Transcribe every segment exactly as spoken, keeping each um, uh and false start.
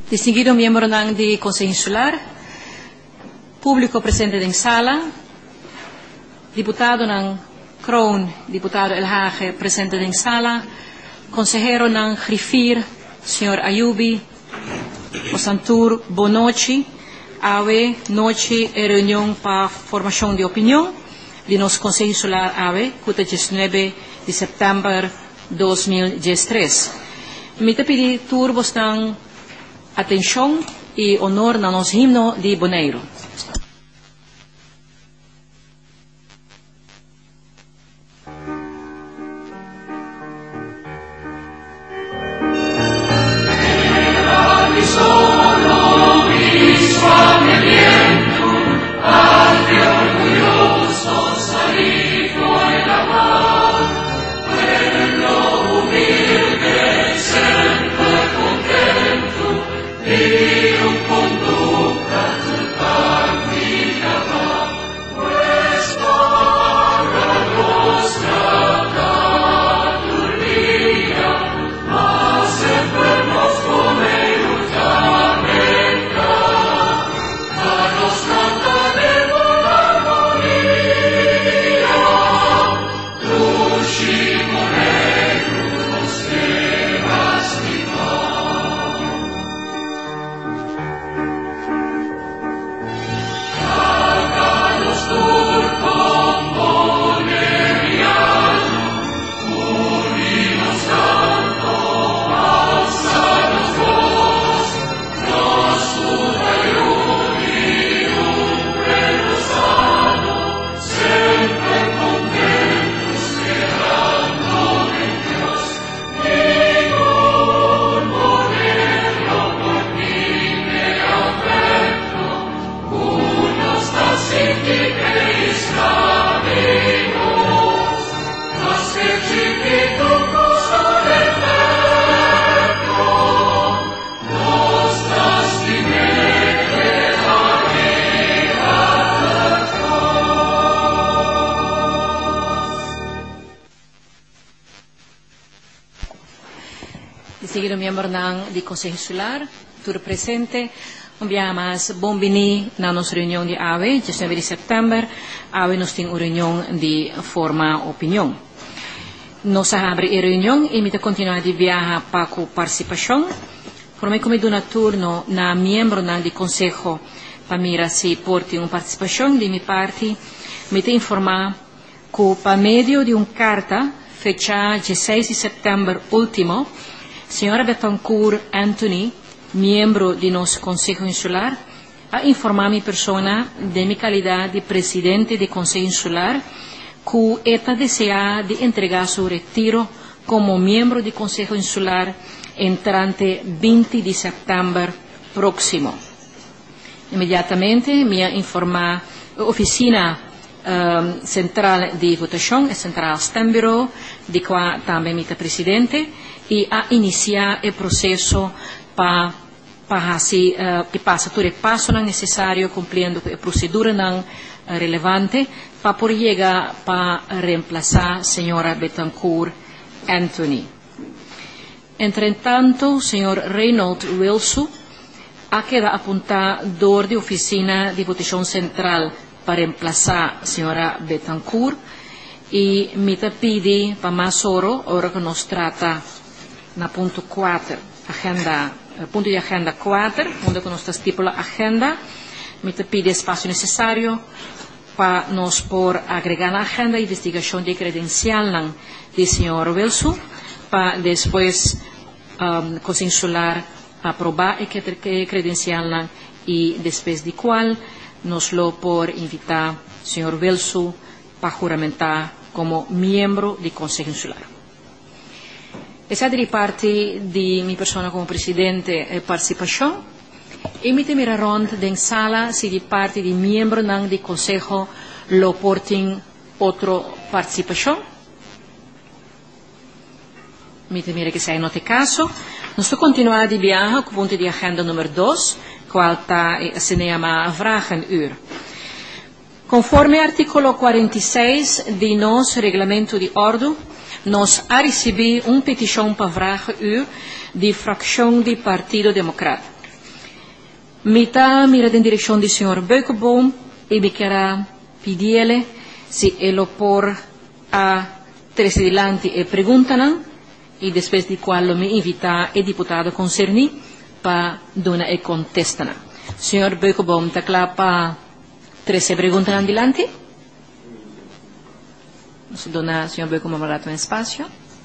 Distinguido miembro ng di Consejo Insular, público presente en sala, diputado ng Kroon, diputado El Hage, presente en sala, consejero ng Griffier, señor Ayubi, Osantur, Bonochi, AVE, noche e reunión para formación de opinión de nos Consejo Insular AVE, cuta diecinueve de septiembre dos mil diecitrés. Me te pedi turbos ng atención y honor na nos himno de Boneiro. Distinguido miembro ng di Consejo Insular, tur presente, enviamos bombini na nos reunión de AVE, diecinueve de septiembre, AVE nos tiene una reunión de forma opinión. Nos abre a reunión e mita continuar de viaje para cu participación. Por me come dona turno na miembro ng di Consejo para mira si porti una participación de mi parte, mita informar cu pa medio de un carta fecha dieciséis de septiembre último, Señora Betancourt Anthony, miembro de nuestro Consejo Insular, a informar mi persona de mi calidad de presidente del Consejo Insular, que esta desea de entregar su retiro como miembro del Consejo Insular entrante veinte de septiembre próximo. Inmediatamente me informa la oficina um, central de votación, el central Stembureau, de cual también mi presidente, y a iniciar el proceso para pa así uh, que pasa todo el paso necesario cumpliendo la procedura uh, relevante para poder llegar para reemplazar a señora Betancourt Anthony. Entre tanto, señor Reynold Wilson ha quedado apuntado de oficina de votación central para reemplazar a señora Betancourt y me pide para más oro, ahora que nos trata na punto quatro, agenda, punto de agenda quatro, onde que nos estipula a agenda, me te pide espacio necesario para nos por agregar na agenda investigación de credencial de señor Wilson, para después um, consensuar aprobar e que credencial y después de cual nos lo por invitar señor Wilson para juramentar como miembro del Consejo Insular. Esa de parte de mi persona como presidente eh, participación y mi temera rond de sala si de parte de miembro del de consejo lo porten otro participación. Mi temera que sea note caso. Nos continuar de viaje con punto de agenda número dos, cual ta, eh, se llama Vragenuur. Conforme artículo cuarenta y seis de nuestro reglamento de orden, nos ha recibido una petición para vragen u de fracción del Partido Democrata. Mita mira em direção do senhor Beukenboom e me quero pedir-lhe se ele por a três adelante e pergunta e depois de qual me invita o deputado concerni para dar e contestar. senhor Beukenboom, está claro para três perguntas adelante? Vamos dar ao senhor Beukenboom um rato em espaço.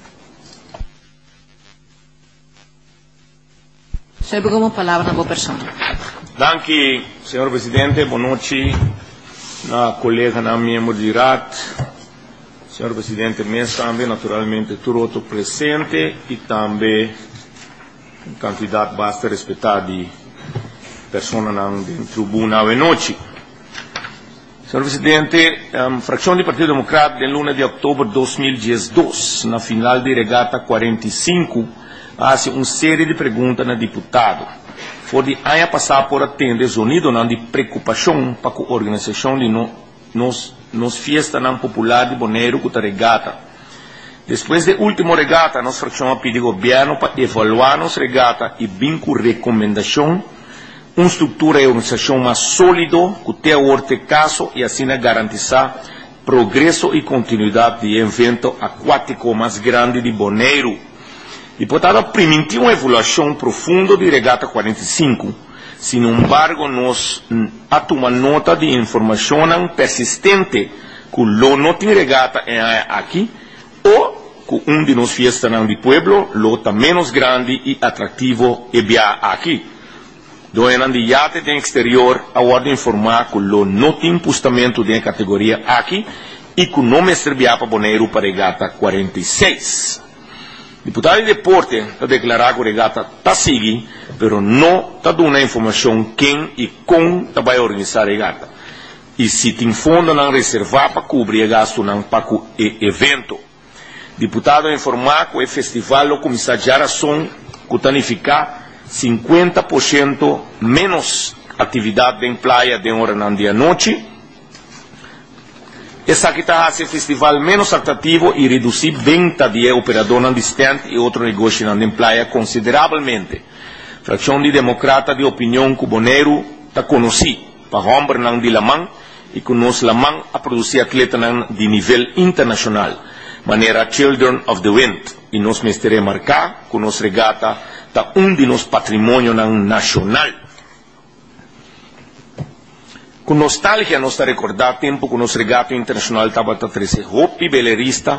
senhor Beukenboom, palavra na boa pessoa. Dank u, senhor presidente. Boa noite, na colega, na membro de R A T, senhor presidente, mas também, naturalmente, todo presente e também um candidato bastante respeitado de pessoa na tribuna de noite. senhor presidente, a fração do Partido Democrata, em luna de outubro de dois mil e dois, na final de regata quarenta e cinco, faz uma série de perguntas na deputado. Por de ano passado por atender sonido não de preocupação para a organização de no, nos nos fiesta não popular de Bonaire com a regata. Depois da última regata, nós fração pediu ao governo para evaluar nossa regata e bem com recomendação uma estrutura e organização mais sólida que tenha orte caso e assim garantizar progresso e continuidade de evento aquático mais grande de Bonaire. E, portanto, permitiu uma evolução profunda de regata quarenta e cinco. Sin embargo, nós a tomar nota de informação persistente que lo não tem regata aqui, ou que um de nos fiestas de pueblo lo está menos grande e atrativo e bem aqui. Doenan de yate de exterior, a ordem informar que lo não tem postamento de categoria aqui e que não me servia para Bonaire para regata quarenta e seis. Deputado de Deporte está declarado que a regata está seguindo, mas não está dando informação quem e como está vai organizar a regata. E se tem fundo não reservar para cobrir gasto não para o evento. Deputado informar que o festival começar a som que tanificar cinquenta por cento menos atividade em praia de hora na dia noite. Essa aqui está a ser festival menos atrativo e reduzir venda de operador distante e outro negócio em praia consideravelmente. Fração de democrata de opinião que Bonaire está conhecido para romper não de Lamang e que nós Lamang a produzir atleta de nível internacional, maneira Children of the Wind. E nós mestre marcar que nos regata está um de nos patrimônio nacional. Com nostalgia, nós está recordar tempo que o nosso regata internacional estava a trazer roupa belerista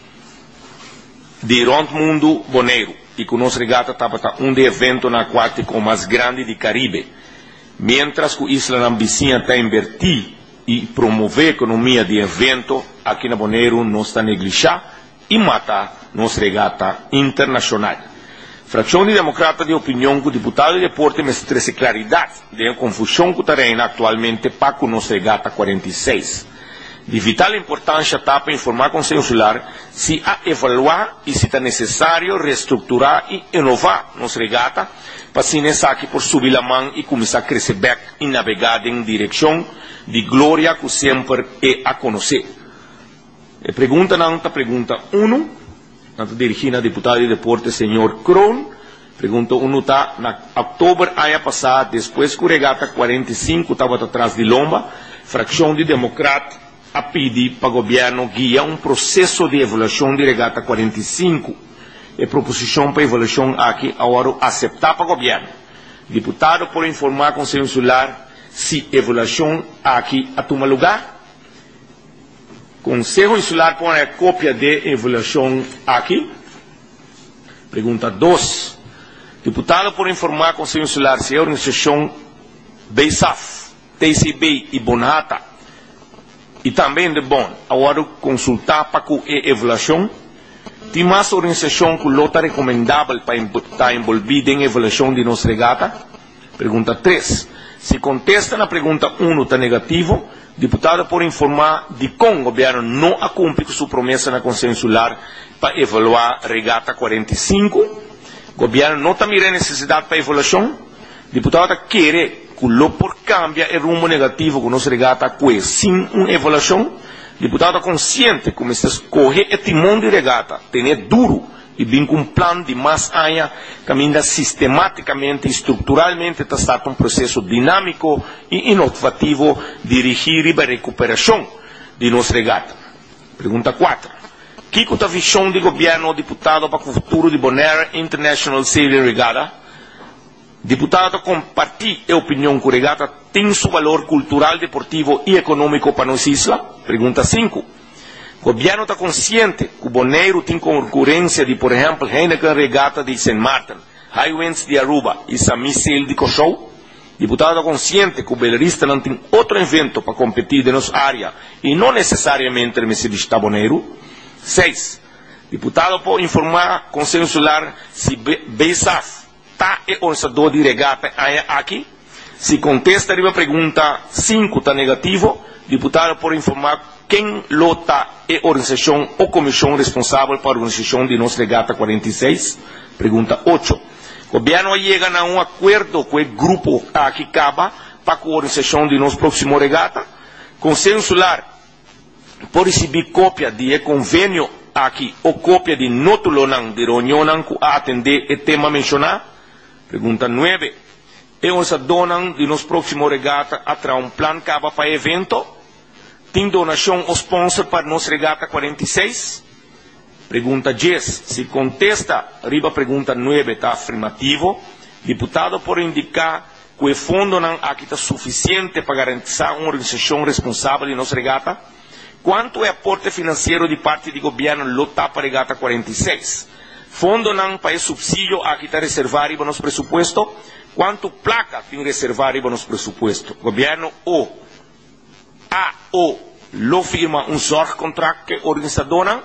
de rond mundo Bonaire e que o nosso regata estava um de evento na aquático mais grande do Caribe. Mientras que a isla na vizinha está a invertir e promover a economia de evento, aqui na Bonaire nós está a negligenciar e matar nosso regata internacional. Fração de democrata de opinião que o deputado de Deporte me traz claridade de confusão que está reina atualmente para o nosso regata quarenta e seis. De vital importância está para informar com o Conselho Insular se a evaluar e se está necessário reestruturar e inovar nossa regata para se nessa aqui por subir a mão e começar a crescer back e navegar em direção de glória que sempre é a conhecer. A pergunta não está pergunta um. Tanto dirigida a deputado de Deporte, senhor Kron, pergunta um está na outubro ano passado, depois que o regata quarenta e cinco estava atrás de lomba, fração de democrata a pedir para o governo guiar um processo de evolução de regata quarenta e cinco. E proposição para evolução aqui, agora aceitar para o governo. Deputado por informar com o Conselho Insular se evolução aqui a tomar lugar. Conselho Insular põe a cópia de evolução aqui. Pergunta dois. Deputado por informar o Conselho Insular se a organização B S A F, T C B e Bonhata e também de Bon, agora consultar para a evolução. Tem mais organização que lota recomendável para estar envolvida em evolução de nossa regata? Pergunta três. Se contesta na pergunta um está negativo, deputado por informar de como o governo não a cumpre com sua promessa na Conselho Insular para evaluar a regata quarenta e cinco. O governo não está mirando necessidade para evaluação. Deputado quer que o por cambia o rumo negativo que nossa regata com sem uma evaluação. Deputado consciente que está escorrer o timão de regata, ter duro e bem com um plano de mais anos, caminha sistematicamente e estruturalmente está startando um processo dinâmico e inovativo de dirigir e recuperação de nossa regata. Pergunta quatro. Que é a visão do governo deputado para o futuro de Bonaire International Sailing Regatta? Deputado compartir a opinião que a regata tem seu valor cultural, deportivo e econômico para nossa isla? Pergunta cinco. O governo está consciente que o Bonaire tem concorrência de, por exemplo, Heineken Regata de Saint Martin, Highwinds de Aruba e Sami Sail de Cochou? Deputado está consciente que o Belarista não tem outro evento para competir de nossa área e não necessariamente no Mercedes Bonaire? seis. Deputado pode informar Conselho Insular se B S A F está é organizador de regata aqui? Se contesta a pergunta cinco está negativo, deputado pode informar quem lota é organização ou comissão responsável para a organização de nossa regata quarenta e seis? Pergunta oito. O governo chega a um acordo com o grupo aqui acaba para a organização de nossa próxima regata? Conselho Insular pode receber cópia de convênio aqui ou cópia de notulonan de reunião que a atender o tema mencionado? Pergunta nove. É essa donan de nossa próxima regata atrás um plano caba para evento? Tem donação ou sponsor para nossa regata quarenta e seis? Pergunta dez. Se contesta, riba pergunta nove está afirmativo, deputado pode indicar que o fundo não aqui está suficiente para garantizar uma organização responsável de nossa regata? Quanto é aporte financeiro de parte do governo lotar para a regata quarenta e seis? Fundo não para subsídio aqui está reservado para nosso presupuesto? Quanto placa tem reservado para nosso presupuesto? Governo ou a ou lo firma um zorg contrato que organizadora?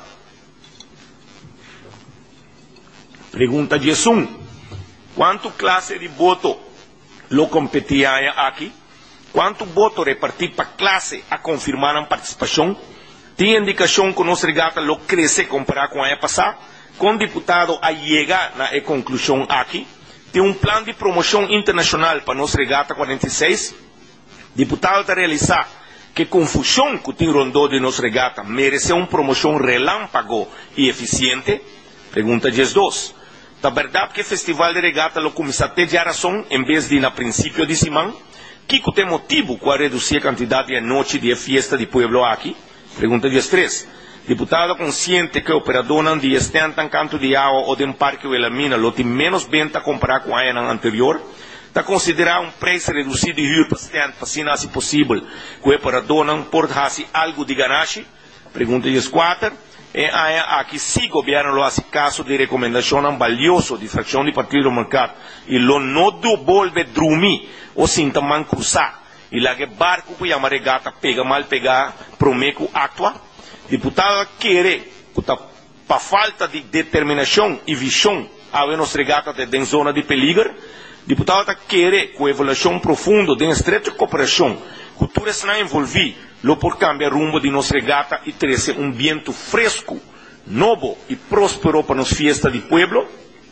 Pergunta dezesseis. Quanto classe de voto lo competia aqui? Quanto voto repartir para classe a confirmar a participação? Tem indicação que nossa regata lo cresce comparado com a ano passado? Com deputado a chegar na conclusão aqui? Tem um plano de promoção internacional para nossa regata quarenta e seis? Deputado está realizar que confusão que tem rondou de nossa regata merece uma promoção relâmpago e eficiente? Pergunta dezesseis. Da verdade que o festival de regata lo começa a ter razão em vez de na princípio de semana? Que tem motivo para reduzir a quantidade de noite de festa de pueblo aqui? Pergunta dezesseis. Deputado consciente que o operador não de estenta em canto de água ou de um parque ou de mina lo tem menos venta comparado com a ano anterior? Está considerar um preço reduzido de hyra para stand para se não é possível que o operador não pode fazer algo de ganache? Pergunta dezesseis. É aqui se o governo lo hace caso de recomendação valioso de fração de partido do mercado e lo não devolve dormir ou sintaman cruzar e lá que barco que chama regata pega mal pegar promeco atua? Deputado quer que para falta de determinação e visão a nossa regata de zona de peligro? Deputado quer que a evolução profunda de estreita cooperação cultura se não envolver lo por cambiar rumbo de nossa regata e trazer um vento fresco, novo e próspero para nos fiestas de pueblo?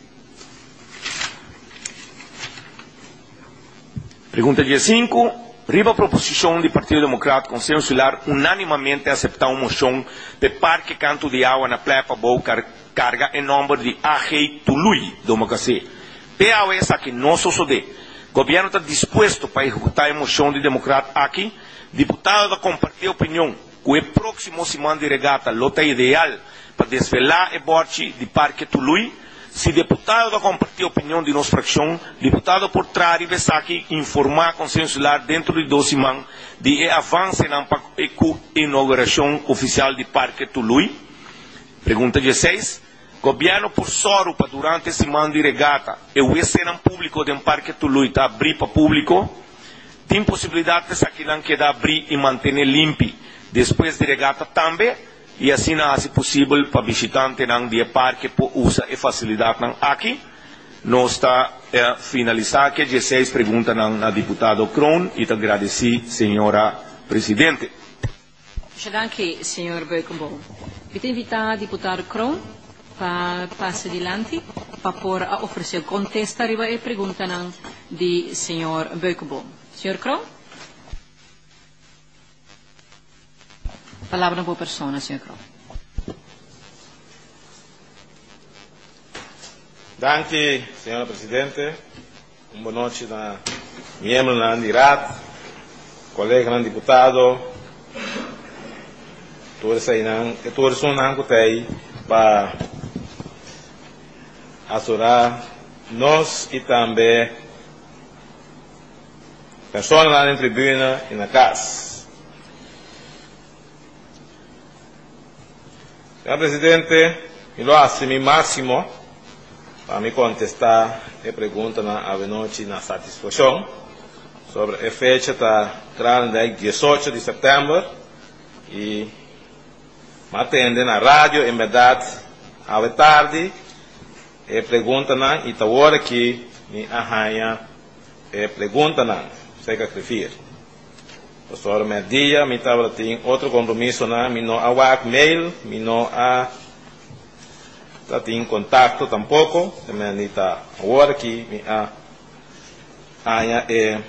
Pergunta dezesseis. Riba a proposição do Partido Democrático Conselho Insular unanimamente aceitar uma moção de parque canto de água na Praia Pabou carga em nome de A G Tului, do Macacé. P A O S que não só de. O governo está disposto para executar a moção de democrata aqui. Deputado da compartir opinião que o próximo semana de regata lota ideal para desvelar e borte de parque Tului. Se deputado da compartir opinião de nossa fração, deputado por trás de aqui informar a Conselho Insular dentro de doze semanas de avanço na inauguração oficial de parque Tului. Pergunta dezesseis. Governo por Sorupa durante a semana de regata e o escenário público do parque Tului está abrir para público? Tem possibilidade de aqui não quedar abrir e manter limpo depois de regata também? E assim não é possível para visitante não de parque por usa e facilidade não aqui? Nós está eh, finalizar que dezesseis perguntas na deputado Kroon e te agradeci, senhora presidente. Danke, senhor Beukenboom. Vou invitar a deputado Kroon para passar adiante para por a oferecer contestar a pergunta não de senhor Beukenboom. senhor Kroon? Palavra boa persona, senhor Kroon. Danke, senhora Presidente. Boa noite na membro na Andirat, colega na deputado, todos aí não, todos são não que para assurar nós e também pessoas lá na tribuna e na casa. Senhor Presidente, eu acho que máximo para me contestar a pergunta na noite na satisfação sobre a fecha da dia dezoito de setembro e me atende na rádio em verdade à tarde e pergunta na e a hora que me arranha e pergunta na sei que refere sobre o meu dia me estava tem outro compromisso na me não a mail me não a está em contato tampouco, também está agora que me a anha é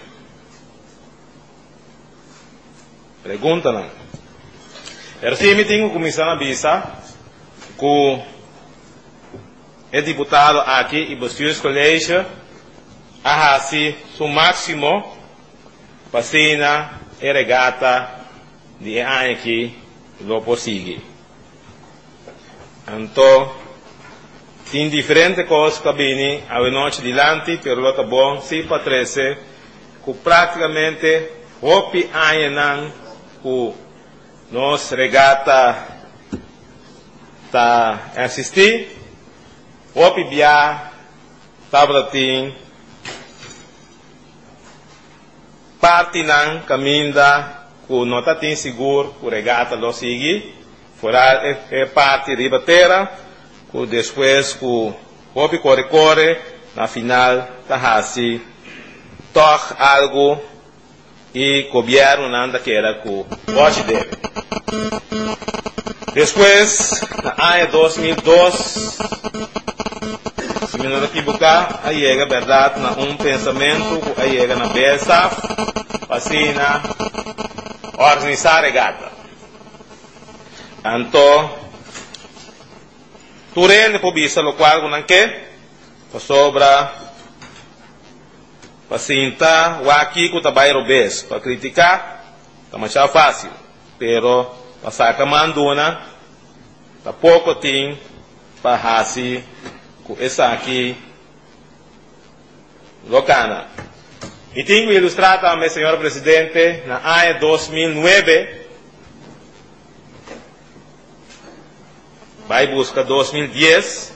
pergunta não. Eu sim me tenho começado a visa com o deputado aqui e os colégios a assim o máximo passina e regata de anha que lo possível. Então tem diferentes coisas que vêm a noite dilante, pero lo tá bom, se parece que praticamente hopi ayenan que nos regata tá assistir, hopi bia tabratin parte nan caminda que não tá tem seguro que regata lo sigue, fora é parte ribatera que depois que o corre corre na final tá assim toca algo e governo nada que era que hoje deve depois na ano dois mil e dois se me não equivocar aí é verdade na um pensamento aí é na B S A F assim na organizar regata então Turene po bisa lo qual con anche sobra pacinta o aqui que tabai robes para criticar tá mais fácil pero pasar mandona tá pouco tem para hasi com essa aqui locana e tenho ilustrar também senhor presidente na ano dois mil e nove vai buscar dois mil e dez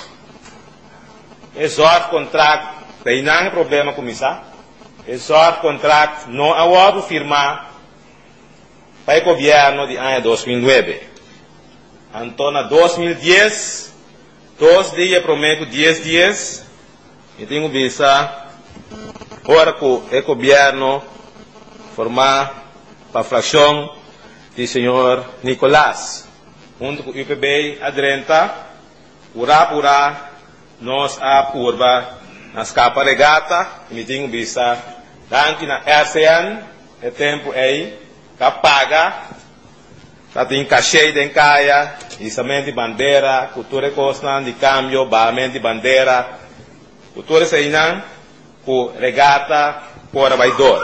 esse contrato tem nenhum problema com isso esse contrato não há firmar para o governo de ano dois mil e nove então na dois mil e dez dois dias prometo dez dias e tenho visto agora que o governo formar para a fração do senhor Nicolás junto com o I P B adrenta, pura pura, nós a curva nas capa regata, me tenho visto, daqui na R C N, é tempo aí, que paga, que tem cachê de encaia, e somente bandeira, cultura costa de câmbio, baramente bandeira, cultura seinan, com regata, por abaidor.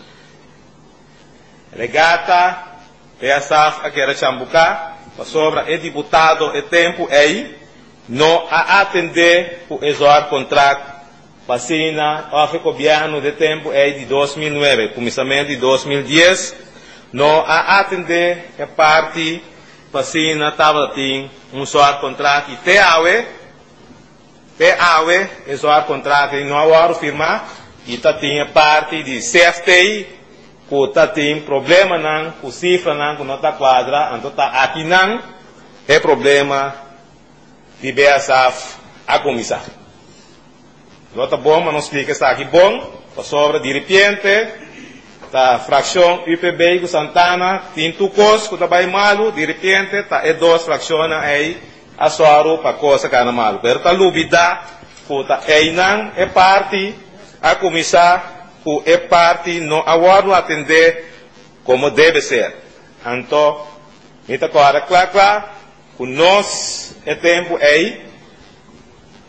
Regata, essa aqui era chambuca, sobre o deputado e tempo aí não a atender o exor contrato vacina o governo de tempo aí de dois mil e nove começamento de dois mil e dez não a atender a parte vacina estava tem um só contrato e te awe te awe exor contrato e não há firmar e tá tinha parte de C F T I que tá tem problema não, que cifra não, que não tá quadra, então tá aqui não é problema de B S A F a comissão. Não tá bom, mas não explica está aqui bom, a sobra de repente, tá fração U P B com Santana, tem tu cos que tá bem malo, de repente tá é duas frações aí a soro para coisa que é malo, pero tá lubida, que tá é não é parte a comissão que é parte não agora atender como deve ser. Então, me está claro, claro, claro, que nós é tempo aí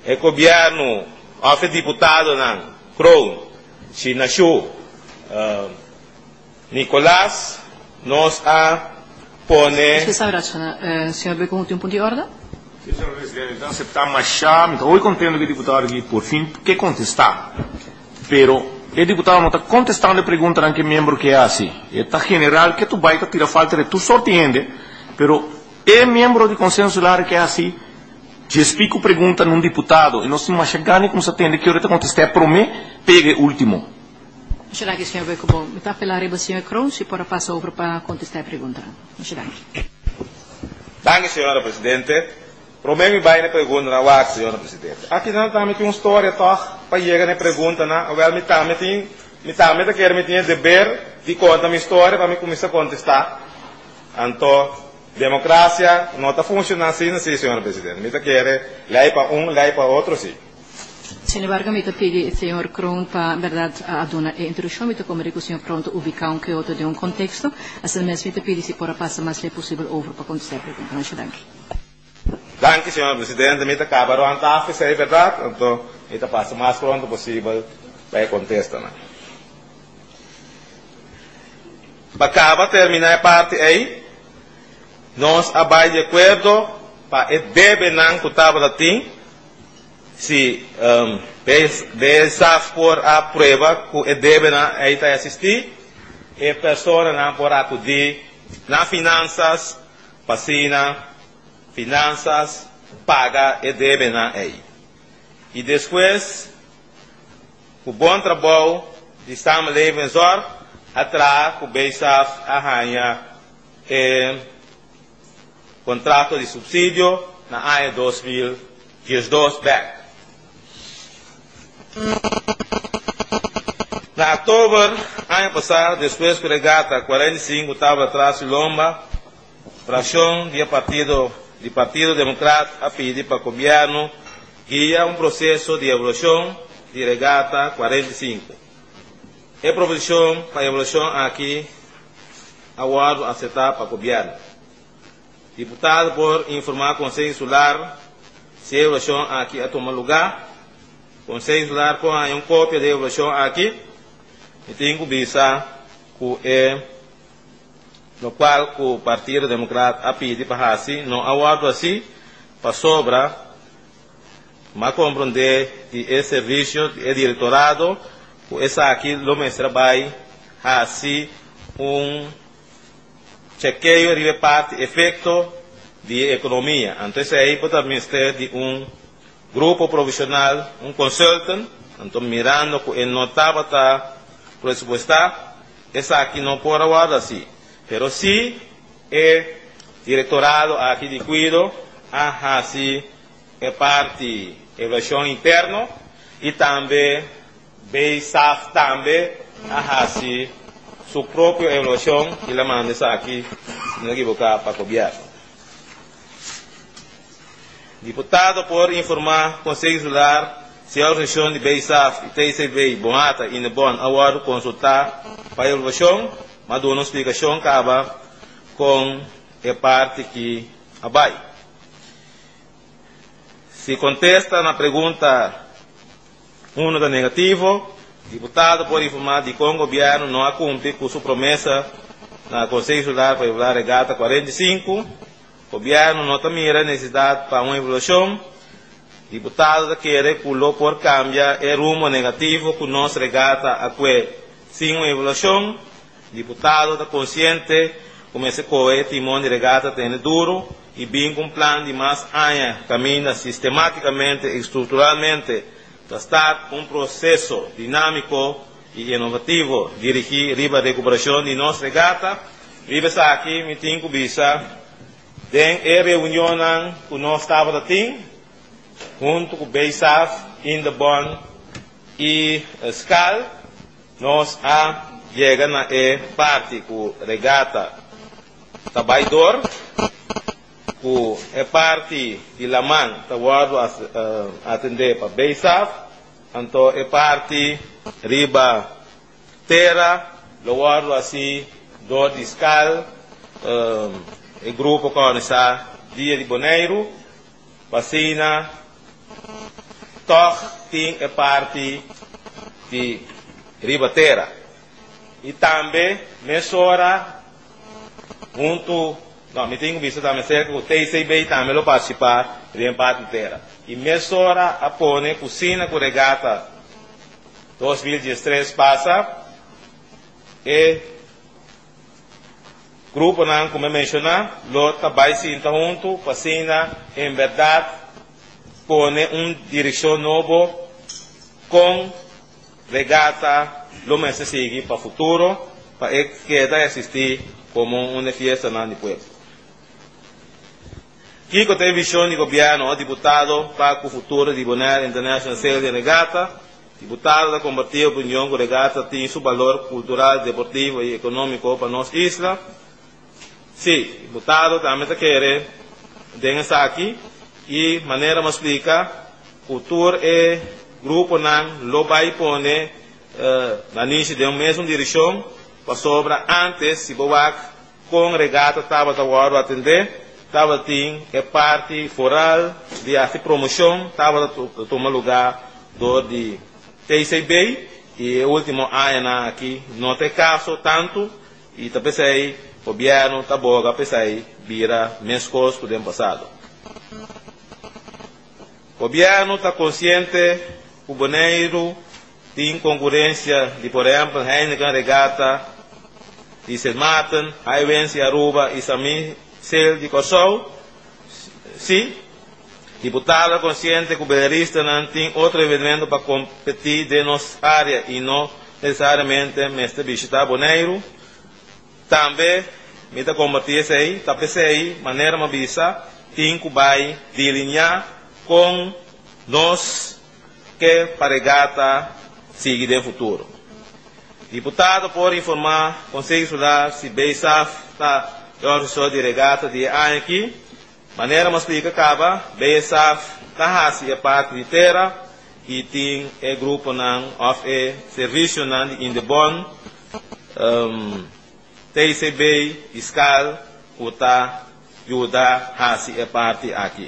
o governo, o deputado na Crown, se nasceu uh, Nicolás, nós a pone... Você sabe, uh, senhor Becco, tem um ponto de ordem? Sim, senhor presidente, então você está machado, então, hoje contendo que o deputado aqui, por fim, que contestar, pero o deputado não está contestando a pergunta de que membro que é assim, está general que tu vai tirar falta de tu sorteende, pero é membro de consenso lar que é assim, te explico pergunta num deputado, e nós se machagane como se atende que eu te contestar para mim, pegue último. Será que, senhor Becco, bom, está pela riba, senhor Kroon, se pode passar over para contestar a pergunta. Será que? Danke, senhora presidente. Para mim, vai na pergunta na W A C, senhora presidente. Aqui não também tem uma história, toch, para chegar na pergunta, na, well, me também tem, me também quero me tinha dever de contar minha história para me começar a contestar. Então, democracia não está funcionando assim, não sei, senhora presidente. Me quer lei para um, lei para outro, sim. Sin embargo, mi pedi al señor Kroon para verdad a una introducción, mi como digo, señor Kroon, ubicar un que otro de un contexto, así mesmo mi pedi si por pasar más le posible over para contestar a pregunta. Muchas gracias. Danke, senhor presidente. Me acabaram a tarefa, se é verdade, então me passa o mais pronto possível para contestar. Para acabar, terminar a parte aí, nós abrimos de acordo para o deve não que estava latim, se um, pensar por a prova que o deve não aí está assistir, e a pessoa não por acudir nas finanças, vacina, finanças, paga e deve na aí. E depois, o bom trabalho de Sam Levensor, atrás, o Beisaf arranha o contrato de subsídio na ano dois mil e dois. Na outubro, ano passado, depois que o regata quarenta e cinco estava atrás de Lomba, fração de partido do Partido Democrata a pedir para o governo guiar um processo de evolução de regata quarenta e cinco. A proposição para a evolução aqui, aguardo aceitar para o governo. Deputado por informar o Conselho Insular se a evolução aqui a tomar lugar. O Conselho Insular com uma cópia da evolução aqui e tem que visar que é no qual o Partido Democrata a pedir para assim, não aguardo assim, para sobra, mas compreender que esse serviço é diretorado, que essa aqui não me trabalha assim, um chequeio de parte efeito de economia. Então, isso aí pode administrar de um grupo profissional, um consultant, então mirando que ele não estava a pressupostar, essa aqui não pode aguardar assim. Pero sí, el directorado aquí de cuido, así, es parte de evaluación interna y también, B I S A F también, así, su propia evaluación y la manda aquí, no equivocada para el gobierno. Diputado por informar Conselho Insular se a organização de B I S A F e T C B Bonata e Nebon aguardo consultar para a evaluação, mas dou uma explicação que acaba com a parte que abai. Se contesta na pergunta um da negativo, deputado pode informar de que o governo não cumpre com sua promessa na Conselho Insular para evaluar a regata quarenta e cinco, o governo não mira a necessidade para uma evolução, deputado quer que o por cambiar o rumo negativo que nossa regata a que sem uma evolução, deputado está consciente como esse coe timão de regata tem duro e bem com um plano de mais anos caminha sistematicamente e estruturalmente para estar um processo dinâmico e inovativo dirigir riba a recuperação de nossa regata. Riba aqui me tenho que visa tem a reunião que nós estava aqui junto com o B I S A F, Indebon e Scal, nós a chega na e parte com regata trabalhador, com a parte de Laman, trabalhado a uh, atender para B I S A F, então a parte riba terra, trabalhado assim, do discal, uh, o grupo que está dia de Boneiro, vacina, toch tem é parte de Ribateira. E também, mesora, junto, não, me tenho visto também cerca que o T C B também vai participar de parte inteira. E mesora, a pone, cocina com regata dois mil e dezesseis passa, e grupo, não, como eu mencionei, lota vai se junto, passina, em verdade, pone uma direção nova com regata, lo mais se seguir para o futuro, para que da existir como uma festa no povo. Kiko tem visão de governo, o deputado para o futuro de Bonaire International Sales de Regata, deputado da combater a opinião que regata tem seu valor cultural, deportivo e econômico para nossa isla. Sim, deputado também está querendo dengue aqui e maneira mais explica cultura e grupo não lo vai pone na niche de uma mesma direção para sobra antes se boak com regata estava a atender estava tem é parte foral de essa promoção estava a tomar lugar do de T C B e o último ano aqui não tem caso tanto e também sei o governo está boga pensei vira mês costo do ano passado. O governo está consciente o Bonaire tem concorrência de, por exemplo, Heineken Regata, de Sermaten, Highwens e Aruba e Sami Sel de Kosovo. Sim, deputado consciente que o belarista não tem outro evento para competir de nossa área e não necessariamente mestre visitar Bonaire. Também, me está combater isso aí, está pensando aí, maneira uma visa, tem que vai delinear com nós que para regata seguir no futuro. Deputado pode informar Conselho Solar se B S A F está em organização de regata de ano aqui. Maneira mais explica acaba, B S A F está a parte de terra e tem o grupo não of e serviço não in the bond um, T C B escal que está ajuda a parte aqui.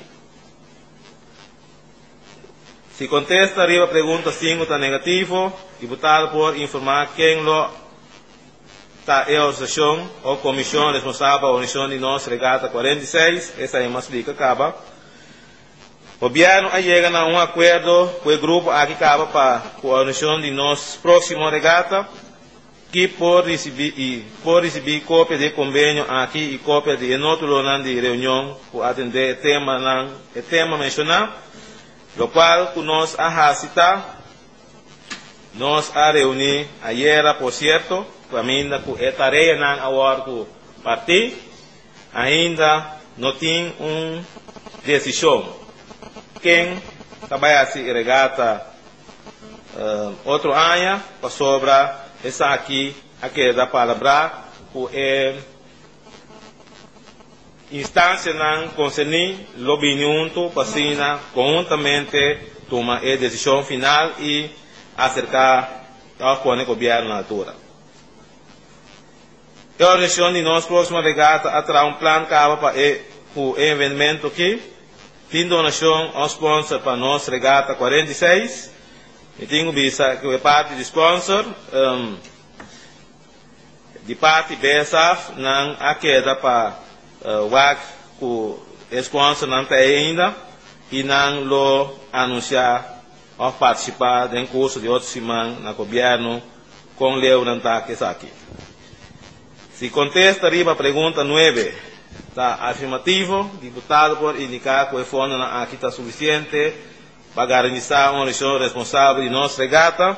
Se contesta arriba pergunta cinco está negativo, deputado por informar quem lo está em organização ou comissão responsável pela organização de nossa regata quarenta e seis, essa é uma explica acaba. O governo chega a um acordo com o grupo aqui acaba para a organização de nossa próxima regata, que pode receber e pode receber cópia de convênio aqui e cópia de outro de reunião para atender o tema não, o tema mencionado. Lo qual que nós a cita, nós a reunir ayer, por certo, ainda que a tarefa não agora que partir, ainda não tem uma decisão. Quem trabalha assim regata uh, outro ano, para sobra essa aqui, aqui da palavra, que é instância não concernir opinião para conjuntamente tomar a decisão final e acercar ao governo na altura. A organização de nossa próxima regata atrás um plano para o evento aqui, tem donação ao sponsor para nossa regata quarenta e seis, e tenho visto que é parte de sponsor, um, de parte B S A F, não a queda para o W A C que o sponsor não tem ainda e não lo anunciar ou participar de um curso de outra semana no governo com o levantar que está aqui. Se contesta arriba a pergunta nove, está afirmativo, deputado por indicar que o fundo aqui está suficiente para garantir uma organização responsável de nossa regata.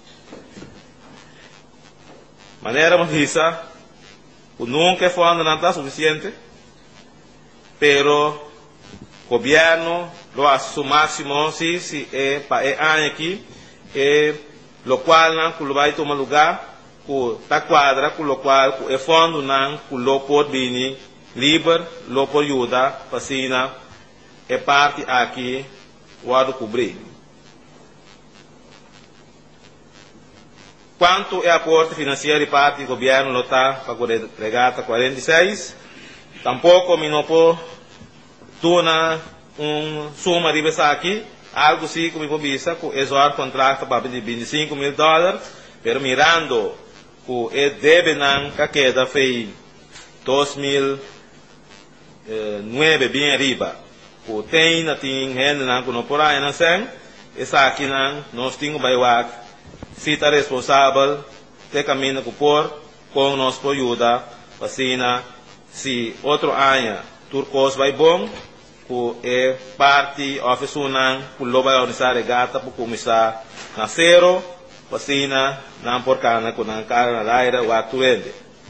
Maneira mais visa, o nunca fundo não está suficiente, pero o governo lo hace o máximo se si, é para o ano aqui, e lo qual não vai tomar lugar, que está quadra, com o qual o fundo não que lo pode vir livre, lo pode ajudar para si é parte aqui o lado cobrir. Quanto é aporte financeiro de parte do governo lo está para a regata quarenta e seis? Tampouco me não pode tornar um suma de pessoa aqui, algo assim como visa que o contrato para de vinte e cinco mil dólares, pero mirando que o deve não que queda foi dois mil e nove bem arriba, que tem na tem gente não que não porá na sem, essa aqui não nós temos baiuac, se está responsável, te caminha com por, com nós por ajuda, vacina, se outro ano turcos vai bom, que é parte oficial que lo vai organizar regata para começar na zero, vacina, não por cana com a cara na aire o atuende.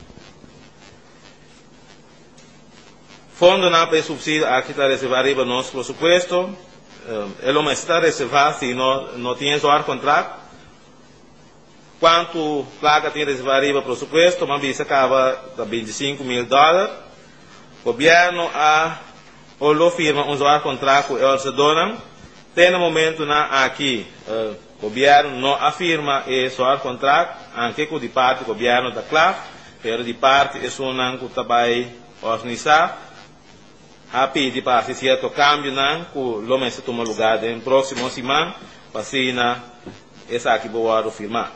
Fundo não para subsídio aqui está reservado para nosso presupuesto, ele não está reservado se não não tem o contrato. Quanto placa tem reservado para presupuesto, mas isso acaba de vinte e cinco mil dólares. O governo a ou firma um contrato e eles donam. Tem no momento na aqui o governo não afirma esse contrato, anche com de parte do governo da clave, pero de parte é um não que vai organizar. A pedir para certo câmbio não que o homem se toma lugar no próximo semana, para assim essa aqui vou firmar.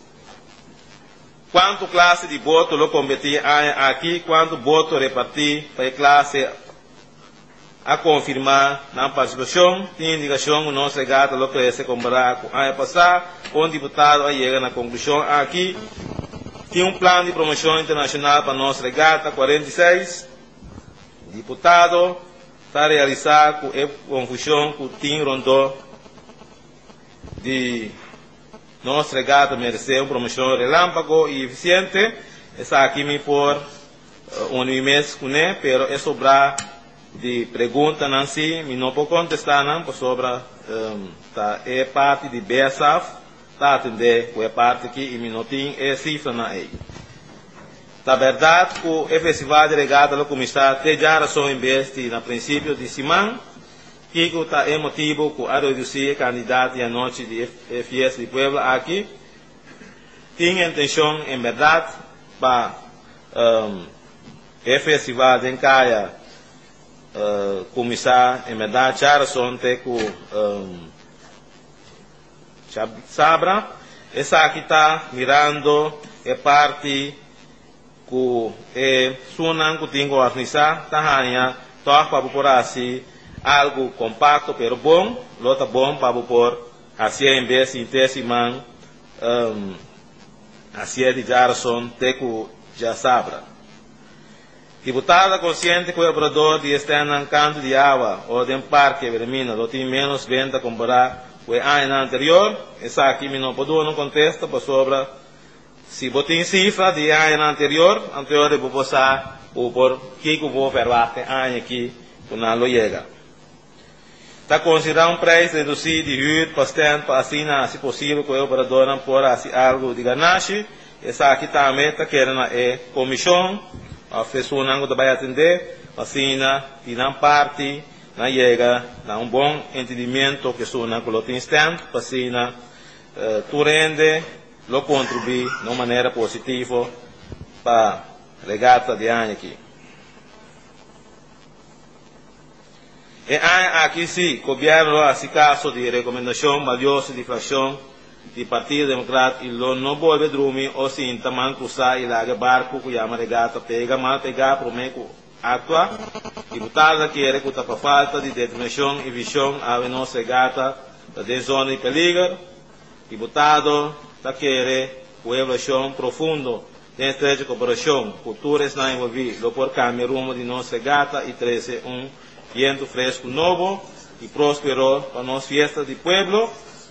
Quanto classe de voto lo competir aqui, quanto voto repartir para a classe a confirmar na participação, tem indicação não regata lo que se comparar com a passar, o deputado a chegar na conclusão aqui, tem um plano de promoção internacional para nossa regata quarenta e seis, deputado está a realizar com a confusão que tem rondou de nossa regata merece uma promoção relâmpago e eficiente. Essa aqui me por uh, um mês com ele, pero é sobrar de pergunta não se, me não vou contestar não, por sobra um, tá, é parte de B S A F, tá atender com a parte aqui e me não tem é cifra na aí. Na verdade, o festival de regata lo começar até já razão investe na princípio de semana, que está é motivo que a reduzir candidato e a noite de F S de Puebla aqui, tinha intenção em verdade para um, o festival de Caia uh, começar em verdade já razão te com um, sabra, essa aqui está mirando é parte que é sunan que tem que organizar, tá hanya toca para por assim algo compacto pero bom, lota bom para por assim em vez de intesiman um, assim de Jarson teco já sabra. Deputada consciente que o operador de externa canto de água ou de um parque vermina lo tem menos venda comparado com o ano anterior, essa aqui me não pode não contesta para sobra se botem cifra de ano anterior, anterior de posar o por que que vou perbater ano aqui quando lo chega. Está considerando um preço reduzido de huur bastante para assim, se possível, que o operador não por assim algo de ganache. Essa aqui também está querendo é comissão, a pessoa não vai atender, assim, e não parte, não chega, dá um bom entendimento que sua não coloca instant, assim, tu rende, lo contribui de uma maneira positiva para a regata de ano aqui. E aqui sim, o governo esse caso de recomendação valiosa de fração do Partido Democrático e não volve a dormir ou sim também cruzar e larga barco que chama regata pega mal pegar para o meio atua e botar que era que está para falta de determinação e visão a nossa regata da zona de peligro e botado está querer uma evolução profunda dentro de cooperação culturas não envolvidas por caminho rumo de nossa regata e treze um viento fresco novo e próspero para nossa festa de pueblo.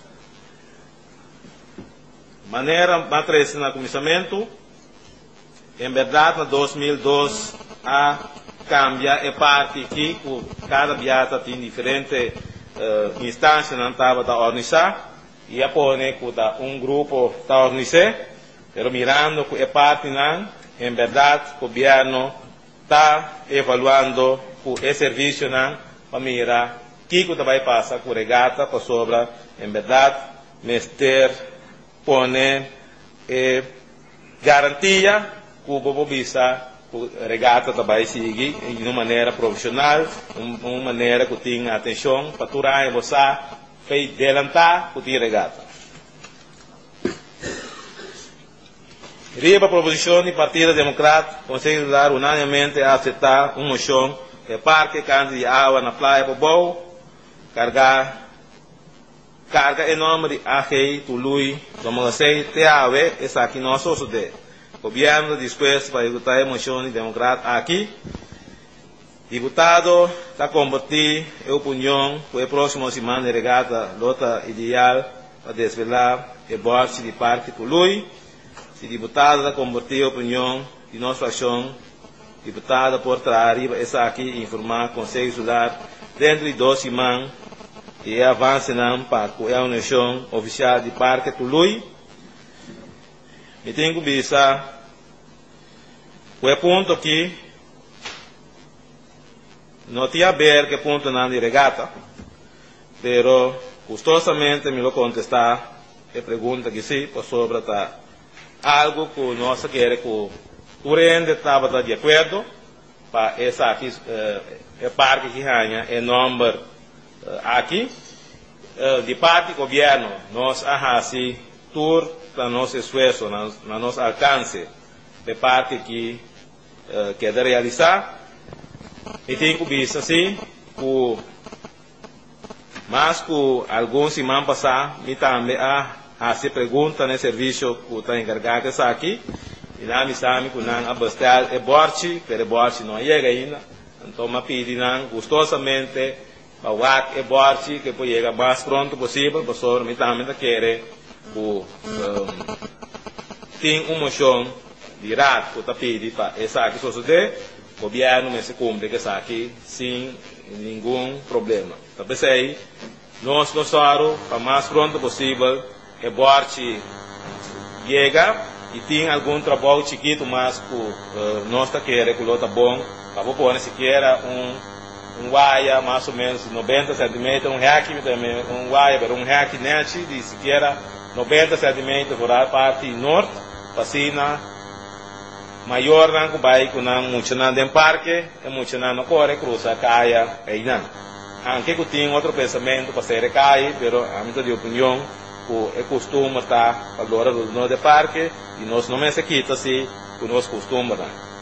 Maneira matriz no começamento, em verdade, em dois mil e dois, a cambia é parte que cada viata tem diferente uh, instância não estava a organizar e a pone que um grupo está organizando, pero mirando que é parte não, em verdade, o governo está evaluando o serviço não para mirar que que vai passar com regata para sobra em verdade mester pone eh, garantia que o bobo bisa a regata vai seguir de uma maneira profissional, uma maneira que tenha atenção para turar e você fez adelantar o regata. Riba a proposição do Partido Democrático consegue dar unanimemente a aceitar uma moção que parque canto de água na praia Bobou, carregar carga enorme de arrei, tului, domagacei, teawe, essa aqui não sou de. O governo disposto para executar a moção de democrata aqui. Deputado está combatir a opinião que a próxima semana de regata lota ideal para desvelar o bote de parque tului. Se deputado está combatir a opinião de nossa ação, deputado por trás essa aqui informar Conselho Estudar dentro de duas semanas e avança para a União Oficial de Parque Tului. Me tenho que pensar o ponto aqui não tinha ver que ponto não de regata, pero custosamente me lo contestar a pergunta que sim, sobre tá algo que nós queremos que o rende estava de acordo para essa aqui é parque que ganha é número aqui, de parte do governo, nós ahasi tur para nosso esforço, na nosso alcance, de parte que uh, quer realizar, e tem que ver assim, que mas que alguns semanas passadas, me também a fazer pergunta no serviço que está encarregado essa aqui, e lá me sabe que não abastar é borte, pero borte não chega ainda, então me pedi não gostosamente para o borte que pode chegar mais pronto possível, para sobre me também querer que tem uma moção de rato que está pedindo para essa aqui suceder, o governo me se cumpre que essa aqui sem nenhum problema. Então pensei, nós gostamos para mais pronto possível o borte chega e tem algum trabalho chiquito, mas que uh, nós está querendo que está bom, para pôr sequer um um waia mais ou menos noventa centímetros, um reaque também, um waia, um reaque net de sequer noventa centímetros por a parte norte, pasina maior não que vai com não muito não em parque, é muito não no corre cruza caia aí não. Anche que tem outro pensamento para ser cai, pero a minha de opinião que é costume estar agora no de parque e nós não me se quita se que nós costume não.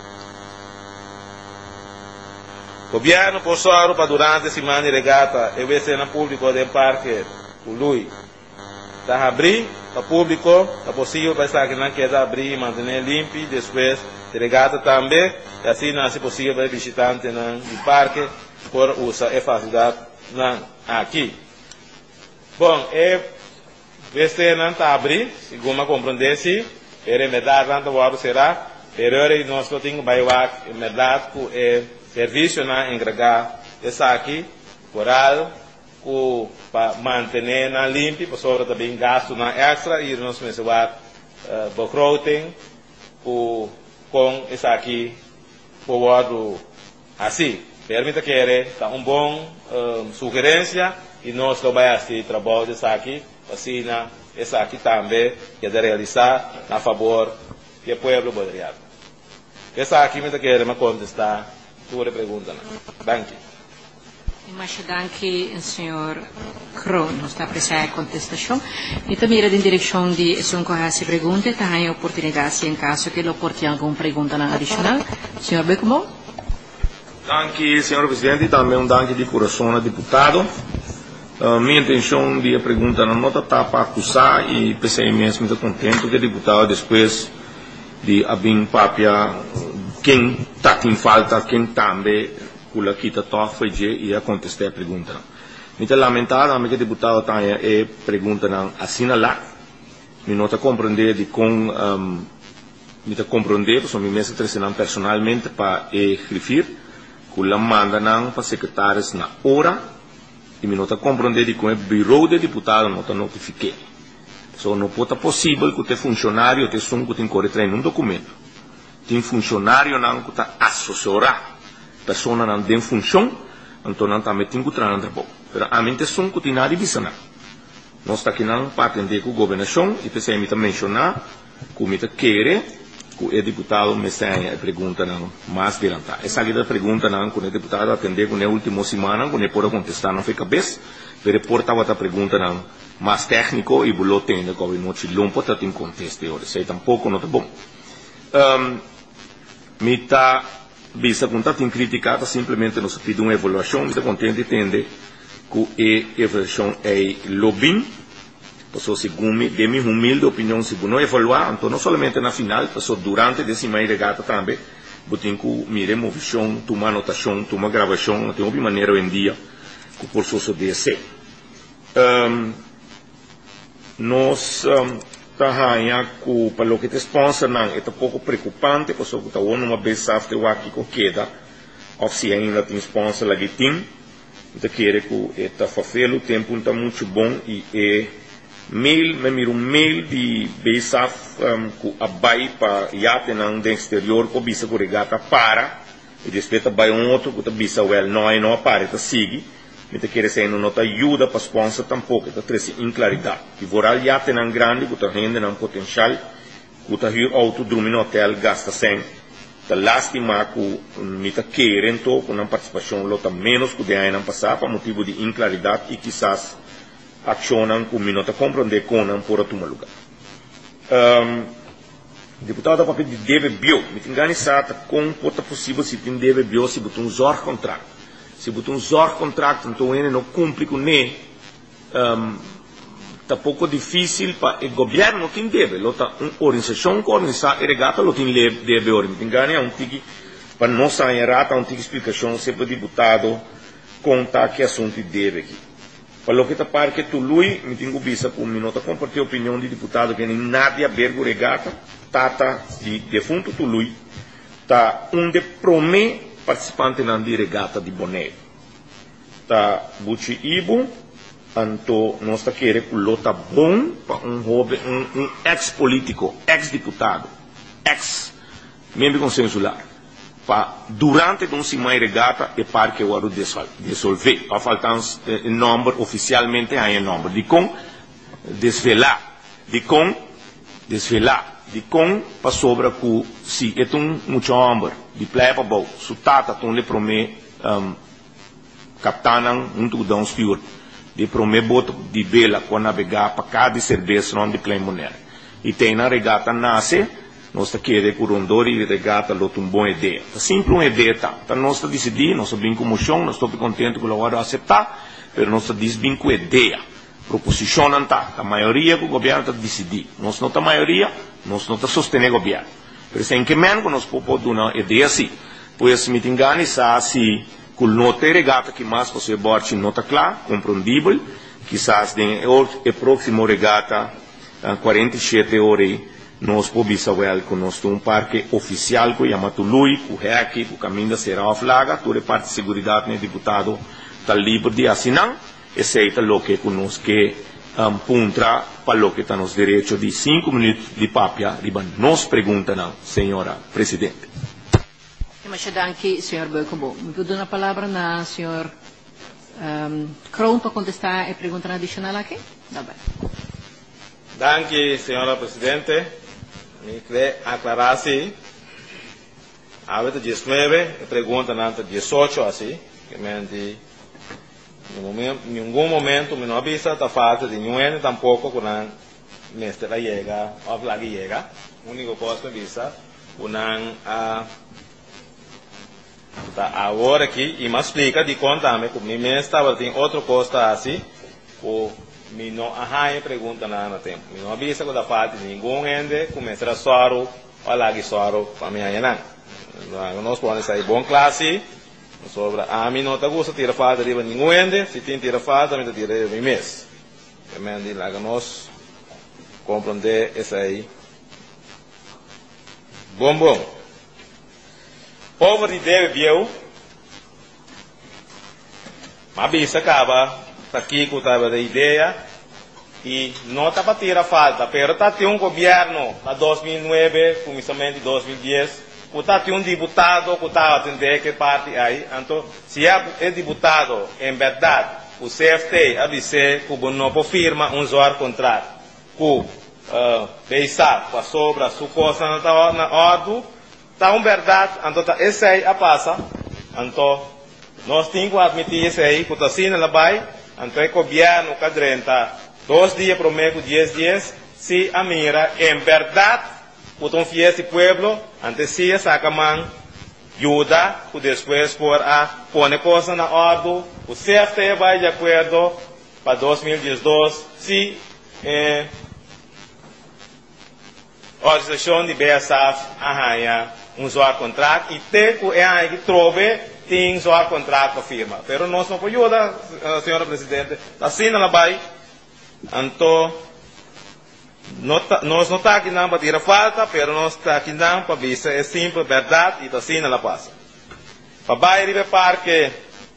O governo possuído para durante a semana de regata e a cena pública do parque o Lui está abrir para público, é possível para estar que não quer abrir e manter limpo depois de regata também, e assim não é possível para visitante do parque por usar a facilidade aqui. Bom, e este não está abrir, segundo compreender se, para medar tanto o será, pero nós não temos baiuac, medar que é serviço na encarregar essa aqui, coral, para manter na limpo, para sobre também gasto na extra e nós mencionar uh, begroting com essa aqui, por assim. Permita que está um bom uh, sugerência e nós trabalhamos esse trabalho dessa aqui, assim na essa aqui também que é de realizar a favor do povo brasileiro. Essa aqui me quer me contestar tua pergunta, danke. Mas danke, senhor Kroon, nos está presente a contestação. E também em direção de são corretas perguntas, tem a oportunidade em caso que ele porte alguma pergunta adicional. Senhor Beckmo. Danke, senhor presidente, também um danke de coração ao deputado. Uh, minha intenção de pergunta não nota está para acusar e pensei mesmo muito contente que o deputado depois de abrir papia quem está em falta, quem também pula quita toque foi de e a contestar a pergunta. Muito lamentável, mas que o deputado tem a pergunta não assina lá, me nota compreender de com um, me nota compreender, porque me mesmo trazendo personalmente para escrever, que la manda não para secretários na hora e me nota compreender de com o bureau de deputado nota notifique. So não pode possível que o funcionário te som que tem corre treino um documento. Tem funcionário não que está assessorar pessoa não tem função, então não também tem que trabalhar no Pero a mente são que tem nada de não. Nós está aqui não para atender com a governação e pensei me mencionar que me quer que o deputado me tem a pergunta não mais adiantada. Essa aqui da pergunta não, quando o deputado atender com a última semana, quando ele pode contestar não fica bem, mas porta outra pergunta não mais técnico e bolo tem que o não te lumpo tá tem conteste hoje, sei tampouco não tá bom. Um, me tá vista com tá tem criticado simplesmente nos pediu uma evaluação, me tá contente entender que a evaluação é lobbying. Passou segundo de minha humilde opinião, se não evaluar, então não somente na final, passou durante esse meio regata também, botem que me removição, tomar anotação, tomar gravação, tem uma maneira hoje em dia que por isso de ser. Um, nós tá que para o que te sponsor não é um pouco preocupante, porque o tá uma vez after o aqui que queda, ou se ainda tem sponsor lá que tem, então quer que está fazendo o tempo está muito bom e é mail, me miro um mail de Beisaf um, que abai para iate na no exterior que bisa que regata para e depois abai um outro que bisa well não é não para tá sigue me te quer dizer não tá ajuda para sponsor tampouco tá trece inclaridade que voral iate na grande que tá rende na potencial que tá hier auto dormir no hotel gasta sem tá lastima que me tá querendo com uma participação lota menos que de ano passado por motivo de inclaridade e quizás accionam com minuto compreender com não por outro lugar. Um, deputado papel de deve bio, me engane sata com pota possível se tem deve bio se botou um zor contrato, se botou um zor contrato então ele não cumpre com ne, um, tá pouco difícil para o governo não tem deve, lota uma organização que organiza e regata lo tem deve ora, me engane é um tique para não sair errata um tique explicação sempre deputado conta que assunto deve aqui. Para o que está para que tu lui, me tenho vista com um minuto compartilhar a opinião de deputado que nem nada a ver com regata, tata de defunto tu lui, tá um de promê participante na de regata de boné, tá buchi ibo, anto nós tá querer que lota bom para um hobby, um, um ex político, ex deputado, ex membro consensual. Durante um semana regata e para que o aru dissolver. A faltar um número oficialmente há um número. De com desvelar, de com desvelar, de com para sobra que se é um muito número de pleba bom, su tata tão lhe promete um, captanan muito dão spior, de promete boto de bela quando navegar para cada cerveja não de claim monera. E tem na regata nasce nós está querendo que o rondori regata lot uma boa ideia. Tá simples uma ideia tá. Tá nós está decidindo, nós estamos bem com moção, nós estamos contentes com o hora aceitar, mas nós está bem com ideia. Proposição não tá. A maioria que o governo está decidindo. Nós não tá maioria, nós não está sustentando o governo. Por isso em que menos nós podemos dar uma ideia assim. Pois me engane se com nota regata que mais você pode não tá claro, compreendível, quizás o próximo regata quarenta e sete horas nós podemos saber que nós temos um parque oficial que chama Tului, que é aqui, que caminha será a flaga, toda a parte de segurança, né, deputado está livre de assinar, e aceita o que nós que um, puntra para o que está nos direitos de cinco minutos de papia, riba nos pergunta não, senhora Presidente. Muito obrigado, senhor Boikombo. Me pode dar a palavra na senhor um, Kroon para contestar a pergunta adicional aqui? Tá bem. Danke, senhora Presidente. Me queria aclarar assim. A vez dezenove, a pergunta na dezoito assim, que me di em algum momento me não avisa da falta de nenhum tampouco quando mestre chega, a flag chega. A única coisa que me avisa, quando a agora aqui e me explica de conta me que me estava tem outra coisa assim, o me não a pergunta na na tempo, me não avisa que da parte de nenhum ende começar a soaro, olha que soaro para mim aí não, nós podemos sair bom classe, sobre a mim não tá gosta tira falta de nenhum ende, se tem tira falta me tira de mês, que me diz lá que nós compreender essa aí, bom bom, povo de deve viu, mas avisa acaba aqui que estava da ideia e não está para tirar falta, pero está tem um governo na dois mil e nove, começamento de dois mil e dez, que está tem um deputado que está atendendo que parte aí, então se é deputado em verdade o C F T avisa que o não firma um zor contrato, que uh, pensar para sobre a sua coisa na na ordem, tá uma verdade, então tá esse aí a passa, então nós temos que admitir esse aí, que tá assim na vai, então é governo cadrenta dois dias para o mês, dez dias, se a mira em verdade, o tom fiel pueblo, antes se saca man ajuda, o depois por a pôr coisa na ordem, o C F T vai de acordo para dois mil e dezoito, se eh, a organização de B S F arranha um usuário contrato e tem que é aí que trove tem usuário contrato para a firma. Pero nós não podemos ajudar, senhora Presidente, assim não vai, então nós não está aqui não para tirar falta, pero nós está aqui não para ver se é simples, verdade, e assim não passa. Para bairro de parque,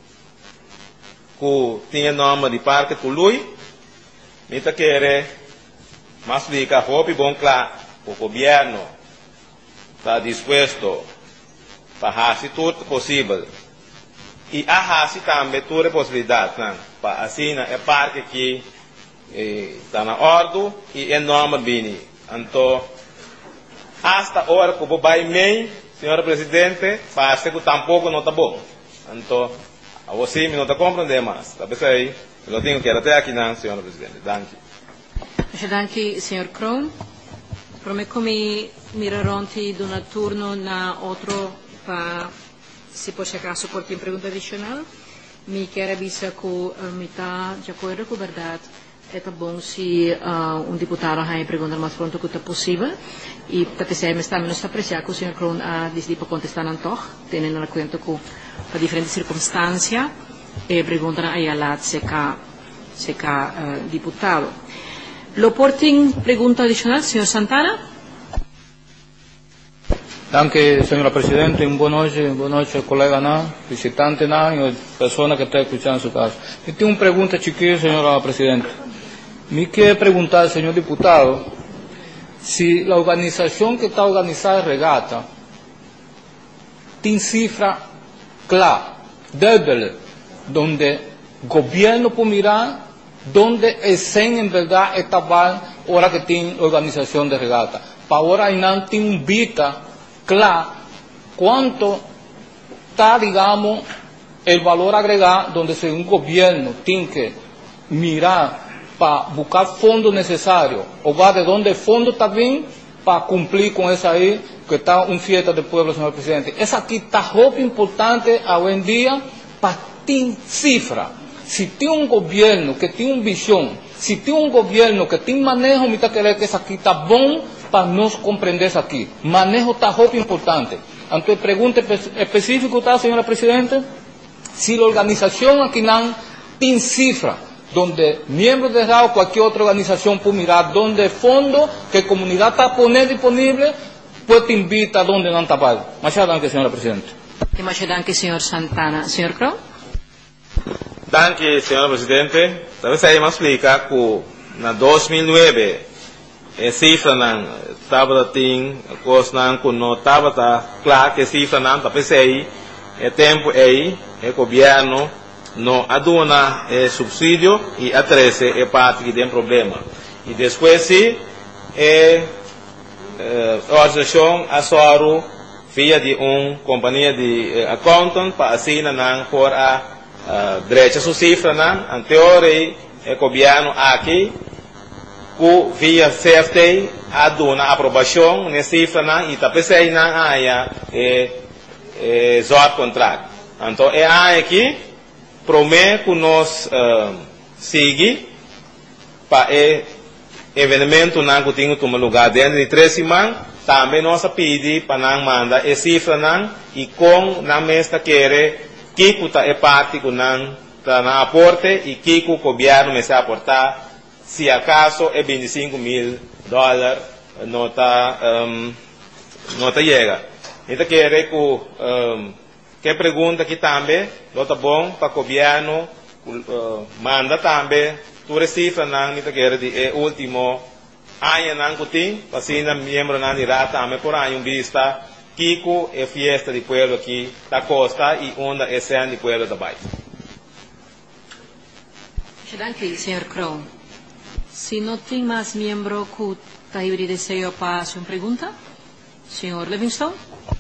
que tinha nome de parque Tului, me está querendo, mas fica roupa bom claro, o governo está disposto para fazer tudo possível. E a fazer também toda a possibilidade, para assim é parque que está na ordem e é nome bem. Então, hasta a hora que eu vai bem, senhora Presidente, parece que tampouco não está bom. Então, você não está compreendendo mais. Talvez aí, eu tenho que ir até aqui, não, senhora Presidente. Danke. Danke, senhor Kroon. Prometo mi miraronti de un turno na outro para, se por si acaso, por quem pergunta adicional. Mi quero avisar que mi está de acordo com a verdade. É bom se uh, um deputado vai perguntar mais pronto que possível. E talvez me está menos apreciado que o senhor Kroon a decidido para contestar não toch, tendo em conta que para diferentes circunstâncias e perguntar aí a lá se cá se cá uh, deputado. Lo porting pregunta adicional, senhor Santana. Danke, señora Presidente. Un buenas noches, buenas noches, colega na, visitante na, y persona que está escuchando en su casa. Yo tengo una pregunta chiquilla, señora Presidente. Me quiere preguntar, señor diputado, si la organización que está organizada en regata tiene cifra clara, débil, donde el gobierno puede mirar donde es en verdad esta val ahora que tiene organización de regata. Para ahora no tiene un vita claro cuánto está, digamos, el valor agregado donde si un gobierno tiene que mirar para buscar fondos necesarios o va de donde el fondo está bien para cumplir con esa ahí que está un fiesta del pueblo, señor Presidente. Esa aquí está muy importante hoy en día para tener cifra. Si tiene un gobierno que tiene una visión, si tiene un gobierno que tiene manejo, me está querer que esa aquí está bueno para nos comprender eso aquí. Manejo está muy importante. Entonces, pregunta específica está, señora Presidente, si la organización aquí no tiene cifra, donde miembros de R A O o cualquier otra organización puede mirar donde el fondo que la comunidad está poniendo disponible, pues te invita a donde no está pago. Muchas gracias, señora Presidente. Muchas gracias, señor Santana. Señor Kroon. Danke, senhor Presidente. Talvez aí me explicar que na dois mil e nove a cifra não estava assim, a coisa não não estava tá claro que a cifra não talvez aí é tempo aí o governo não aduna é subsídio e atrasa é parte que tem problema e depois se é a organização assoro via de uma companhia de accountant para assinar não por a Uh, direita su cifra nan anteriore e governo aqui ku via C F T aduna aprovação ne cifra nan e tapesei nan aya e e zot contract então é aqui promete que nós uh, siga para e evento nan que tinha tomar lugar dentro de três semanas também nós pedi para nan manda e cifra nan e com na mesta querer Kiko ta é parte que não está na aporte e Kiko o governo me se aportar se acaso é vinte e cinco mil dólares não está um, não está chega. Então quero que um, que pergunta que também não está bom para o governo uh, manda também tu cifra não então quero de é último ano não que tem para ser membro não irá também por ano vista Kiko é fiesta de pueblo aqui da costa e onda é cena de pueblo da Bahia. Danke, senhor Kroon. Se não tem mais membro que Tahibri deseo para su pregunta. Señor Livingstone.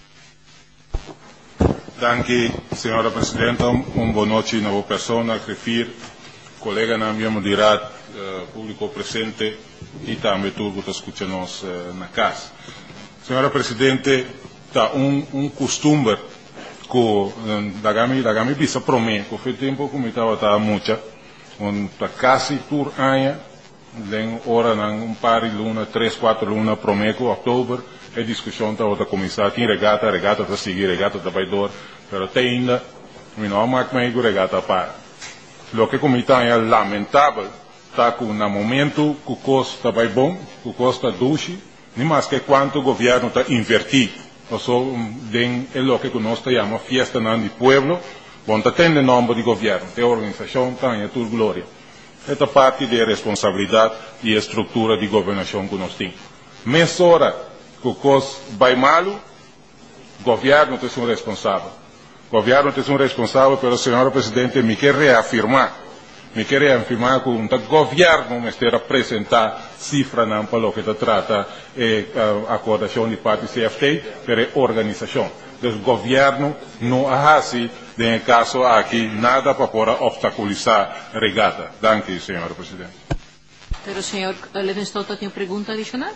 Danke, senhora Presidenta. Um boa noite, nova persona, refir, colega na minha moderado, uh, público presente e também tudo que está escutando nós uh, na casa. Senhora Presidente, está um, um costume que da gami da gami bisa promete que foi tempo que me estava tá muita, um tá quase por ano, tem hora não um par de luna, três, quatro luna promete outubro. A discussão está a começar, tem regata, regata está a seguir, regata está vai dor, mas até ainda, não há mais que regata para. O que como está é lamentável, está com no momento que o custo vai bom, que o custo duche, nem mais que quanto o governo está invertido. Ou seja, é o que nós chamamos festa do povo, onde tem o nome de governo, de organização, tem a tua glória. Esta parte da responsabilidade e a estrutura de governação que nós temos. Mas ora, que o coisa vai mal, o governo tem um responsável. O governo tem um responsável, mas a senhora Presidente me quer reafirmar, me quer reafirmar que o governo me está a apresentar cifra não para o que se trata a acordação de parte C F T para a organização. Então, o governo não hace, em caso aqui, nada para poder obstaculizar a regata. Danke, senhora Presidente. Pero, senhor Livingstone, tem uma pergunta adicional?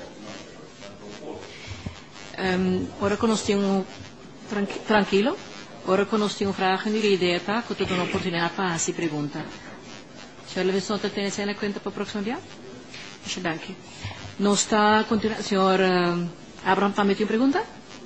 Um, ora que nós temos tranqu tranquilo, ora que nós temos vragen e ideia, tá? Que toda uma oportunidade para essa pergunta. senhor Livingstone, tem essa na conta para o próximo dia? Muito danke. Nós está continuando, senhor uh, Abraham, também tem uma pergunta?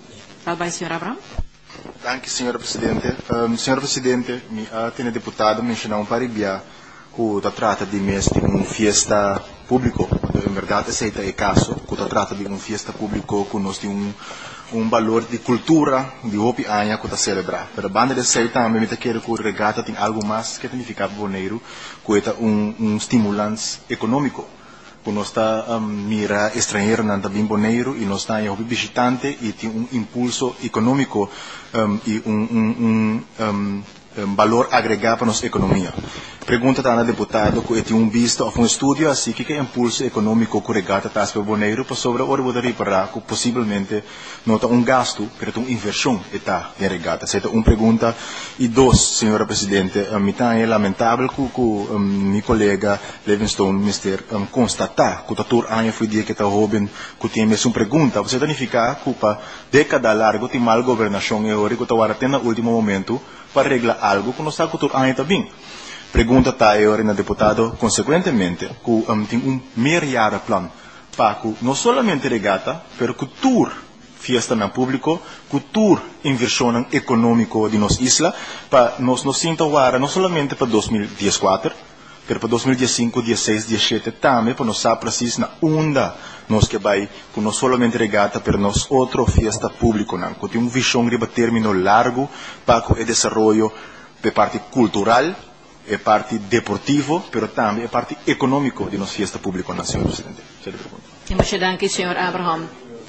Tá bem, senhor Abraham? Danke, senhora Presidente. Um, senhora Presidente, mi uh, tem deputado mencionado um paribia que se trata de mês de uma festa público. Em verdade, esse é o caso, que se trata de uma festa público que nós temos um, um valor de cultura de hopi año que se celebra. Pero a banda de sei também me quer que o regata tem algo mais que significa boneiro, que é um, um estimulante econômico. Que nós está um, mira estrangeiro não também boneiro e nós está em hopi visitante e tem um impulso econômico um, e um, um, um, um um valor agregado para a nossa economia. Pergunta a deputado que tem um visto a um estudo assim que que impulso econômico que regata está para boneiro para sobre a hora de reparar que possivelmente nota um gasto para uma inversão está em regata. Essa é uma pergunta. E dois, senhora Presidente, a mim é lamentável que o meu colega Livingstone mister um, constatar que o tatur ano foi dia que está jovem que tem mesmo uma pergunta. Você significa que para década larga tem mal governação e agora que está até no último momento para reglar algo que não está cultura ainda também. Pergunta está agora na deputado, consequentemente, que um, tem um melhor plano para que não somente regata, mas cultura, fiesta no público, cultura, inversão econômica de nossa isla, para nós nos sinta agora, não somente para dois mil e quatro, mas para dois mil e cinco, dezesseis, dezessete também, para nós saber precis na onda nós que vai, que não somente regata, mas nós outra fiesta pública, não, que tem uma visão de termino largo para o desenvolvimento de parte cultural, e parte deportivo, mas também a parte econômica de nossa fiesta pública, não, senhor Presidente. Muito danke, senhor Abraham.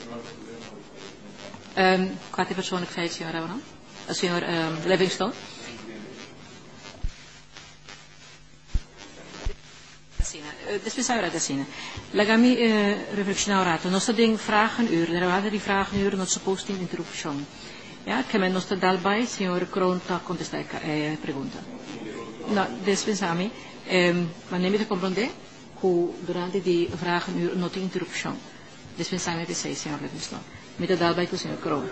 Um, quatro pessoas que fez, senhor Abraham? O senhor um, Livingstone? Dispensaar uit de zin. Lagami reflectionar rato. Nós temos vragen uur. Er waren die vragen uur. Nós supposed interrupção. Ja, que nós está dalbai, senhor Kroon, tá contestar a pergunta. Não, dispensami. Mas nem me compreender que durante die vragen uur não tem interrupção. Dispensami de sei, senhor Livingstone. Me está dalbai com o senhor Kroon.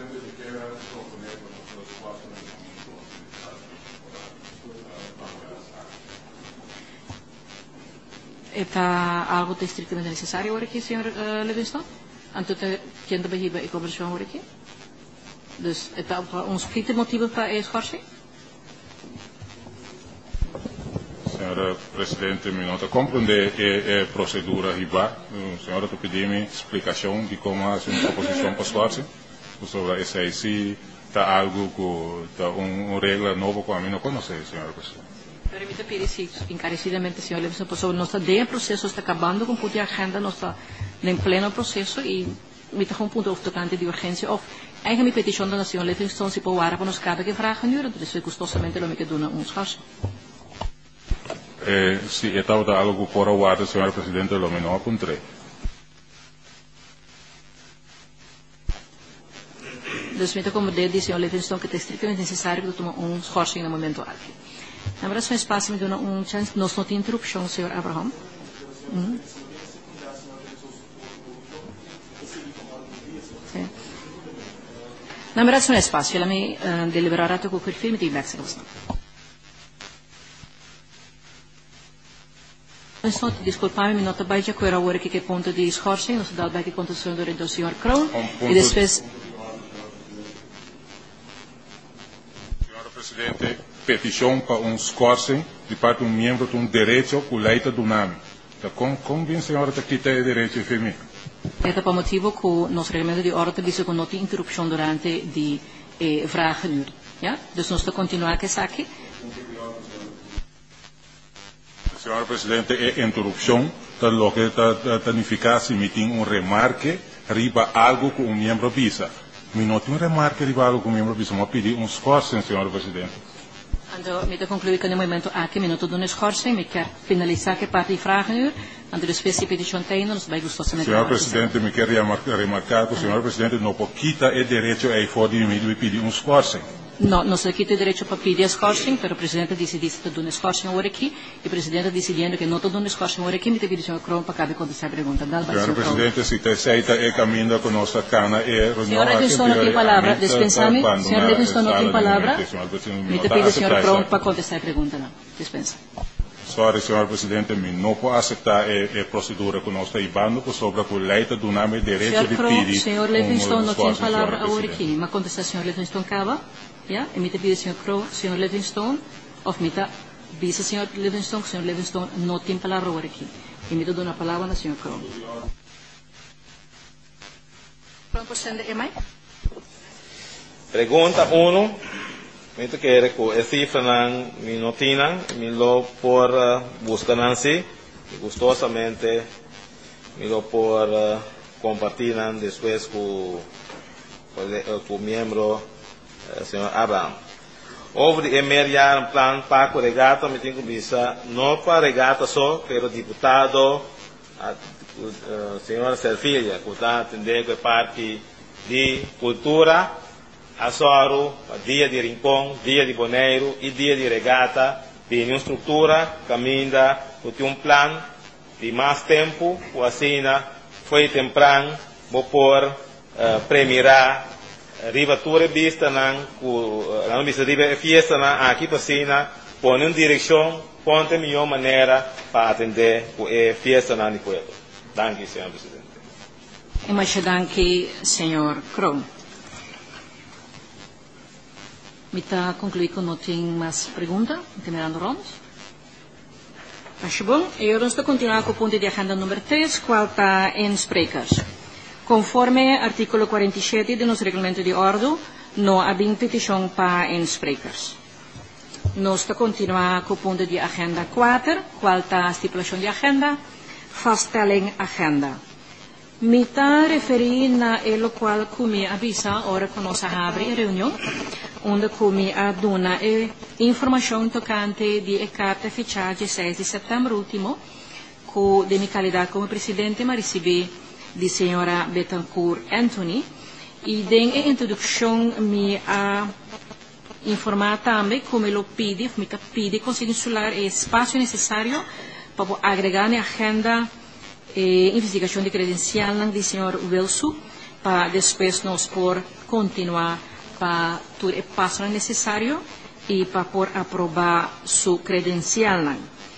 Está algo de estrictamente necessário agora aqui, senhor uh, Livingstone? Anto que ainda vai a conversão agora aqui? Dus está um split motivo para a schorsing? Senhora Presidente, me nota compreender a, a procedura riba. A senhora está pedindo explicação de como é uma proposição para schorsing. Sobre essa aí, se está algo que está uma regra nova que a mim não conhece, senhora Presidente. Permita pedir encarecidamente, senhor Livingstone, sobre nós está de processo, está acabando com a agenda, nós está em pleno processo e me está com um ponto tocante de urgência. Of, eigenlijk mijn petitie dan senhor Livingstone se pouar para nos cada que vragen nu, dat is custosamente lo que doen ons gas. Eh, si estava algo fora o ar, senhora Presidente, lo menor apuntrei. Dus met como de diz o senhor Livingston que é estritamente necessário que tomar um schorsing no momento aqui. Na verdade, só espaço me dá um chance, nós não temos interrupção, senhor Abraham. Uhum. Sim. Na verdade, só espaço, ela me uh, deliberará com o filme de Black Sabbath. Então, desculpa-me, não trabalho com a hora que é ponto de schorsing, nós dá aqui contação do senhor Crown e depois. Senhora Presidente, petição para um schorsing de parte de um membro de um direito com leita do nome. Então, como, como bem a senhora está aqui tem direito a firme? É por motivo que o nosso regulamento de ordem diz que não tem interrupção durante de eh, vragen. Ja? Dus nós estamos continuar que saque. Senhora Presidente, é interrupção, tal lo que significa se me tem um remarque riba algo que um membro visa. Me não tem um remarque riba algo que um membro visa, mas pedir um schorsing, senhora Presidente. Então, me concluir que no momento aqui, me não estou dando schorsing, me quer finalizar que parte de vragen. Então, depois se petição tem, nós vai gostosamente. Senhora Presidente, me quer remarcar que o senhor Presidente não pode quitar o direito a fora de mim de pedir um schorsing. Não, não se quita o direito para pedir schorsing, mas o Presidente decidiu que estou dando schorsing agora aqui, e o Presidente decidindo que não estou dando schorsing agora aqui, me pediu o senhor Crown para caber quando se pergunta. Senhor Presidente, se te aceita e caminha com nossa cana e reunião. Senhor Livingston não tem palavra, dispensame. Senhor Livingston não tem palavra. Me pediu o senhor Crown para contestar a pergunta, não. Dispensa. Sorry, senhor Presidente, me não pode aceitar a procedura que nós estamos ibando sobre a leita do nome direito de pedir. Senhor Livingston não tem palavra agora aqui, mas contestar senhor Livingston acaba. Ja, e me pediu o senhor Crow, senhor Livingston, ou me diz o senhor Livingston, que o senhor Livingston não tem palavra agora aqui. E me dou uma palavra ao senhor Crow. Pronto, sende e mais? Pergunta um. Muito quero que a cifra não me notina, me lo por buscar nansi, gostosamente me lo por compartir depois com o membro senhor Abraham. Houve de emergir um plano para a regata, me tenho que dizer, não para a regata só, mas o deputado, o senhor Serfilha, que está atendendo a parte de cultura, Açoro, dia de Rincón, dia de Boneiro e dia de regata, tem uma estrutura, caminha, tem um plano de mais tempo, o assina, foi temprano, vou por uh, premiar riba ture vista nan ku nan bisa riba fiesta na aqui passina põe uma direção ponte melhor maneira para atender o fiesta na Nicoelo. Danke, senhor Presidente. E mais danke, senhor Crown. Me está concluindo que não tem mais perguntas, terminando rondas. Acho bom. E agora vamos continuar com o ponto de agenda número três, qual está em sprekers. Conforme artículo quarenta e sete do nosso regulamento de ordem, não há petição para em sprekers. Nós vamos continuar com o ponto de agenda quatro, qual está a estipulação de agenda, faststelling agenda. Me está referindo na el qual me avisa ora que nós abrimos a reunião, onde me aduna informação tocante de carta fechada de seis de setembro último, que de minha qualidade como presidente, me recebi de senhora Betancourt Anthony, e em introdução me a informar também como ele pede, me pede conseguir insular o espaço necessário para agregar na agenda e investigação de credencial do senhor Wilson, para depois nós por continuar para todo o passo necessário e para por aprovar sua credencial.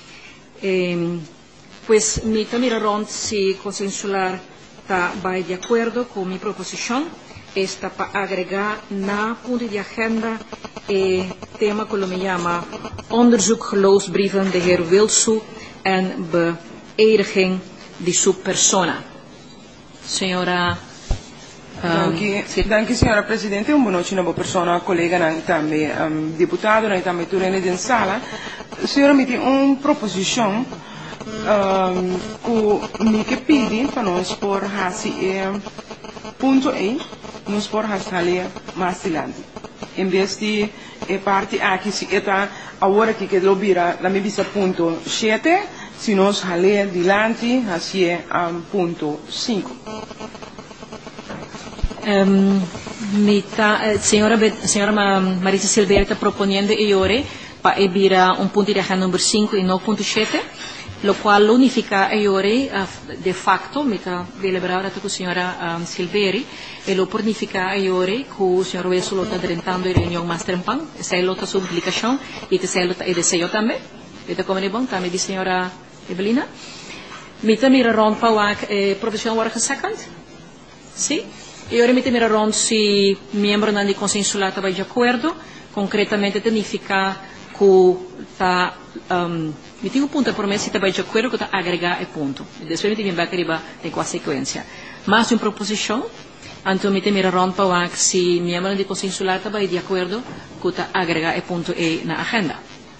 Eh, pues me también se conseguir insular está vai de acordo com minha proposição, está para agregar na ponto de agenda o tema que me chama onderzoek geloofsbrieven de heer Wilson en beëdiging de sua persona. Senhora Danke, sì. Danke signora Presidente, un buon una persona, collega também um, deputado, noi também turene in sala. Signora mi un proposition um, ku mi che pidi para nós por hasi e punto e nós por hasi mastilante. In vez di e parte aqui si eta agora que que lobira la mi visa punto sete, si nós hale dilante hasi um, punto cinco. Um, Mita, eh, señora, señora Marisa Silveira está proponiendo e ore para ebira un punto de agenda número cinco e no punto siete, lo cual unifica e ore uh, de facto, mita deliberare con la signora um, Silveri, e lo pornifica e ore con il signor Weso lo sta drentando in riunione master in pan, e sei lotta su applicazione, e te sei lotta e de sei tambe, vete come ne bon, tambe di signora Evelina. Mita mira rond pa wak eh, professional worden second? Sì? E ora mi mira rond si membro nan di consensulata vai de acordo, concretamente significa que ta um, mi tengo un punto de promessa e vai de acordo que ta agregar e punto. E depois mi vai arriba em qual sequência. Mas uma proposição, então mi mira rond pa wak si membro di consensulata vai de acordo que ta agregar e punto e na agenda.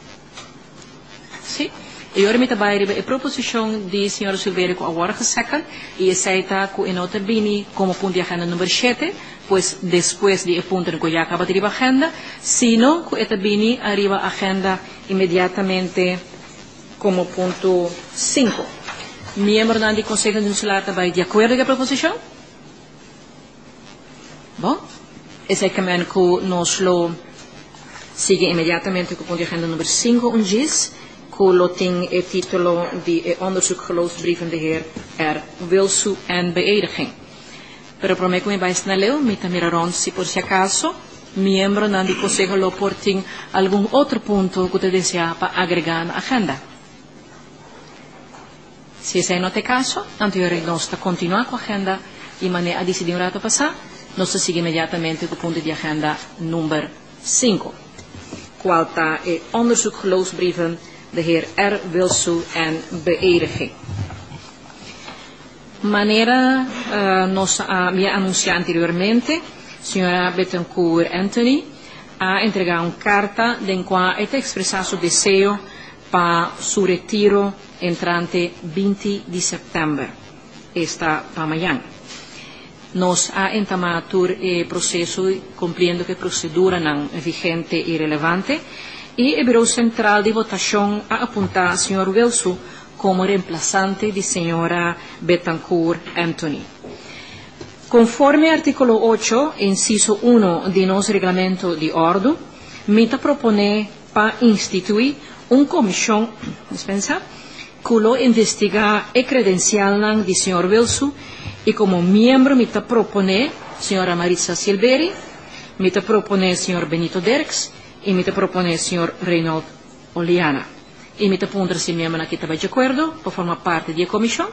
Sì? E ora mi trabalho a proposição de senhora Silveira com a hora que second e aceita que em outra bini como ponto de agenda número sete, pois depois de ponto em que já acaba de ir a agenda, sino que esta bini arriba a agenda imediatamente como ponto cinco. Miembro do Conselho Insular vai de acordo com a proposição? Bom, esse é o caminho que nós lo sigue imediatamente com o ponto de agenda número cinco, um diz Loting het titolo die e onderzoek geloofsbrieven de heer R. Wilsu en beëdiging. Pero prometo me vais na leo, me tamiraron si por si acaso, miembro nan di consejo lo porting algún otro punto que te desea para agregar na agenda. Si ese no te caso, anteriore nostra continua con agenda y mané a decidir un rato pasar, nos sigue inmediatamente con punto de agenda nummer cinco. Qualta e onderzoek geloofsbrieven de heer R. Wilsu en beëdiging. Manera uh, nos había anunciado anteriormente, señora Bettencourt Anthony ha entregado una carta en cual está expresado su deseo para su retiro entrante veinte de septiembre, esta para mañana. Nos ha entamado el proceso cumpliendo que procedura non vigente y relevante, y el Bureau Central de Votación ha apuntado al señor Wilsu como reemplazante de señora Bettencourt Anthony. Conforme al artículo ocho, inciso uno de nuestro reglamento de orden, meta propone para instituir una comisión, dispensa, que lo investiga el credencial de señor Wilsu y como miembro meta propone señora Marisa Silveri, meta propone señor Benito Derks, y me te propone el señor Reynold Oliana. Y me te punto si miembro aquí estaba de acuerdo, por formar parte de la comisión.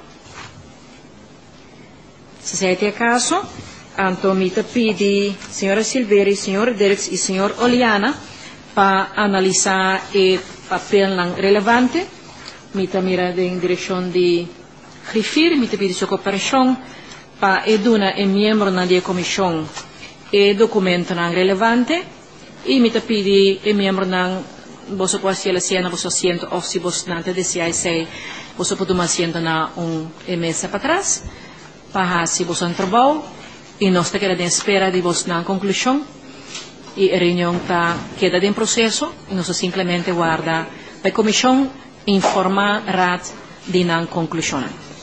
Si se te acaso, anto me te pide señora Silveri, señor Derks y señor Oliana para analizar el papel relevante. Me te mira en dirección de Griffith, me te pide su cooperación para edunar el miembro de la comisión el documento relevante. Y me te pide el miembro nan vos puede hacer la cena vos asiento o si vos nante deseáis sei vos puede tomar asiento na un mesa para atrás para si vos han trabajado y nos te queda de espera de vos nan conclusión y la reunión está queda en proceso y nos simplemente guarda la comisión informa rat de nan conclusión.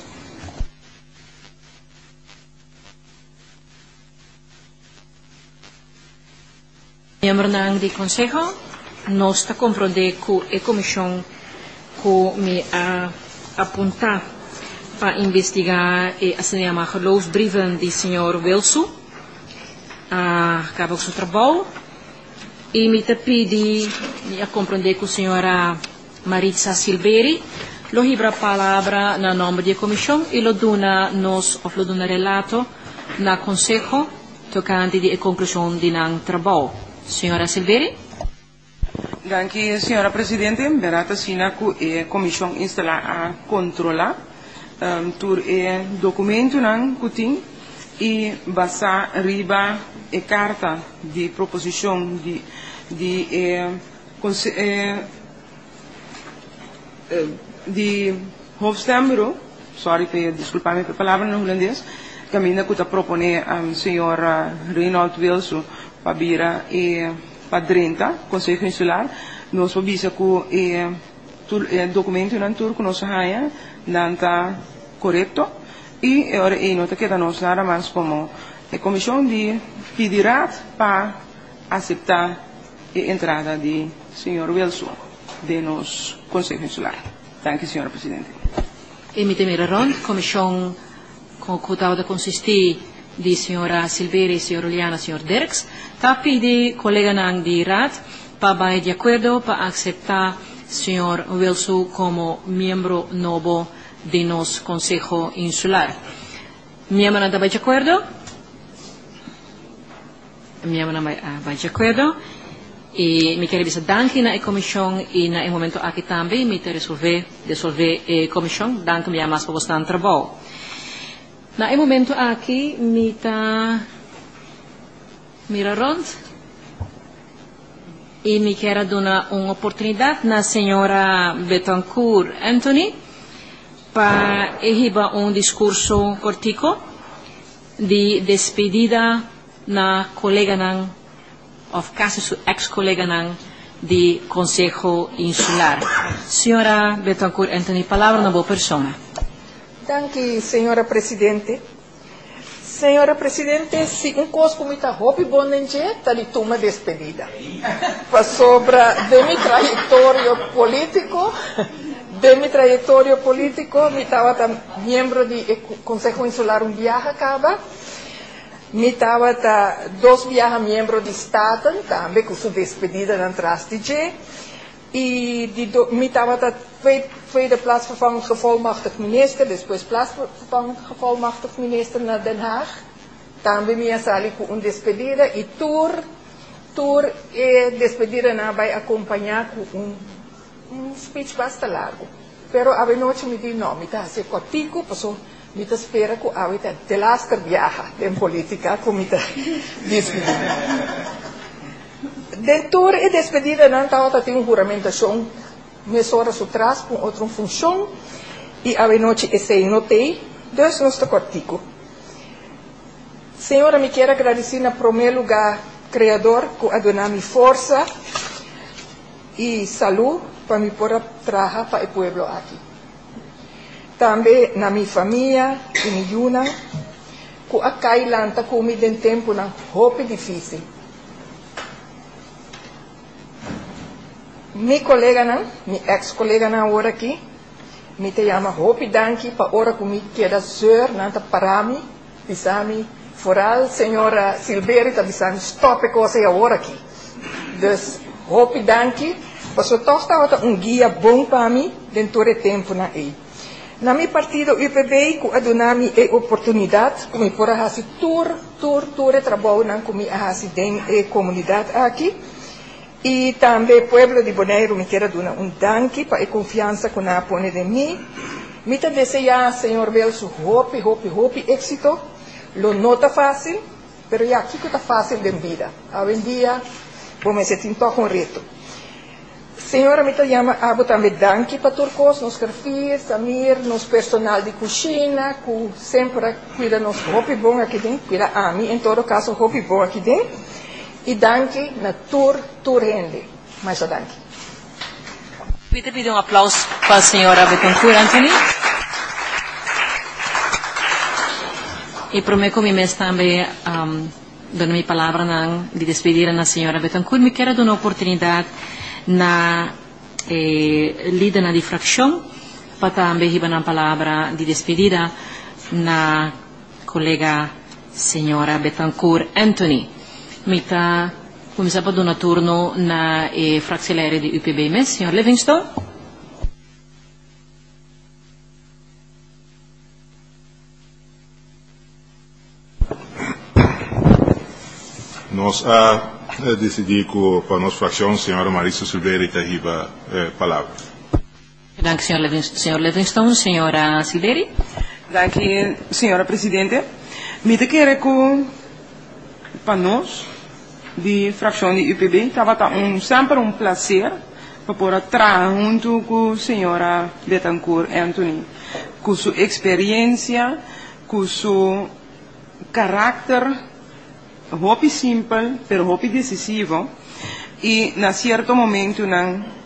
Miembro del Consejo no está comprende que la comisión que me ha apuntado para investigar e se llama geloofsbrieven del señor Wilsu acaba su trabajo y me te pide a comprender que la señora Marisa Silveri lo libra palabra na nombre de la comisión y lo dona nos o lo dona relato na Consejo tocante de conclusión de nan trabajo. Signora Silveri. Dank u, signora Presidente. Berata sina ku e commission instala a controla um, tur e documento nan kuting e basa riba e carta di proposition di di e, e, e di hoofdstembureau, sorry per disculparmi per palabra in holandês, cammina ku ta propone am um, signora Reynold Wilsu Pabira e Padrenta, Conselho Insular, nós obisa que o documento em turco nós haya não está correto e agora e nota que nós nada mais como a comissão de pedirá para aceitar a entrada de senhor Wilson de nos Conselho Insular. Dank u, senhora Presidente. E mi temere rond, comissão com que consistir de senhora Silveira, senhora Juliana, senhor Dirks, tapi de colega nang di Raad, para de acordo para aceitar senhor Wilson como membro novo de nos Conselho Insular. Miembro não está de acordo? Miembro não está de acordo? E me quero dizer danke na comissão e na momento aqui também me te resolver resolver a comissão. Danke me mais para vostro trabalho. Na momento aqui me ta mira rond e me quero dar uma oportunidade na senhora Betancourt Anthony para ehiba um discurso cortico de despedida na colega nang of caso su ex-colega nang de Conselho Insular. Senhora Betancourt Anthony, palavra na boa persona. Danke, senhora Presidente. Senhora Presidente, se um cospo muita roupa bonenje, tá de toma despedida. Para sobra de mi trajetória político, de mi trajetória político, me estava membro do Conselho Insular um viaje acaba. Me estava dois viajes membros de Estado, também com sua despedida na Trastije. E me estava tweede plaatsvervangend gevolmachtigd minister, depois plaatsvervangend gevolmachtigd minister naar Den Haag. Também me sali com uma despedida e tour, tour e despedida na vai acompanhar com um, um speech bastante largo. Pero a noite me disse não, me está assim cortico, passou. Me espera que a vida de laatste viaja em política como me despedida. Dentro e despedida não estava tem um juramentação, me sora su tras com outra função e a noite esse notei, dois nos cortico. Senhora, me quero agradecer na primeiro lugar Criador que a donar-me força e saúde para me poder trabalhar para o povo aqui. Também na minha família e minha juna, que a cailanta comigo em tempo na roupa difícil. Meu colega não, meu ex-colega não agora aqui, me te chama roupa danke para hora comigo que era senhor, não tá para mim, pisami, foral, senhora Silveira, tá pisami, stop coisa agora aqui. Dus roupa danke, para o toch estava um guia bom para mim dentro do tempo na aí. Na meu partido U P B, que a donar-me a oportunidade, como por a fazer tour, tour, tour de trabalho na como a fazer a comunidade aqui. E também o povo de Bonaire me quer dar um danke para a confiança que na põe de mim. Me te desejar, Senhor Wilson, hope, hope, hope, éxito. Lo não está fácil, mas já aqui que está fácil de vida. Hoje em dia, vamos se tentar com reto. Senhora, me chama abo também danke para todos nos carfies, Samir, nos personal de cozinha, que sempre cuida nos roupa bom aqui dentro, cuida a mim, em todo caso, roupa bom aqui dentro. E danke na tour, tour rende. Mais a danke. Vou pedir um aplauso para a senhora Betancourt Anthony. E prometo que me também um, dando minha palavra na, de despedir na senhora Betancourt. Me quero dar uma oportunidade na eh, líder na difração para também dar uma palavra de despedida na colega senhora Betancourt Anthony. Mita começava a dar um turno na eh, fraxileira de U P B M S, senhor Livingston. Nós a uh, decidir que para nossa fração, senhora Marisa Silveira, está aí a uh, palavra. Danke, senhor Livingston. Senhor Livingston, senhora Silveira. Danke, senhora Presidente. Me te quero que para nós de fração de U P B estava um sempre um prazer para poder trabalhar junto com a senhora Betancourt Anthony, com sua experiência, com seu caráter, hopi simples, pero hopi decisivo, e na certo momento não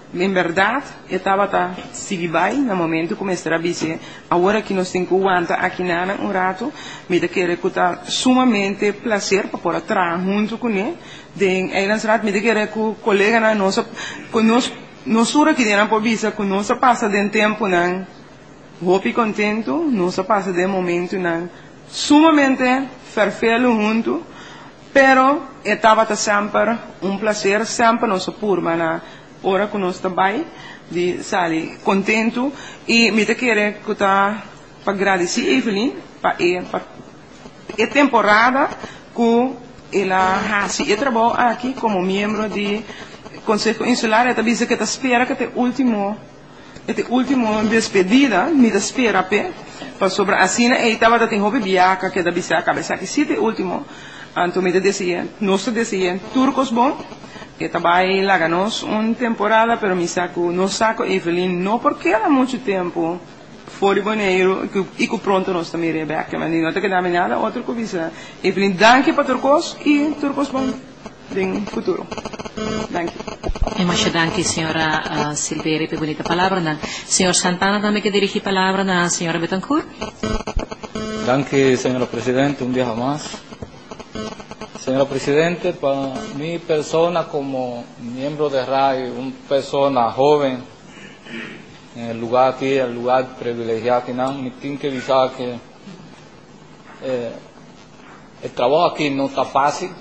em verdade, estava tá seguir bem no momento como estará bici. Agora que nós temos que aguentar aqui nada um rato, me querer que tá sumamente prazer para poder trabalhar junto com ele. Den Eilands Raad, me querer que o colega na nossa, que nós, nós ura que deram por bici, que nós passa de tempo não, hopi contento, nós passa de momento não, sumamente perfeito junto, pero estava tá sempre um prazer, sempre nossa purma na ora que nós trabalhamos, de sali contento e me querer que tá para agradecer Evelyn para a temporada que ela hace e trabalho aqui como membro do Conselho Insular. Ela diz que ela espera que o último este último despedida me espera pe para sobre assim e estava da tem hobby biaca que ela diz a cabeça que se o último então me dizia nós dizia turcos bom que trabalha lá ganos uma temporada, pero me saco, não saco Evelyn, não porque ela há muito tempo fora de Boneiro, e que pronto nós também Rebeca, mas não tem que dar nada, outra coisa. Evelyn, danke para Turcos e Turcos bom no futuro. Danke. E muchas danke, senhora uh, Silveira, por bonita palavra. Na senhor Santana também que dirige palavra na senhora Betancourt. Danke, senhora Presidente, un día más. Señora Presidente, para mi persona como miembro de R A I, una persona joven, en el lugar aquí, el lugar privilegiado que no, me tengo que avisar que eh, el trabajo aquí no está fácil,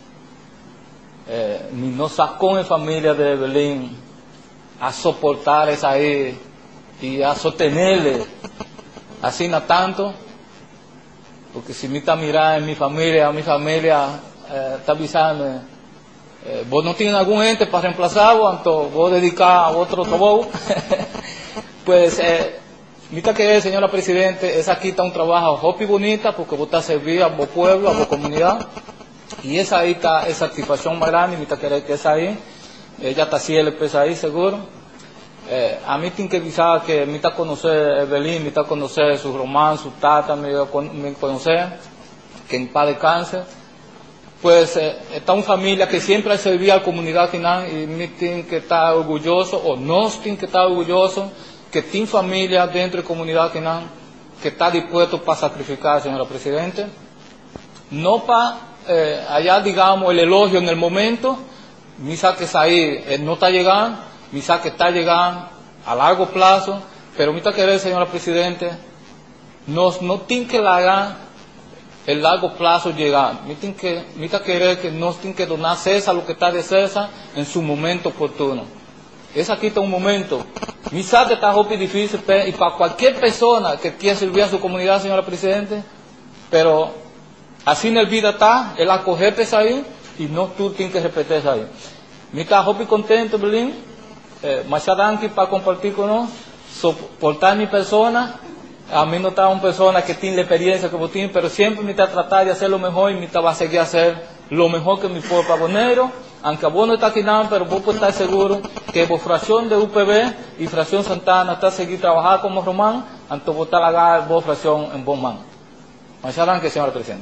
eh, ni no sacó en familia de Belén a soportar esa ahí y a sostenerle así no tanto, porque si me está mirando en mi familia, a mi familia eh, está avisando, eh, vos no tienes algún ente para reemplazarlo, entonces vos dedicar a otro trabajo. Pues, eh, mi que señora Presidente, es aquí está un trabajo hopi bonita, porque vos está servir a vos pueblo, a vos comunidad, y esa ahí está esa satisfacción más grande, mi que es ahí, ella está así, el pesa ahí seguro. Eh, a mí tengo que avisar que me está conocer Evelyn, me está conocer su román, su tata, me, me conocer, que en paz descanse. Pues eh, está una familia que siempre ha servido a la comunidad y me tiene que estar orgulloso, o nos tiene que estar orgulloso, que tiene familia dentro de la comunidad que está dispuesto para sacrificar, señora Presidente. No para eh, allá, digamos, el elogio en el momento, misa que ahí eh, no está llegando, misa que está llegando a largo plazo, pero mita querer, señora Presidente, nos no tiene que largar el largo plazo llegar, mita que mita querer que nos tiene que donar César lo que está de César en su momento oportuno. Es aquí está un momento, misa que está muy difícil y para cualquier persona que quiera servir a su comunidad, señora Presidente, pero así en el vida está, el acoger ahí y no tú tienes que repetir ahí. Me está muy contento, Belén. Eh, muchas gracias para compartir con nosotros, soportar mi persona. A mí no está una persona que tiene la experiencia que vos tienes, pero siempre me está tratar de hacer lo mejor y me está va a seguir a hacer lo mejor que mi pueblo para Bonero. Aunque vos no está aquí nada, pero vos puedes estar seguro que vos fracción de U P B y fracción Santana está a seguir trabajando como Román, antes vos está la vos fracción en Bonman. Muchas gracias, señora Presidente.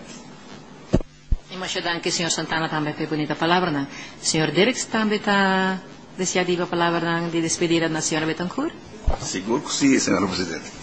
E muchas gracias, señor Santana, também por bonita palavra. Né? Senhor Dirks também está deseando a palavra de despedida da senhora Betancourt? Seguro que sim, senhora Presidente.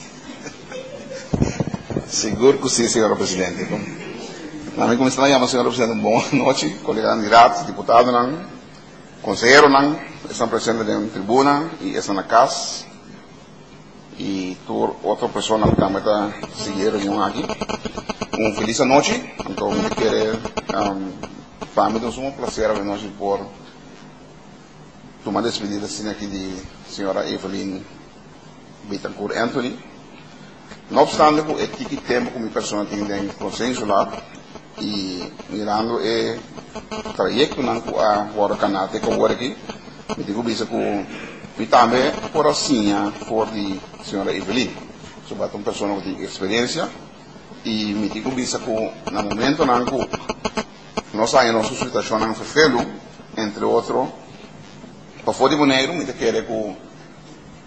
Seguro que sim, senhora Presidente. A mim, como está aí, senhora Presidente, boa noite, colega candidatos, diputado, consejero, estão presentes na tribuna e estão na casa. E outra pessoa que também está seguindo aqui. Uma feliz noite. Então, eu quero, para mim, é um prazer a nós por tomar a despedida assim aqui de senhora Evelyn Betancourt Anthony. Não obstante, eu tenho que tempo com minha pessoa que tem consenso lá e mirando o trajeto não com a hora canata com agora aqui, me digo isso com e também por assim for de senhora Evelyn, sobre uma pessoa que tem experiência e me digo isso com no momento não com nós aí nossa situação não foi entre outro para fora de Boneiro, me querer com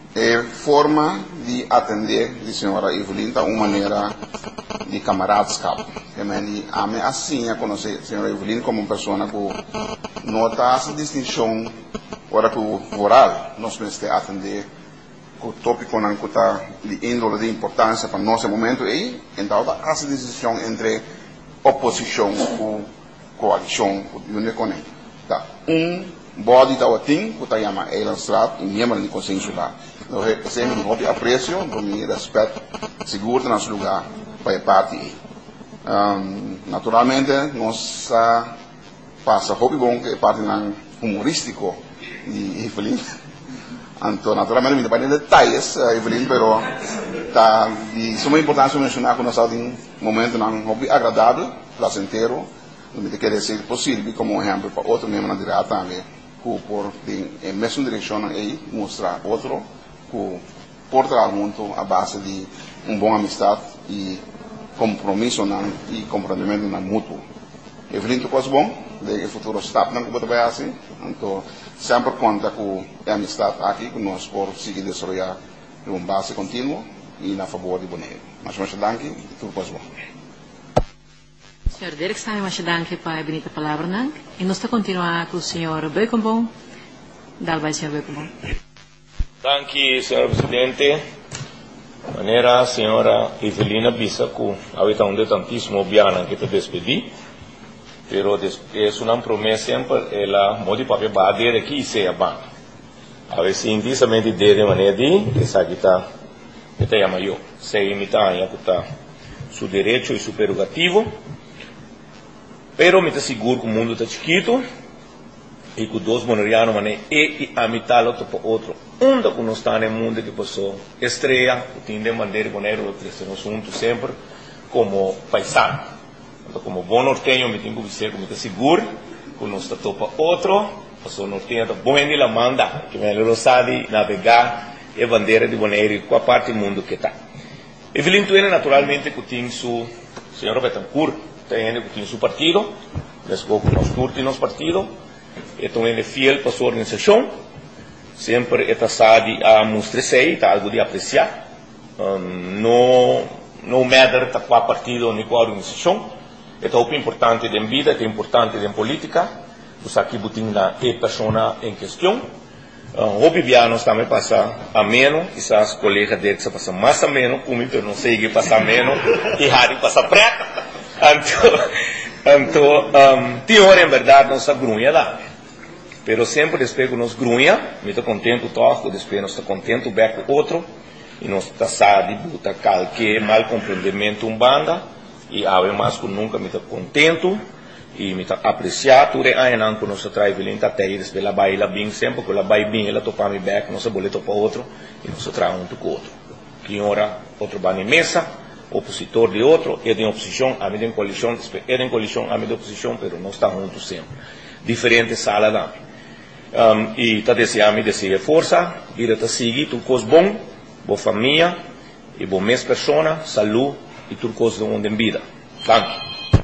é forma de atender a senhora Evelyn de uma maneira de camaradskap. A mim assim a conhecer a senhora Evelyn como uma pessoa que nota essa distinção ora que o oral nós temos que atender o tópico não está de índole de importância para nosso momento aí, então essa distinção entre oposição e coalição onde conecta. Tá. Um body da outing que está chama Elan Strat e membro do Conselho Insular. Então é sempre um óbvio apreço, um respeito, seguro no nosso lugar para a parte. Um, naturalmente nós uh, passa hobby bom que é parte não humorístico de Evelyn. Então, naturalmente, me depende de detalhes, Evelyn, pero tá de suma importância mencionar que nós temos um momento não hobby agradável, placentero, onde quer ser possível como exemplo para outro membro da direita também, que por em mesma direção aí mostrar outro que porta junto a base de uma boa amizade e compromisso não, e comprometimento não mútuo. Evelyn, tu coisa bom, de futuro staff não que vai assim, então sempre conta com a amizade aqui que nós por seguir desenvolver uma base contínua e na favor de Bonaire. Mas muito danke, tudo coisa bom. Senhor Dirk, está muito danke para a bonita palavra, não? E nós está continuar com o senhor Beukenbom. Dá vai, senhor Beukenbom. Danke, senhor presidente. Maneira, a senhora Evelina Bisa, que havia um tantíssimo biana que te despedi. Pero es una promesa sempre ela modi papel ba dere aqui se aban. A ver se indisamente dere maneira de essa que tá que tá chama eu. Se imitar ya que tá su direito e su prerrogativo. Pero me tá seguro que o mundo tá chiquito e que dois monorianos mané e a mitad outro para outro. Onde que nós está no mundo que passou estreia, que tem de maneira maneira crescemos juntos sempre como paisano. Então, como bom norteño, me tenho que dizer que me está seguro, que não está topa outro, passou norteño, está bom em la manda, que me lo sabe navegar e bandeira de Bonaire com a parte do mundo que está. Evelyn Tuene, naturalmente, que tem su senhora Betancourt, tem que tem su partido, nós nós curtimos partido, então ele é fiel para sua organização, sempre está sabe a mostrar-se, está algo de apreciar, um, não não matter tá qual partido nem qual organização. É tão importante em vida, é importante em política. Nós aqui botamos a pessoa em questão. O bibianos também passa a menos, quizás colegas deles passam mais a menos, como eu não sei que passa a menos, e Harry passa preto. Então, então um, tem hora em verdade nossa grunha lá. Mas sempre depois que nós grunha, me estou contente toco, depois nós estamos contentes ver com outro, e nós estamos sabe, buta qualquer mal compreendimento um banda. E además que nunca me está contento e me está apreciado tudo é não que nós traz violenta até e depois ela vai ela bem sempre que ela vai bem ela topa me back nós boleto para outro e nós traz um com outro que hora outro vai na mesa opositor de outro é de oposição a mim de coalição é de coalição a mim de oposição mas não está juntos sempre diferente sala lá um, e está desejando deseja força e está seguir tudo coisa bom boa família e boa mais pessoa saúde e tudo coisa onde em vida. Danke.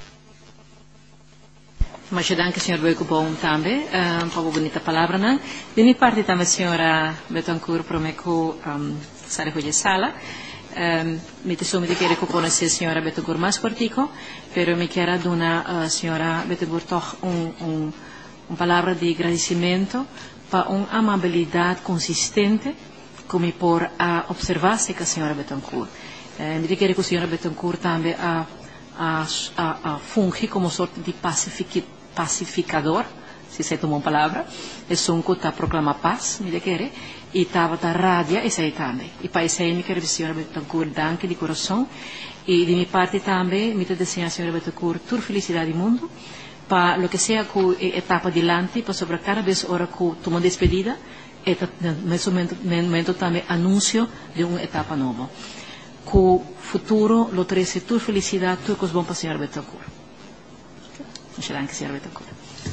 Mas danke, senhor Beukenbom, também, um, para a bonita palavra, não? De minha parte, também, senhora Betancourt, prometo um, sair de sala. Um, me te somente querer conhecer a senhora Betancourt mais partico, pero me quero dar a senhora Betancourt um, um, uma palavra de agradecimento para uma amabilidade consistente, como por a observar-se com a senhora Betancourt. Eh, me querer que a senhora Betancourt também a, a, a, a funge como sorte de pacific, pacificador, se se toma uma palavra, é um que está proclama paz, me querer, e estava da rádio, esse aí também. E para isso aí me quero a senhora Betancourt, danke de coração, e de minha parte também, me desejo a senhora Betancourt toda felicidade do mundo, para lo que seja com a etapa adiante, para sobre cada vez hora que toma despedida, e nesse momento, momento também anúncio de uma etapa nova. Que o futuro lo trace tu felicidade, tudo coisa bom para a senhora Betancourt. Muito obrigada, senhora Betancourt.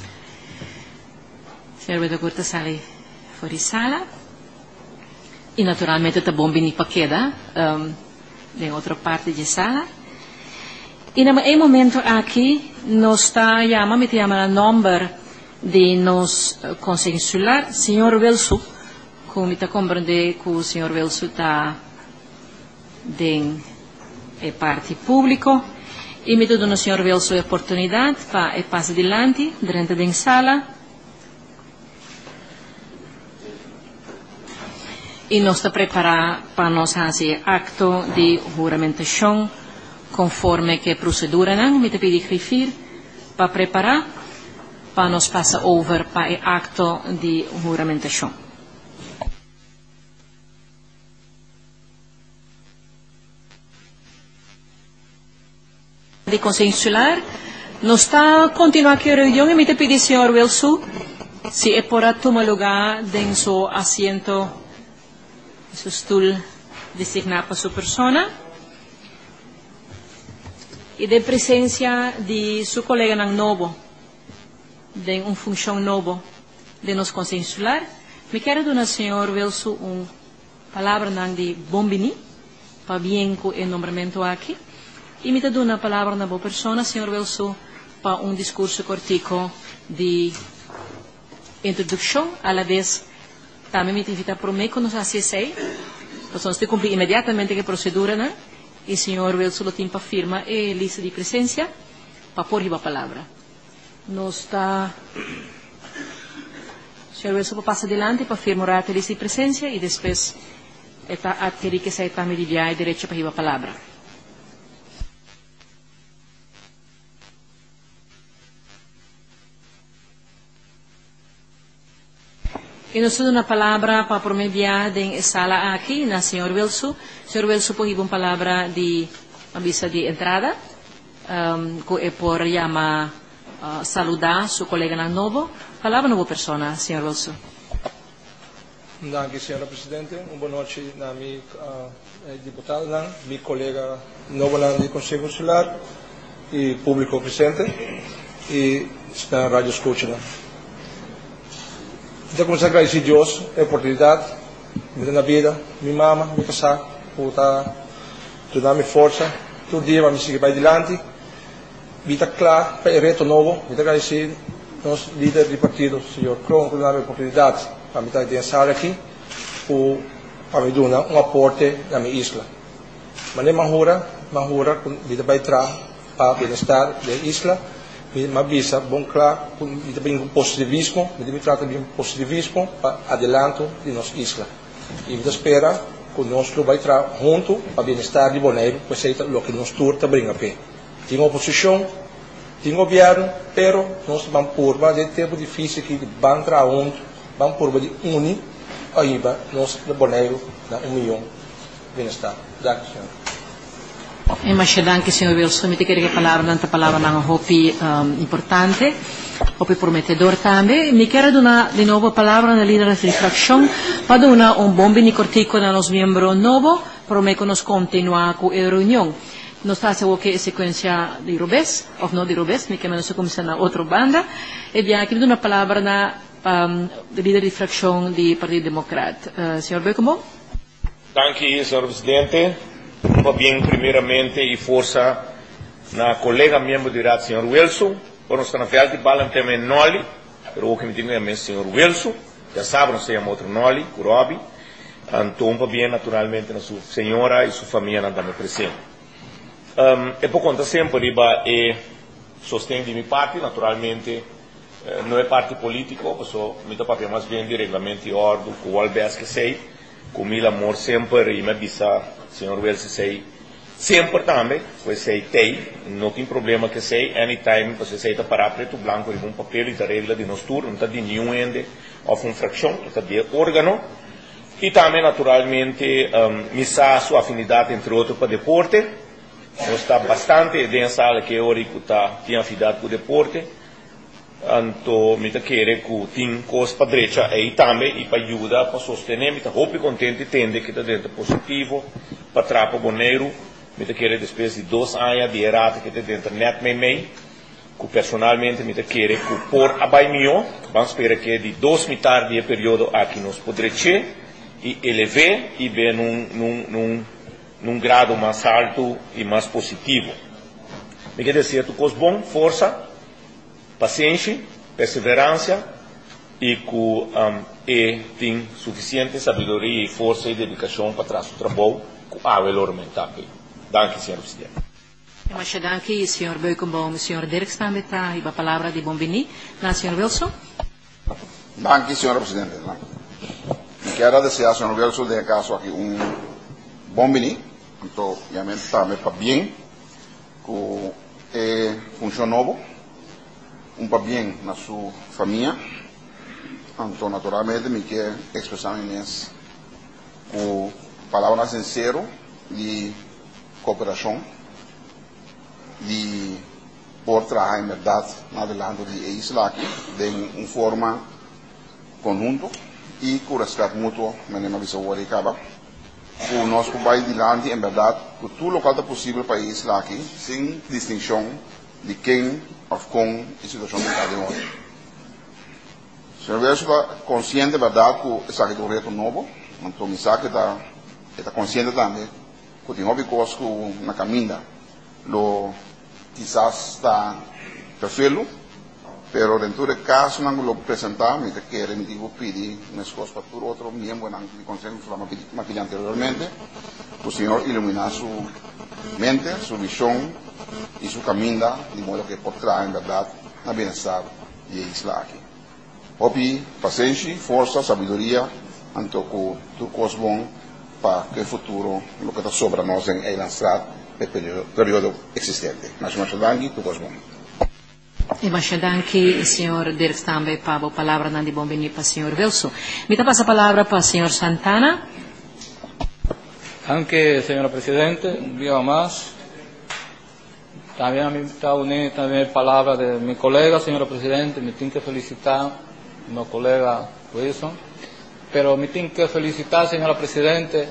Senhora Betancourt está sali fora de sala. E naturalmente está bom vir para queda, um, em outra parte da sala. E no momento aqui, nós está chama, me chama o número de nos Conselho Insular, senhor Welsu, como está compreender que o senhor Welso está em é parte público, e me dou no senhor Welso a oportunidade para é passar adiante dentro da sala e nós está preparar para nós fazer acto de juramentação conforme que a procedura não me pedi referir para preparar para nós passar over para o acto de juramentação. De Conselho Insular, nós está continuar aqui a reunião e me pedi senhor Welso se é para tomar lugar em seu assento, seu stool designado para sua persona. E de presença de seu colega não novo, de uma função nova de nosso Conselho Insular, me quero dar ao senhor Welso uma palavra de bombini para bem com o nombramento aqui. E me dou uma palavra na boa pessoa, senhor Welso, para um discurso cortico de introdução, à la vez também me invita para mim que nos acessei, nós vamos cumprir imediatamente a procedura, né? E senhor Welso lo tem para firma e lista de presença para pôr a palavra. Nós está, senhor Welso, para passar adiante para firmar a lista de presença e depois está adquirir que sai também de viagem direito para a palavra. E nós temos uma palavra para promover em sala aqui, na senhor Welso. Senhor Welso, põe uma palavra de avisa de entrada, um, que é por chamar, uh, saludar seu colega na novo. Palavra nova pessoa, senhor Welso. Danke, senhora Presidente. Uma boa noite na minha uh, deputada, minha colega novo do Conselho Insular e público presente e está na rádio escuta. Então, como agradecer a Deus a oportunidade, me na vida, minha mama, me casar, por estar, tu dar-me força, todo dia vai me seguir para adiante, me está claro para o reto novo, me agradecer aos líderes de partido, senhor Kron, por dar-me a oportunidade para me estar pensar aqui, por, para me dar um aporte na minha isla. Mas nem mahura, mahura, me vai entrar para o bem-estar da isla, me avisa bom claro, me também um positivismo, me também trata de um positivismo para adelanto de nossa isla. E me espera que nós vai entrar junto para o bem-estar de Bonaire, pois é o que nós turta brinca pé. Tem oposição, tem governo, pero nós vamos por de tempo difícil que vamos entrar junto, vamos por de unir, aí nós de Bonaire na um milhão de bem-estar. Obrigado, senhor. E mas danke, senhor Welso, me queria que palavra nanta palavra não hopi um, importante, hopi prometedor também. Me quero dar de novo a palavra na líder de refração para dar um bom bem cortico a nos membros novo, para que nos continuar com a reunião. Nós estamos aqui a sequência de Robes, ou não de Robes, me quero nos começar na outra banda, e bem, aqui uma palavra na um, líder de fração do Partido Democrata. Uh, senhor Becombo? Danke, senhor Presidente. Va bem, primeiramente, e força na colega membro de Raad, senhor Welso, por nós estar na velha de bala em tema Noli, pero o que me digo é senhor Welso, já sabe, não sei a outro Noli, Kurobi, então va bem, naturalmente, na sua senhora e sua família não estão presentes. Um, e por conta sempre, riba, e sostém de minha parte, naturalmente, eh, não é parte político, porque meu papel mais bem de regulamento e ordem, com o Albes que sei, com meu amor sempre, e me avisa, senhor Welso, sei, sempre também, pois sei, tem, não tem problema que sei, anytime, você sei, está para preto, branco, e um papel, e a regra de nosso turno, não está de nenhum ende, ou uma fração, está de órgão, e também, naturalmente, um, missa a sua afinidade, entre outros, para deporte, nós está bastante densa, que é hora que está, tem afinidade com o deporte, então, me está querendo que tem coisa para a direita, e também, e para ajudar, para sostener, me está muito contente, entende que está dentro positivo, para trapa Bonaire, me está querendo, depois de dois anos de errata, que está dentro net me mei, que personalmente me está querendo que por abaixo, vamos esperar que de dois metades de período aqui nos poderes e elevar e ver num, num, num, num grado mais alto e mais positivo. Me quer dizer, tu coisa bom, força, paciência, perseverança, e que um, e tem suficiente sabedoria e força e dedicação para trás o trabalho que há valormente também. Danke, senhor presidente. Mas danke, senhor Beukenboom, senhor Dirks também está e a palavra de Bombini, na senhor Wilson. Danke, senhor presidente. Me quero agradecer ao senhor Wilson de caso aqui um Bombini, então, obviamente, também para bem, que é funcionou, um para bem na sua família. Então, naturalmente, me quero expressar imenso com palavras sinceras de cooperação, de por trabalhar em verdade na adelante de isla aqui, de uma forma conjunta e com respeito mútuo, me lembro de o acaba. O nosso vai adiante, em verdade, que tudo o que é possível para a isla aqui, sem distinção de quem ou com a situação de cada um. O senhor Wilson está consciente, verdade, que esse aqui é um reto novo, então me sabe que está, está consciente também que tem hobby coisas na caminha, lo quizás está perfeito, pero dentro do caso não lo apresentar, me quero me digo pedir umas coisas para todo outro membro do conselho, como me pedi anteriormente, que o senhor iluminar sua mente, sua visão e sua caminha, de modo que por trás, em verdade, na bem-estar de isla aqui. Hobby, paciência, força, sabedoria, então que tudo coisa bom para que o futuro, o que está sobre nós em lançar o período, período existente. Mas muito danke, tudo coisa bom. E mais danke, senhor Dirks também para a palavra de Bombini para o senhor Wilson. Me passa a palavra para o senhor Santana. Danke, señora Presidente. Un día más. También a mí está unida también la palabra de mi colega, señora Presidente. Me tengo que felicitar a mi colega Wilson. Pero me tengo que felicitar, señora Presidente,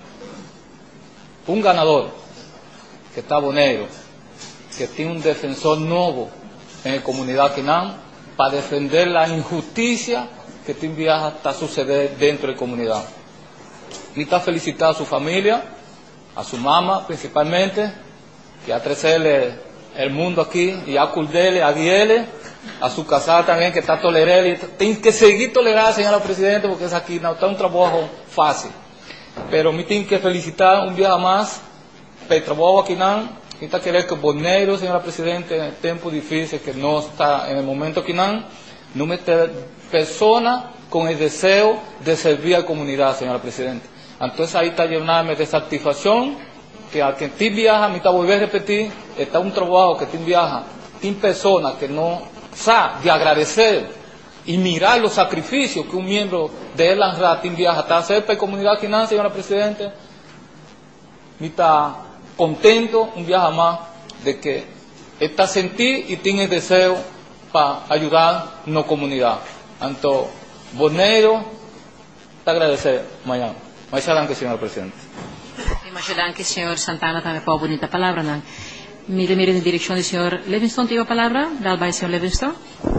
un ganador que está bonero, que tiene un defensor nuevo en la comunidad Quinán para defender la injusticia que te envía hasta suceder dentro de la comunidad. Y está felicitar a su familia, a su mamá principalmente, que ha crecerle el mundo aquí, y a culderle, a guiarle, a su casal también que está tolerando. Tiene que seguir tolerando, señora Presidente, porque es aquí no está un trabajo fácil. Pero me tiene que felicitar un día más por el trabajo aquí, ¿no? Y está querer que Boneiro, señora Presidente, en el tiempo difícil que no está en el momento aquí, ¿no? No mete personas con el deseo de servir a la comunidad, señora Presidente. Entonces ahí está llenarme de satisfacción que al que ti viaja, me está volver a repetir, está un trabajo que ti viaja, tiene personas que no saben de agradecer y mirar los sacrificios que un miembro de el ANRA tiene viaja hasta hacer para la comunidad aquí, ¿no, señora Presidente? Me está contento un viaje más de que está sentir y tiene deseo para ayudar a la comunidad. Entonces, Boneiro, te agradecer mañana. Muchas gracias, señor presidente. Muchas gracias, señor Santana, también por bonita palabra. ¿No? Mi remiro en dirección del señor Livingston, ¿tiene palabra? Dale al señor Livingston.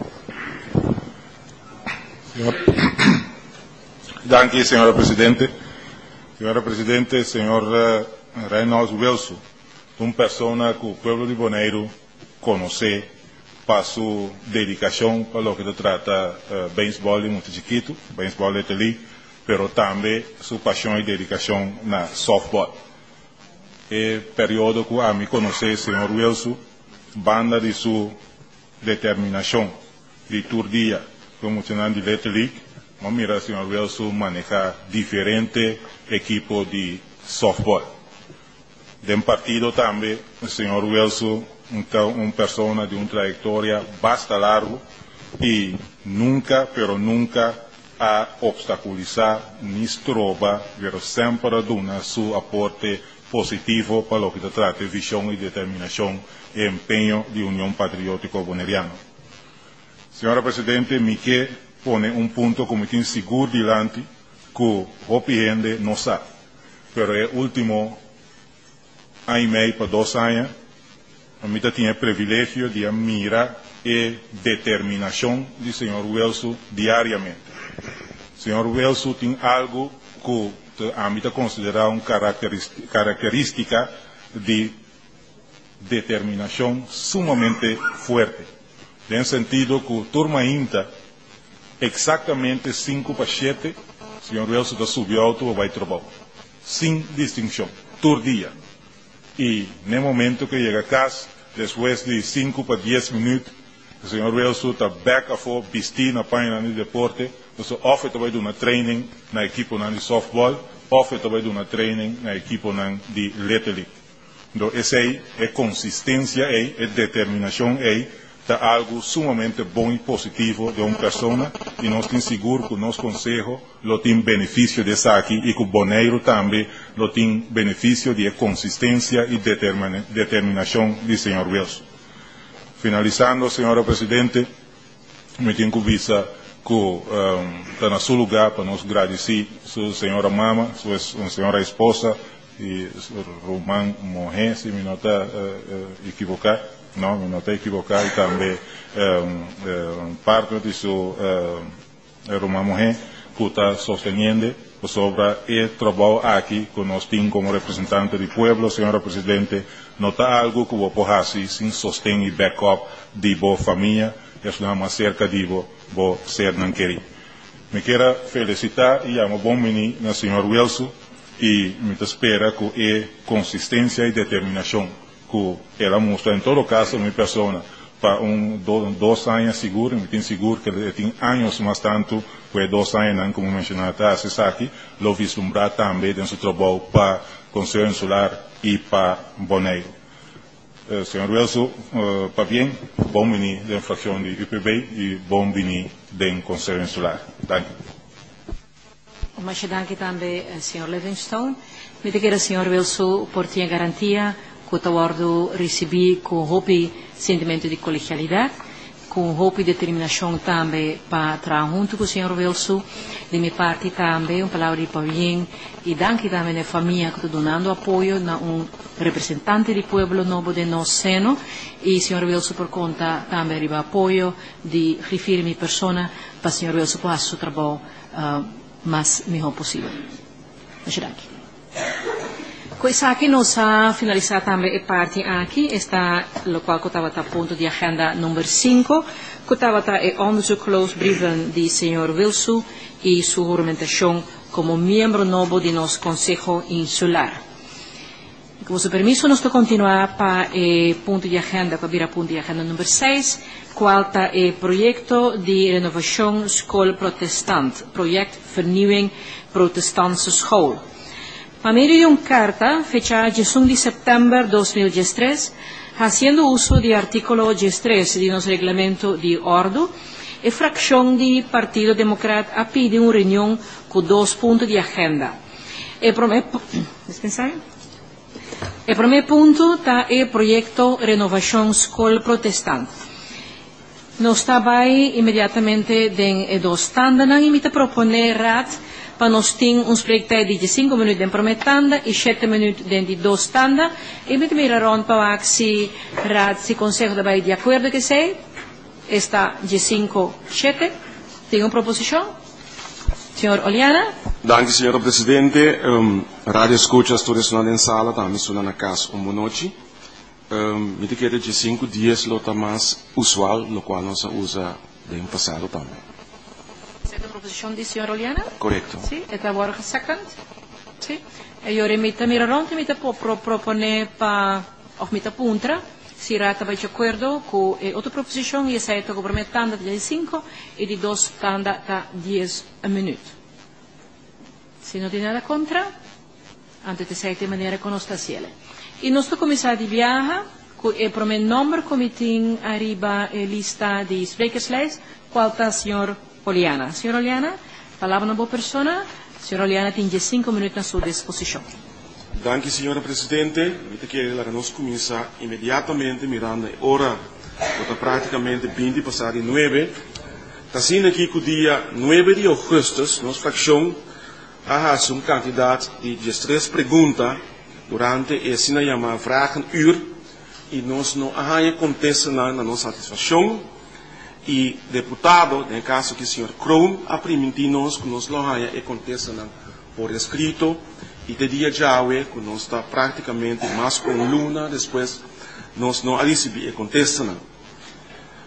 Señor. Gracias, señora presidente. Señora presidente, señor uh, Reynolds Wilson, una persona que el pueblo de Boneiro conoce para su dedicación para lo que se trata uh, béisbol muy chiquito, béisbol de tele, pero también su pasión y dedicación na softball. El periodo que a mí conoce, señor Wilson, banda de su determinación y turdía como funcionando de Little League, vamos mira, señor Wilson maneja diferentes equipos de softball. De un partido también, el señor Wilson, una persona de una trayectoria bastante larga y nunca, pero nunca a obstaculizar ni estroba, pero siempre dona su aporte positivo para lo que se trata de visión y determinación y empeño de Unión Patriótica Boneriana. Señora Presidente, me quiere poner un punto como tiene seguro delante que Hopi gente no sabe, pero el último año y medio para dos años, a mí tenía el privilegio de mirar la determinación del señor Wilson diariamente. Señor Wilson tiene algo que a mí te considera una característica de determinación sumamente fuerte. En el sentido que turma inta exatamente cinco para sete, o senhor Wilson da subiu alto e vai trabalhar. Sem distinção, todo dia. E no momento que chega a casa, depois de cinco para dez minutos, o senhor Wilson está back a for, vestir na página de deporte, então, of ele vai dar uma training na equipe de softball, of ele vai dar uma training na equipe de Little League. Então, essa aí é consistência, aí, é determinação, aí, é algo sumamente bom e positivo de uma pessoa, e nós temos seguro que o nosso conselho lo tem benefício dessa aqui, e que o Boneiro também lo tem benefício de consistência e determina, determinação do senhor Wilson. Finalizando, senhora Presidente, me tenho que visa que está um, no seu lugar para nos agradecer a sua senhora mama, sua senhora esposa, e Román Mohen, se me não está uh, uh, equivocar, não, me não está equivocar, e também um, um, parte de seu uh, Román Mohen, que está sustentando sobre o trabalho aqui que nós temos como representante do povo, senhora Presidente, não está algo que vou fazer sem sustento e backup de boa família, é uma mais cerca de boa ser não querer. Me quero felicitar e amo bom menino na senhora Wilson, e me espera que é consistência e determinação que ela mostra em todo caso minha pessoa para um do, dois anos seguro, me tenho seguro que ele tem anos mais tanto foi dois anos como mencionado a aqui, lo vislumbrar também dentro do trabalho para Conselho Insular e para Boneiro. Uh, senhor Wilson, uh, para bem, bom menino da infração de U P B e bom menino do Conselho Insular. Dank u. Mas dank também, senhor Livingstone. Me diga, senhor Wilson, por tua garantia que o acordo recebi com hope sentimento de colegialidade, com hope e determinação também para trabalhar junto com o senhor Wilson. De minha parte também, uma palavra de bem e dank também à família que está dando apoio a um representante do povo novo de nosso seno e senhor Wilson por conta também de apoio de referir minha pessoa para o senhor Wilson para o seu trabalho uh, mais melhor possível. Muito obrigado. Com isso aqui nós a finalizar também a parte aqui, está o qual que estava a ponto de agenda número cinco, que estava a onderzoek brieven de senhor Wilson e sua juramentação como membro novo de nosso Conselho Insular. Com seu permisso, nós vamos continuar para o ponto de agenda, para vir a ponto de agenda número seis, qual está o projeto de renovação School Protestant, projeto Vernieuwing Protestantse School. A medio de una carta, fechada dieciséis de septiembre de dos mil diecitrés, haciendo uso del artículo diecitrés de nuestro reglamento de ordo, la fracción del Partido Demócrata ha pedido una reunión con dos puntos de agenda. El primer, el primer punto está el proyecto Renovación School Protestant. Nos estaba ahí inmediatamente en dos tandas y me propone Rat para nós ter um projeto de cinco minutos em primeira tanda e sete minutos de duas tandas. E me miraram para ver se se consegue dar de acordo que sei. Está de cinco, sete. Tem uma proposição? Senhor Oliana? Danke, senhora Presidente. Um, rádio escucha todos na sala, também estou na casa uma noite. Um, me quero de cinco dias, lo mais usual, no qual nós usa no passado também. Essa proposição de senhora Oliana? Correto. Sim, é agora second. Sim. E eu remito miraron, me te propone para ou me te puntra, se rata vai de acordo com a outra proposição e essa é a primeira tanda de cinco e de duas tanda de dez minutos. Se não tem nada contra, antes de sair de maneira que nós está cielo. E nosso comissário de viagem, com o primeiro número que tem arriba a lista de sprekerslijst, qual está o senhor Oliana. Senhora Oliana, palavra uma boa pessoa. Senhora Oliana tem cinco minutos à sua disposição. Danke, senhora Presidente. Eu quero que nós começar imediatamente mirando a hora, que está praticamente vinte passar de nove. Está sendo aqui que o dia nove de agosto, nossa facção ha um candidato de três perguntas durante a sina chamada Vragenuur e nós não há contesta na nossa satisfação. E deputado, no caso que o senhor Kroon, a permitir-nos que nós não há contesta por escrito e de dia já que nós está praticamente mais com luna, depois nós não recebemos a contesta.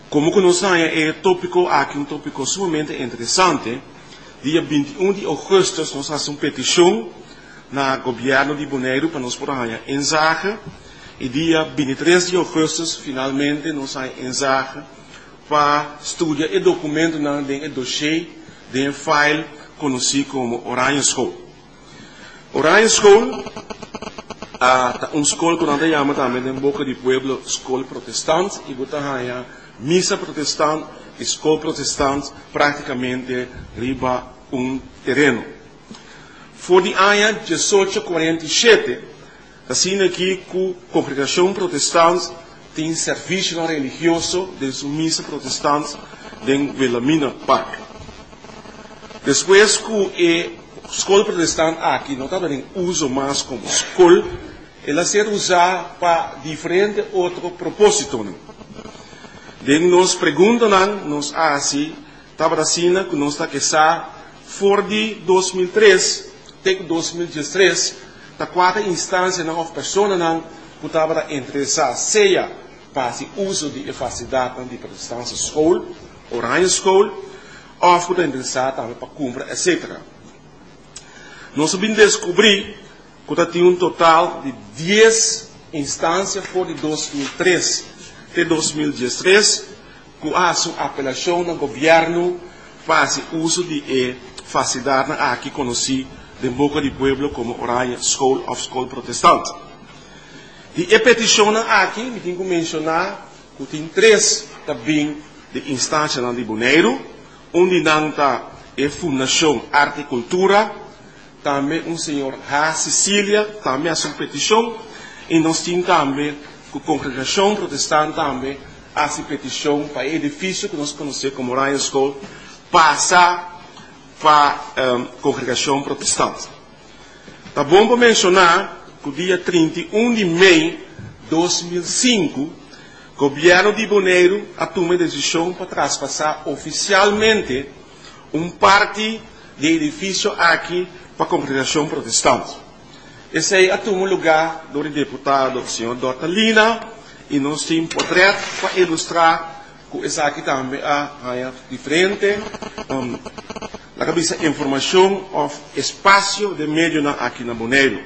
Como conhecem, é tópico aqui um tópico sumamente interessante. Dia vinte e um de agosto, nós fazemos uma petição no governo de Bonaire para nós poder ensaiar. E dia vinte e três de agosto, finalmente, nós vamos ensaiar para estudar o documento no dossiê de file conhecido como Orion School. Orion School é uma escola que nós chamamos também em Boca de Pueblo, escola protestante, e você tem missa protestante, escola protestante, praticamente riba um terreno. Foi de ano mil oitocentos e quarenta e sete, assim aqui que a congregação protestante tem serviço religioso de sua missa protestante em Wilhelmina Park. Depois que a escola protestante aqui não estava em uso mais como escola, ela será usada para diferentes outros propósitos. De nós perguntamos, nós assim, estava assim que nós está que sa for de dois mil e três até dois mil e dezesseis, da quarta instância na pessoa não que estava interessada seja para o uso de facilidade de protestante escola, Orion School, ou que está interessada também para cumprir, etcétera. Nós vamos descobrir que tem um total de dez instâncias por de dois mil e três até dois mil e dezesseis, que há uma apelação no governo para o uso de facilidade aqui conhecida de Boca de Pueblo como Orion School of School Protestante. E a petição aqui, me tenho que mencionar que tem três também de instâncias de Bonaire, onde não está a Fundação Arte e Cultura, também um senhor H. Cecília, também a sua petição, e nós temos também a congregação protestante também a sua petição para o edifício que nós conhecemos como Orion School, passar para a um, congregação protestante. Está bom para mencionar que o dia trinta e um de maio de dois mil e cinco, o governo de Bonaire tomou a decisão para traspassar oficialmente um parte do edifício aqui para a congregação protestante. Esse aí tomou lugar do deputado senhor Dortalina, e nós temos um portreto para ilustrar que esse aqui também é diferente. Um, a cabeça informação of espaço de meio aqui na Bonaire.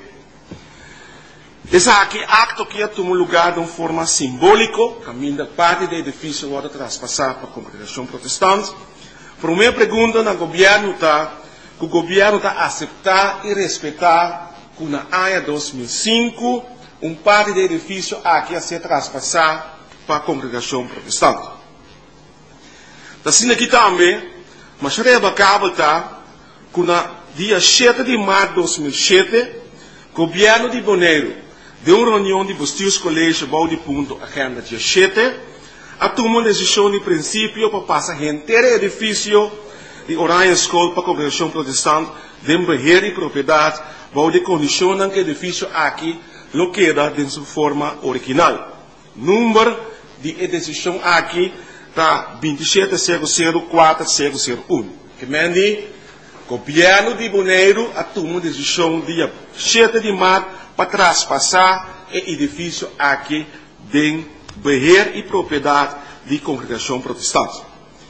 Esse aqui acto que tomou lugar de uma forma simbólica, caminho da parte do edifício agora traspassar para a congregação protestante. Para a minha pergunta, no governo está que o governo está a aceitar e respeitar que na ano dois mil e cinco, um parte do edifício aqui a ser traspassado para a congregação protestante. Assim aqui também, mas já é bacana que no dia sete de março de dois mil e sete, o governo de Bonaire deu uma reunião de Bustilhos Colégio Balde Punto, agenda dia sete, a tomou uma decisão de princípio para passar o inteiro edifício de Orion School para a congregação protestante, de beheer e propriedade, onde condicionam que o edifício aqui lo queda em sua forma original. Número de decisão aqui está vinte e sete zero zero quatro zero zero um. Que mende, o governo de Bonaire tomou a decisão dia sete de março para traspassar o edifício aqui de beheer e propriedade de congregação protestante.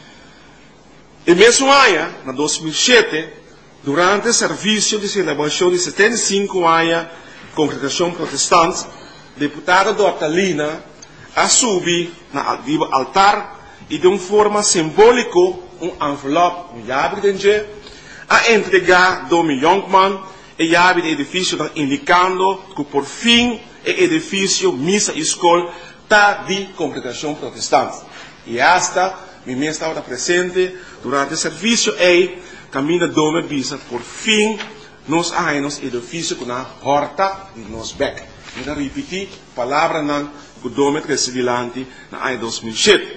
E mesmo ano, em dois mil e sete, durante o serviço de celebração de setenta e cinco anos congregação protestante, deputado Dortalina a subir no altar e de uma forma simbólica um envelope, um chave de a entregar Domi Youngman e chave do edifício indicando que por fim o edifício missa e escola está de congregação protestante. E hasta mi mãe estava presente durante o serviço e caminho Domi visa por fim nos anos edifício com a horta de nos beck. Eu repeti a palavra não que o Domi recebeu antes na ano dois mil e sete.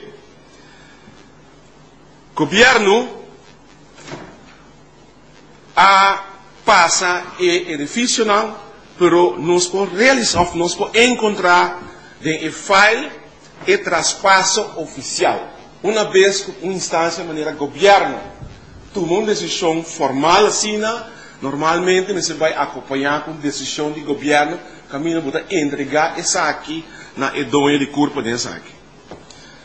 O governo a passa o edifício não, pero nós podemos realizar, nós podemos encontrar em file e traspasso oficial. Uma vez que uma instância de maneira governo tomou uma decisão formal assim, normalmente você vai acompanhar com decisão de governo, caminho para entregar essa aqui na edonha de corpo dessa aqui.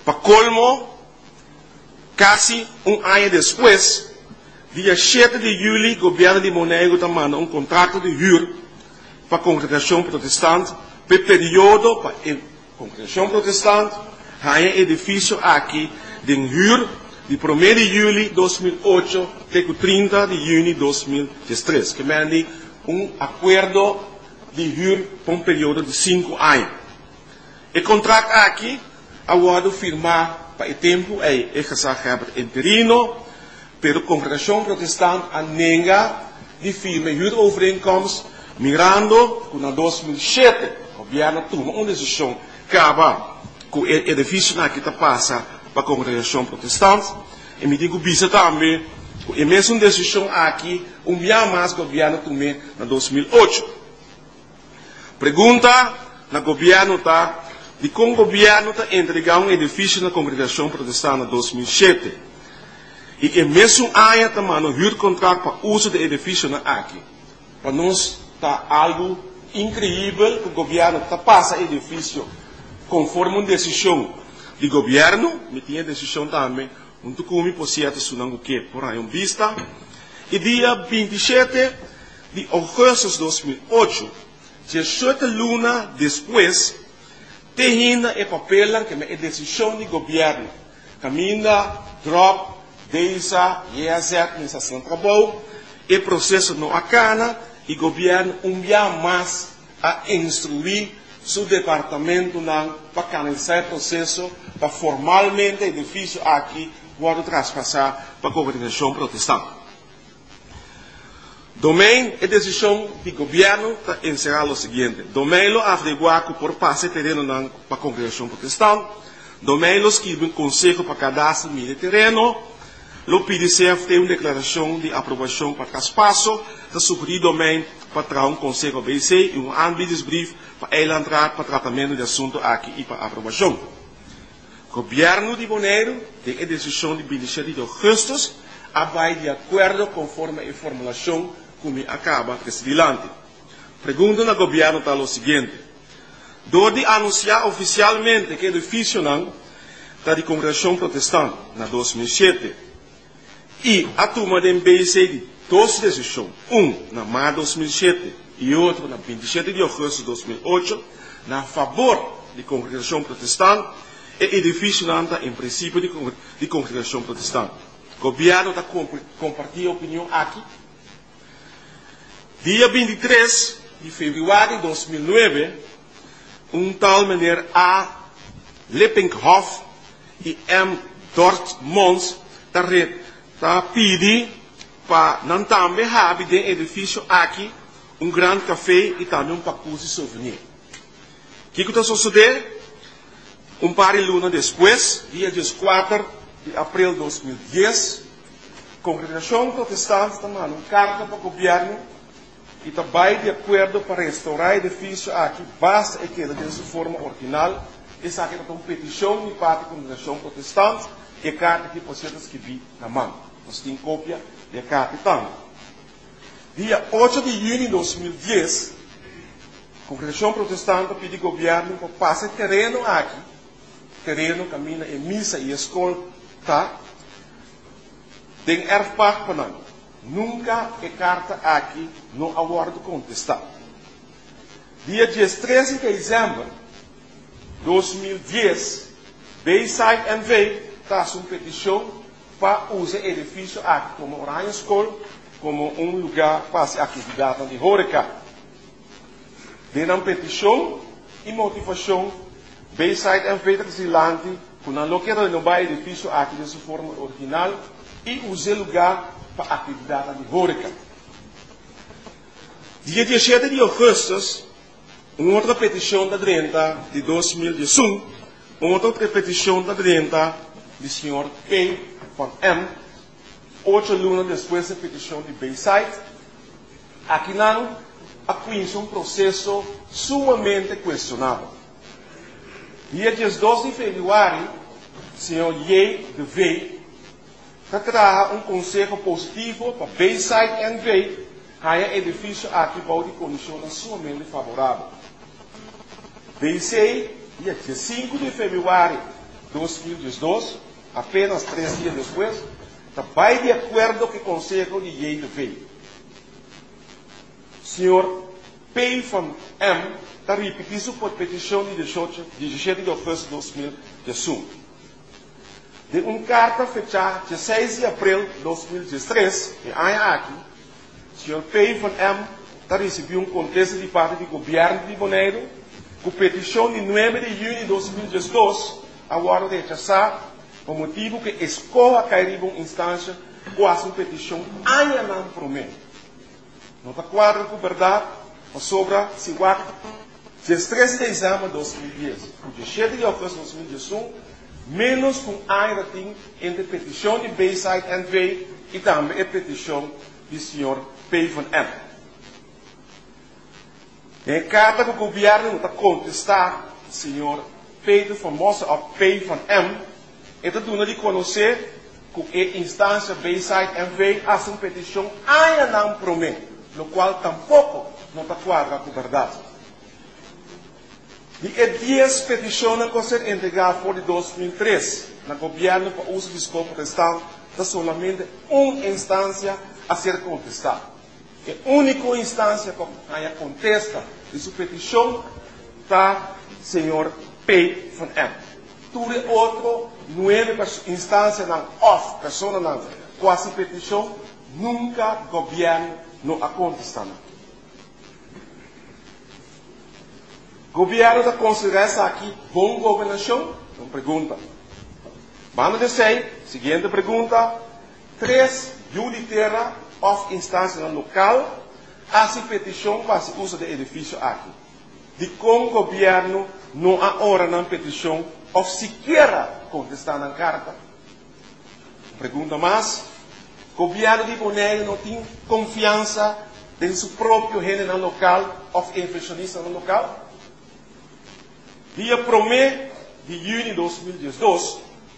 Para colmo, casi un año después, dia siete de julho, o governo de Monegro está mandando um contrato de huur para a congregação protestante, para o período para a congregação protestante, há um edifício aqui de huur de primeiro de julho de dois mil e oito até trinta de junho de dois mil e dezesseis, que manda um acordo de huur por um período de cinco anos. O contrato aqui, agora firmar para o tempo, é o interino, pero a congregação protestante a nega de firme huurovereenkomst, mirando que em dois mil e sete, o governo tomou uma decisão que acaba com o edifício que está passa para a congregação protestante, e me digo bisa também, e mesmo decisão aqui, um dia mais o governo tomou em dois mil e oito. Pergunta no governo está, de como o governo está entregando um edifício na congregação protestante em dois mil e sete. E que mesmo ano também no huur contrato para o uso do edifício aqui. Para nós está algo incrível que o governo está passando o edifício conforme uma decisão do governo, me tinha decisão também, um documento por certo sunango que por aí um vista. E dia vinte e sete de agosto de dois mil e oito, dezoito luna depois, termina o papel que é a decisão do governo. Caminha, drop, Deisa, I A Z, Ministração do Trabalho, e processo não acana, e o governo um dia mais a instruir seu departamento para canalizar o processo, para formalmente o edifício aqui pode traspassar para a congregação protestante. Domain, a decisão do governo está encerrar o seguinte: domain lo averiguar por passe terreno para a congregação protestante, domain los que um conselho para cadastro de terreno. O P D C F tem uma declaração de aprovação para traspasso, está sugerido também para trazer um conselho B C e um aanbiedingsbrief para ele entrar para tratamento de assunto aqui e para aprovação. O governo de Bonaire tem a decisão de vinte e sete de agosto, vai de acordo conforme a formulação como acaba presidente. Pergunta no governo está o seguinte: do de anunciar oficialmente que o edifício está de congregação protestante na dois mil e sete, e a turma de B C de duas decisões, um na maio de dois mil e sete e outro na vinte e sete de agosto de dois mil e oito, na favor da congregação protestante, e o edifício está em princípio de, de congregação protestante. O governo está compartilhando a opinião aqui. Dia vinte e três de fevereiro de dois mil e nove, um tal meneer A. Lippinghoff e M. Dortmund está Tá pedi para não também haver de edifício aqui um grande café e também um pacote de souvenir. O que está sucedendo? Um par de luna depois, dia quatro de abril de dois mil e dez, a congregação protestante está mandando uma carta para o governo e está bem de acordo para restaurar o edifício aqui, basta aquela de sua forma original. Essa aqui é uma petição de parte da congregação protestante e a carta que você escrever na mão. Nós temos cópia da carta também. Dia oito de junho de dois mil e dez, a congregação protestante pediu ao governo para passar terreno aqui, terreno caminha em missa e escola, tá? Tem erfpacht para nós. Nunca a carta aqui não aguardo contestar. Dia treze de dezembro de dois mil e dez, Bayside N V está uma petição para usar o edifício aqui como Orion School, como um lugar para fazer atividade de horeca. Tem uma petição e motivação, Bayside N V Brasilante, que não quer renovar o edifício aqui de sua forma original e usar o lugar para atividade de horeca. Dia dezessete de agosto, uma outra petição da trinta de dois mil e dezoito, outra petição da trinta do senhor P. van M, oito lunas depois da petição de Bayside, aqui não acuinha um processo sumamente questionável. Dia doze de fevereiro, o senhor J. de V traz um conselho positivo para Bayside N V, há um edifício aqui para de condições sumamente favoráveis. B C, dia cinco de fevereiro, dois mil e dois, apenas três dias depois, está de acordo com o Conselho de Lei veio. Senhor P. van M. está repetindo por petição de dezessete de agosto de dois mil e um. De uma carta fechada dezesseis de abril de dois mil e três, em aqui, senhor P. van M. está recebendo um contexto de parte do governo de Bonaire, com petição de nove de junho de dois mil e dois, agora rechazar, por motivo que escola cair em uma instância quase uma petição ainda não promete. Não está quadro com verdade, mas sobra cinquenta, treze de dezembro de dois mil e dez, dezessete de agosto de dois mil e um, menos um ano entre a petição de Bayside N V e também a petição do senhor P. van M. Em carta que o governo está contestar, o senhor Pedro Famoso ou P. van M, está dando de conhecer que a instância Bayside N V faz uma petição ainda não promete, o qual tampouco não está quadra com a verdade. E as dez petições que serão entregadas por dois mil e três, no governo para uso de escopo restante, está solamente uma instância a ser contestada. A única instância que haya contesta de sua petição está o senhor P. van M. Tudo outro, nove instâncias não off, pessoas não, quase petição, nunca o governo não a contesta. O governo está considerando aqui boa governação? Uma pergunta. Vamos dizer, seguinte pergunta, três judiciárias of instância local, assim petição para o uso do edifício aqui. De como o governo não agora na petição, ou sequer contestar na carta. Pergunta mais, o governo de Bonaire não tem confiança em seu próprio gênero local, ou infeccionista no local? Dia primeiro de junho de dois mil e dois,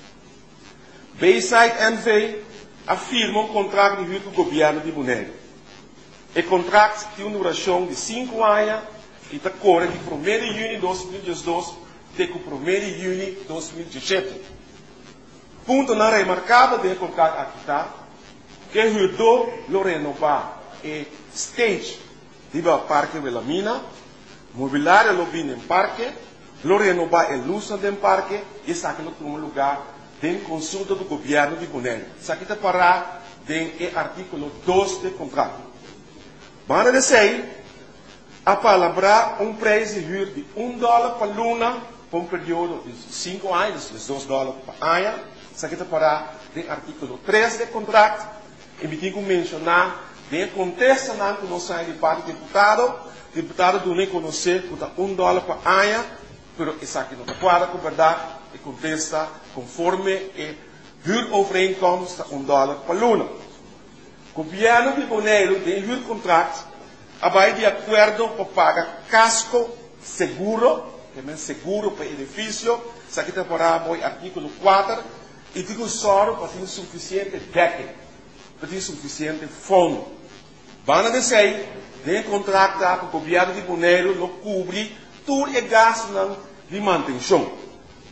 Bayside N V afirma um contrato de com o governo de Bonaire. O contrato tem uma duração de cinco anos e está corre de primeiro de junho de dois mil e dois até o primeiro de junho de dois mil e dezessete. Ponto não remarcável do contrato aqui está, que ajudou a renovar o stage do Parque Wilhelmina, mobiliário lo bem em parque, lo renovar a luz do parque e saque no um lugar de consulta do governo de Bonaire. Isso aqui está parado no artículo dois do contrato. Vamos dizer, a palavra um preço de um dólar por luna por um período de cinco anos, de dois dólares por ano. Isso aqui está parado no artículo três do contrato. E me tenho que mencionar, de contexto que não sai de parte do deputado, o deputado do nem conhecer que está um dólar por ano, mas isso aqui não está quadra com verdade. E contesta conforme a huurovereenkomst um dólar por luna. O governo de Bonaire tem um contrato, vai de acordo para pagar casco seguro, que é seguro para o edifício, isso aqui está para o artículo quatro, e digo só para ter suficiente decking, para ter suficiente fundo. Van dizer, tem contrato com o governo de Bonaire, não cobre todo o gasto de manutenção.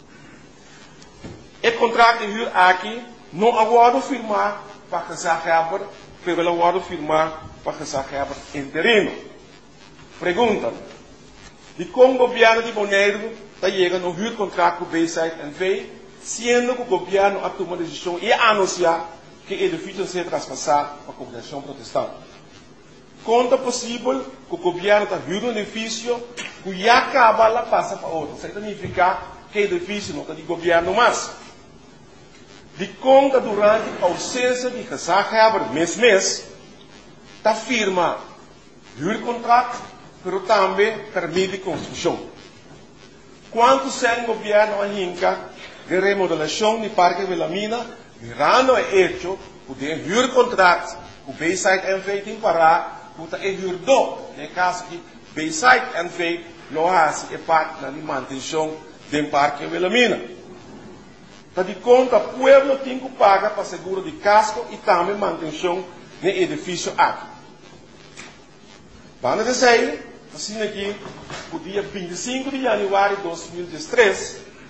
O contrato de huur aqui não agora firmar para gezagheber, mas agora firmar para gezagheber interino. Pergunta: de como o governo de Bonaire está chegando no huurcontrato com o Bayside N V, sendo que o governo a tomar decisão e anunciar que o edifício será traspassado para a congregação protestante. Quanto é possível que o governo está huurando um edifício que já acaba lá passa para outro? Isso significa que o edifício não está de governo mais. De conta durante a ausência de gezagheber mês mês, está firma huurcontrato, mas também permite construção. Quanto sem governo ainda de remodelação do Parque Wilhelmina, mirando o hecho que o huurcontrato o Bayside N V tem para o huurdor, no caso que Bayside N V lo hace parte da manutenção do Parque Wilhelmina. Está de conta, o povo tem que pagar para seguro de casco e também manutenção no edifício aqui. Vamos dizer, assim aqui, o dia vinte e cinco de janeiro de dois mil e três,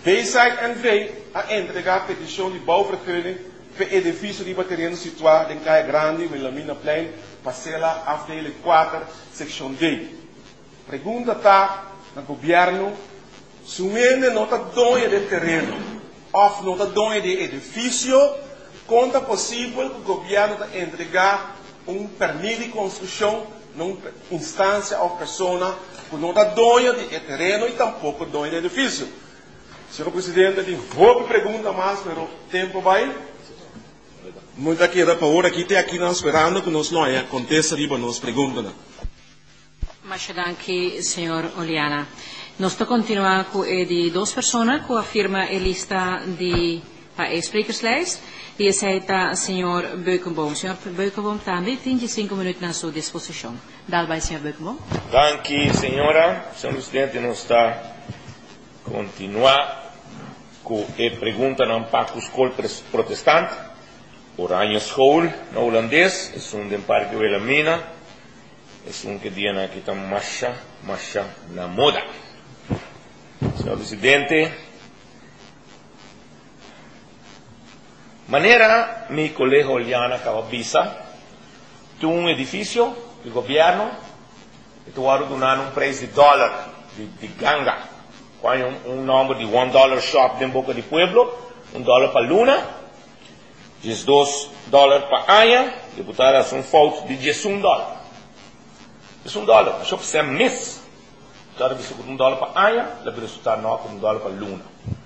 Bayside en Vee a entregar petição de bouwvergunning para o edifício de terreno situado em Caia Grande, Wilhelmina Plein, parcela afdeling quatro, seção D. Pergunta está no governo, se o ende não está dono do terreno, ou não está dono do edifício, quando é possível que o governo entregar um permisso de construção numa instância ou pessoa que não está dono do terreno e tampouco dono do edifício. Senhor Presidente, tem outra pergunta mais, mas o tempo vai. Muita queda para hora aqui, tem aqui não esperando que nós não é, contesta riba nos perguntas. Mas danke, senhor Oliana. Nós vamos continuar com de duas pessoas que afirma a lista de a sprekerslijst. Die is o senhor Beukenboom. Senhor Beukenboom também tem cinco minutos na sua disposição. Dá vai, senhor Beukenboom. Danke, senhora. Senhor Presidente, nós está continuar com a pergunta na Paco Escola Protestante. Oranje School, na holandês, é um de Parque Wilhelmina, é um que diz aqui está Masha, Masha na moda. Senhor Presidente, maneira, meu colega Oliana Cavabisa, tem um edifício do governo, e tu vai donar um preço de dólar, de, de ganga, com um, um número de one dollar shop de Boca de Pueblo, um dólar para Luna, dois dólares para Aya, deputada, são falta de um dólar. um dólar, mas eu preciso mês. Cada vez que um dólar para Aya, deve resultar não um dólar para Luna.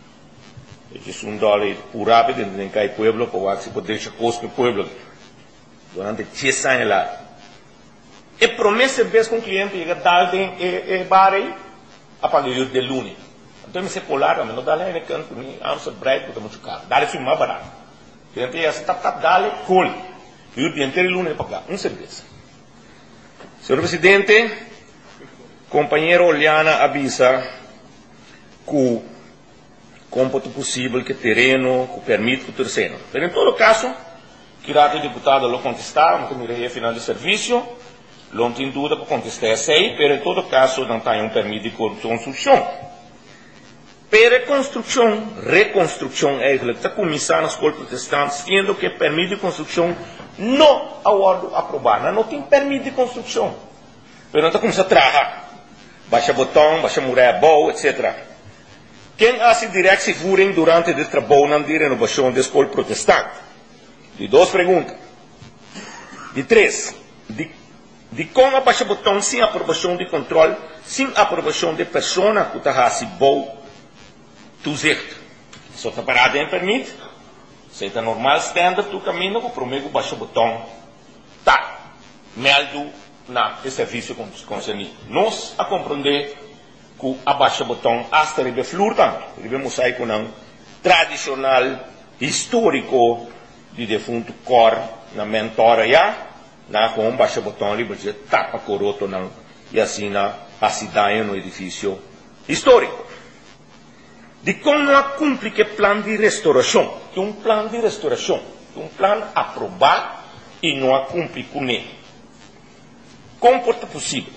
um dólar por rápido, em cada pueblo, para que se pode deixar custo no pueblo. Durante dez anos lá. E promessa vez com o cliente chega a dar e bar aí, a pagar o de Luna. Então, me se polar, mas não dá lá em canto, me amsa bright, porque é muito caro. Dá isso mais barato. Cliente ia tap tap dale col. E o dia inteiro Luna pagar um cerveja. Senhor Presidente, companheiro Oliana avisa que o cômputo possível que terreno, que permite que o terreno. Mas em todo caso, que o deputado lo contestar, não tem final de serviço, não tem dúvida para contestar essa aí, mas em todo caso não tem um permisso de construção. Para construção, reconstrução, eigenlijk, está começando na escola protestante, sendo que permisso de construção não é aprovado, não tem permisso de construção. Mas não está começando a trabalhar. Baixa botão, baixa muralha boa, etcétera. Quem hace direto se furem durante o trabalho na renovação da escola protestante? De duas perguntas. De três. De, de como baixa botão sem aprovação de controle, sem aprovação de pessoa que está assim boa, tu certo. Só está parado em permite. Se está normal standard, tu caminho, que prometo baixa botão. Tá. Meldo na serviço concernido. Nós a compreender que a baixa botão hasta ribe flor tanto. Ribe mosaico não tradicional, histórico de defunto cor na mentora já, na com baixa botão ribe de tapa coroto não e assim na a cidade no edifício histórico. De como não cumpre que plano de restauração, que um plano de restauração, que um plano aprovado e não cumpre com ele. Como é possível?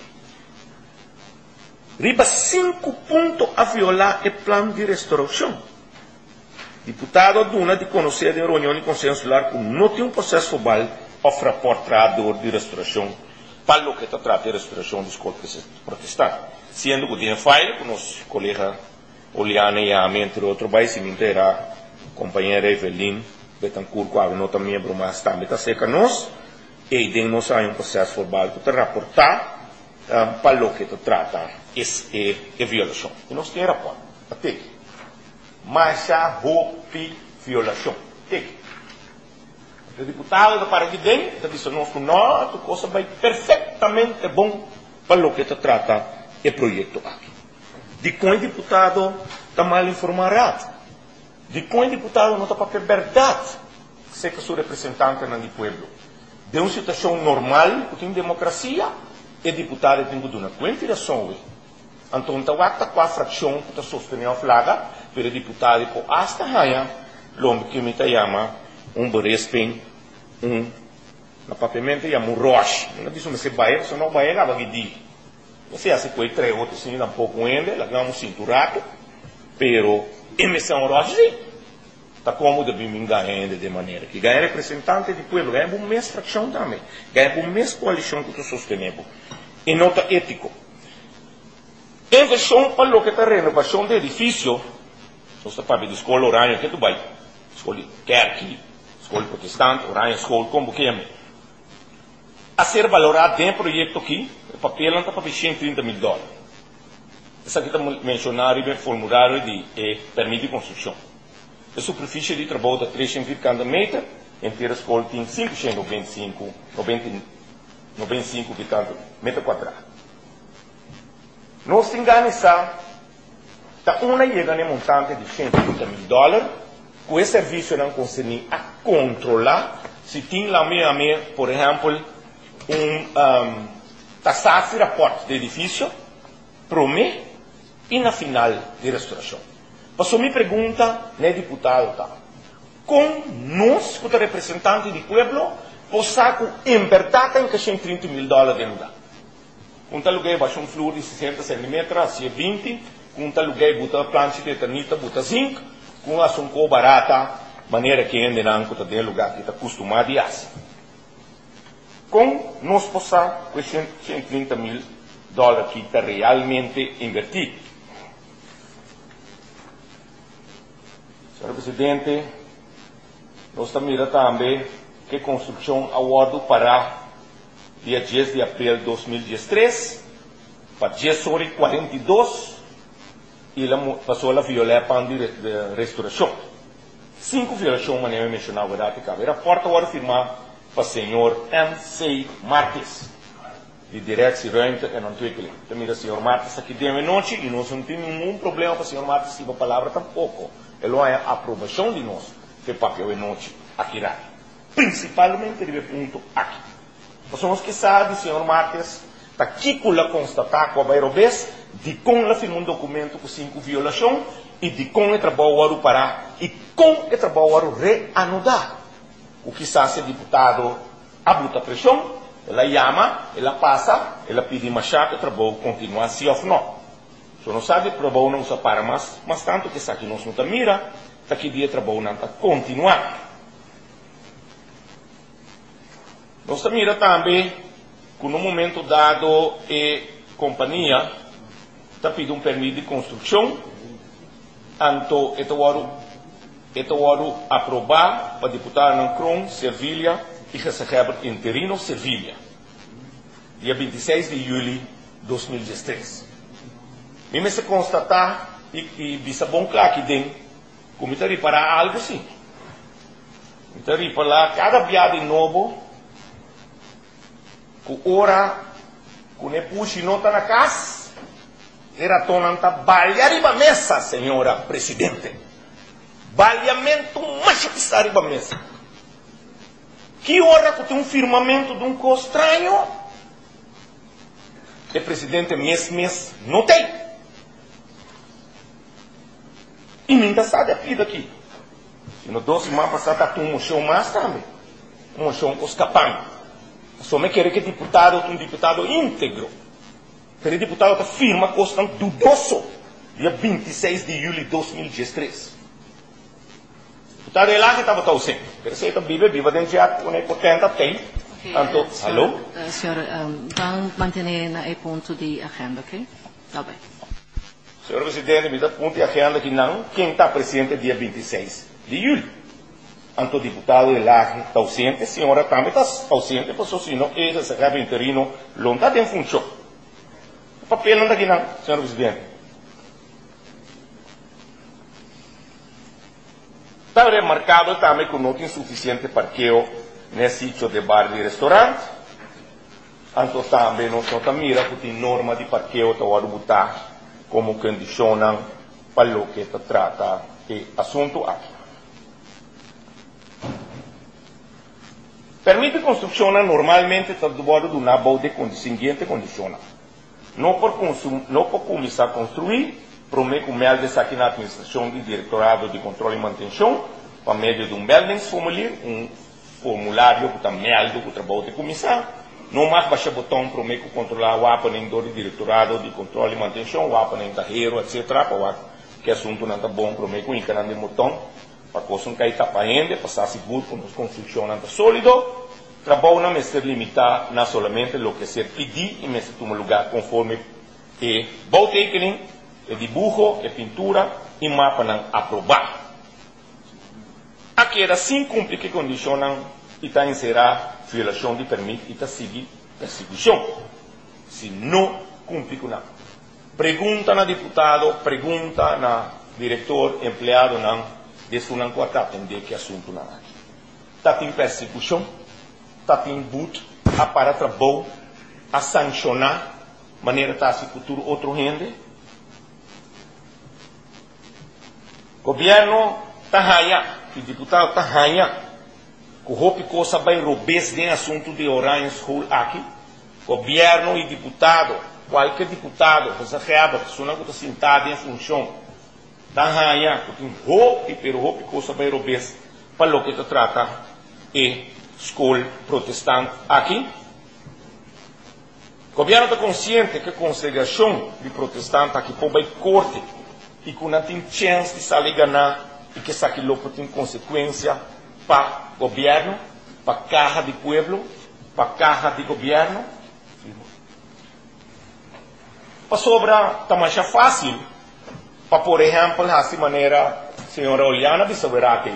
Riba cinco pontos a violar o plano de restauração. Deputado Duna de conhecer em reunião de conselho solar que não tem um processo formal of reportador de restauração para o que está tratando de restauração da escola protestante. Sendo que tem file com nosso colega Oliana e a entre outros países, se me inteira companheira Evelyn Betancourt, que não está membro, mas também está cerca de nós, e tem nós um processo formal para reportar um, para o que está tratando essa violação. E nós temos rapport, até aqui. Mas já houve violação, até aqui. O deputado da Paraguai está dizendo que não, a coisa vai perfeitamente bom para o que está tratando o projeto aqui. De como o deputado está mal informado, de como o deputado não está para a verdade, sei que sou representante do povo. De uma situação normal, que tem democracia, o deputado tem que dar uma consideração. Então, está com a fração que está sustentando a flaga, para o deputado, por hasta aí, o que me chama um berespem, um, na papelmente, chama um roche. Não diz que você vai, você não vai, não vai dizer. Você hace que três outros, assim, um pouco ainda, lá ganhamos um cinturato, pero emissão roja está como de bem ganhar de maneira que ganha representante do povo, ganha uma mesma fração também, ganha uma mesma coalição que tu sostenemos. E nota ético. Em questão para o que está renovação de edifício, nós está para a escola Oranha que tu vai, escola Kerk, escola protestante, Oranha escola como que é. A ser valorado dentro do projeto aqui, o papel não está para cento e trinta mil dólares. Essa aqui está mencionado no formulário de eh, permite de construção. A superfície de trabalho de trezentos vírgula cinquenta metros, inteira escola tem quinhentos e noventa e cinco, noventa e cinco metros quadrados. Não se engane, está uma chegando em montante de cento e trinta mil dólares, com esse serviço não consegue a controlar se tem lá meia meia, por exemplo, um, um taxasse de rapport de edifício, promete, e na final de restauração. Passou minha pergunta, né, deputado, tá? Com nós, como representante do povo, possamos, em verdade, em cento e trinta mil dólares de lugar. Um tal lugar, baixa um flor de sessenta centímetros, assim vinte, um tal lugar, bota plancha de eternita, bota cinco, com a sunco barata, maneira que ainda não está de lugar que está acostumado a assim. Com nós possamos, com cento e trinta mil dólares que está realmente invertido. Senhor Presidente, nós estamos mirando também que a construção aguardo para dia dez de abril de dois mil e três, para dez horas e quarenta e dois, e ela passou a violar a de, de restauração. Cinco violações, maneira mencionada, verdade, que era porta agora firmar para o senhor M C Marques, de Direção e Ontwikkeling. Então, mira, senhor Marques, aqui de noite, e nós não temos nenhum problema para o senhor Marques, se a palavra tampouco. Ele é a aprovação de nós, que papel é noite aqui. Principalmente, de ponto aqui. Nós somos que sabe, senhor Marques, está aqui com a constatar com a Bairobês, de com a firma um documento com cinco violações, e de com o trabalho para, e com o trabalho reanudar. O que está se deputado abuta pressão, ela chama, ela passa, ela pede mais chave, o trabalho continua assim ou não. Se não sabe, o trabalho não se para mais, mas tanto que sabe que nós não está mira, está que dia o trabalho não está continuando. Nós está mira também, que no momento dado, a companhia está pedindo um permisso de construção, então, este ano aprovar para deputado Nancron, Servilha e receber interino Servilha, dia vinte e seis de julho de dois mil e três. Mesmo se constatar e, e bisa bom claro que tem, como está reparar algo assim. Está reparar cada viagem novo, com hora, com ne puxi nota na casa, era tonanta balha riba mesa, senhora presidente. Balhamento mais que está riba mesa. Que hora que tem um firmamento de um co estranho, o presidente mês mês não tem. E nem está sabe a vida aqui. Se no doce semanas passadas está um mochão mais também. Um mochão escapando. Só me querer que deputado, um deputado íntegro. Aquele deputado está firma constante dudoso. Dia vinte e seis de julho de dois mil e três. Deputado é lá que estava ausente. Quer dizer, está viva, viva dentro de ato, não é potente, tem. Então, alô? Senhor, vamos manter na ponto de agenda, ok? Tá bem. Senhor Presidente, me dá ponto de agenda que não. Quem está presente dia vinte e seis de julho? Então, o deputado de lá está ausente, a senhora também está ausente, porque senão ele se acaba interino, não está em função. O papel não está aqui não, senhor Presidente. Está remarcado também que não tem suficiente parqueio nesse sítio de bar e restaurante. Então, também não está mira que tem norma de parqueio que vai botar como condicionam para o que se trata de assunto aqui. Permite de construção normalmente está do modo de uma boa de seguinte condição. Não por, consum, não por começar a construir, promete que o mel de aqui na administração do Diretorado de Controle e Manutenção, por meio de um building formulário, um formulário que está mel do trabalho de começar. Não mais baixa botão para me controlar o opening do Diretorado de Controle e Manutenção, o opening da Hero, etcétera, para que assunto não está bom para mim com o de motão, para que cair tapa ainda, passar seguro com a construção não está sólido, trabalho não é ser limitar não somente o que ser pedir e mesmo tomar lugar conforme e bautekening, e dibujo, e pintura e mapa não aprovar. Aqui era sim cumprir que condicionam e está encerrar violação de permite e está seguir perseguição. Se não cumprir com nada. Pergunta na deputado, pergunta na diretor, empregado, não, desse não está atender que assunto não aqui. Está em perseguição, está em but, a para trabalho, a sancionar, maneira está se futuro outro rende. Governo está raia, o deputado está raia, que roupa coisa vai robes de assunto de Orange School aqui. Governo e deputado, qualquer deputado, que se reaba, que não está sentado em função, está raia, que tem roupa e pero roupa coisa vai robes para o que se trata e escola protestante aqui. O governo está consciente que a congregação de protestantes aqui pode ir corte e que não tem chance de sair ganhar e que essa quilombo tem consequência para o governo, para a caja do povo, para a caja do governo. Para sobra, está mais fácil, para por exemplo, dessa maneira, a senhora Oliana de Soberate,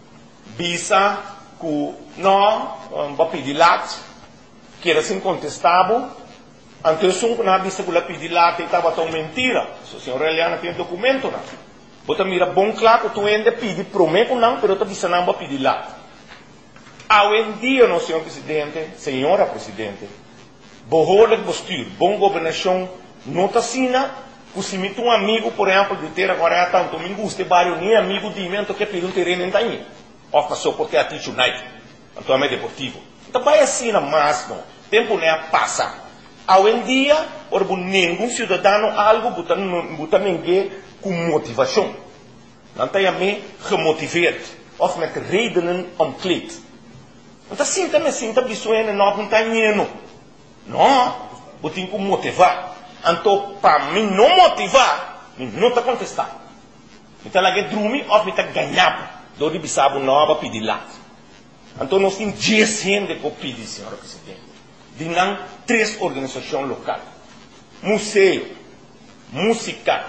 visa que não vai pedir late, que era incontestável. Antes um na visa que ela pedir late estava tão mentira. A senhora Eliana tem documento não. Bota mira bom claro que tu ainda pede prometo não, pero tu visa não vai pedir late. Hoje em dia, não, senhor presidente, senhora presidente, behoorlijk bestuur, bom governação, não está sina, que se me um amigo, por exemplo, de ter agora tanto me gusta barrio nem amigo de mim, que pede um terreno em Tainha. Ou passou por ter a Ticho Night, então é deportivo. Então vai assim, mas não, tempo não é passa. Hoje em dia, orbo nenhum cidadão algo botar ninguém com motivação. Não tem a mim gemotiveerd. Of met redenen omkleed. Want dat sinta me sinta bissoene não não está indo. Não, eu tenho que motivar. Então, para mim não motivar, não está contestar. Então, lá que drumi, of me está ganhando. Do de bisabo nova pedir lá. Então, nós temos dez gente que pedir, senhora presidente. De não três organizações locais. Museu, música,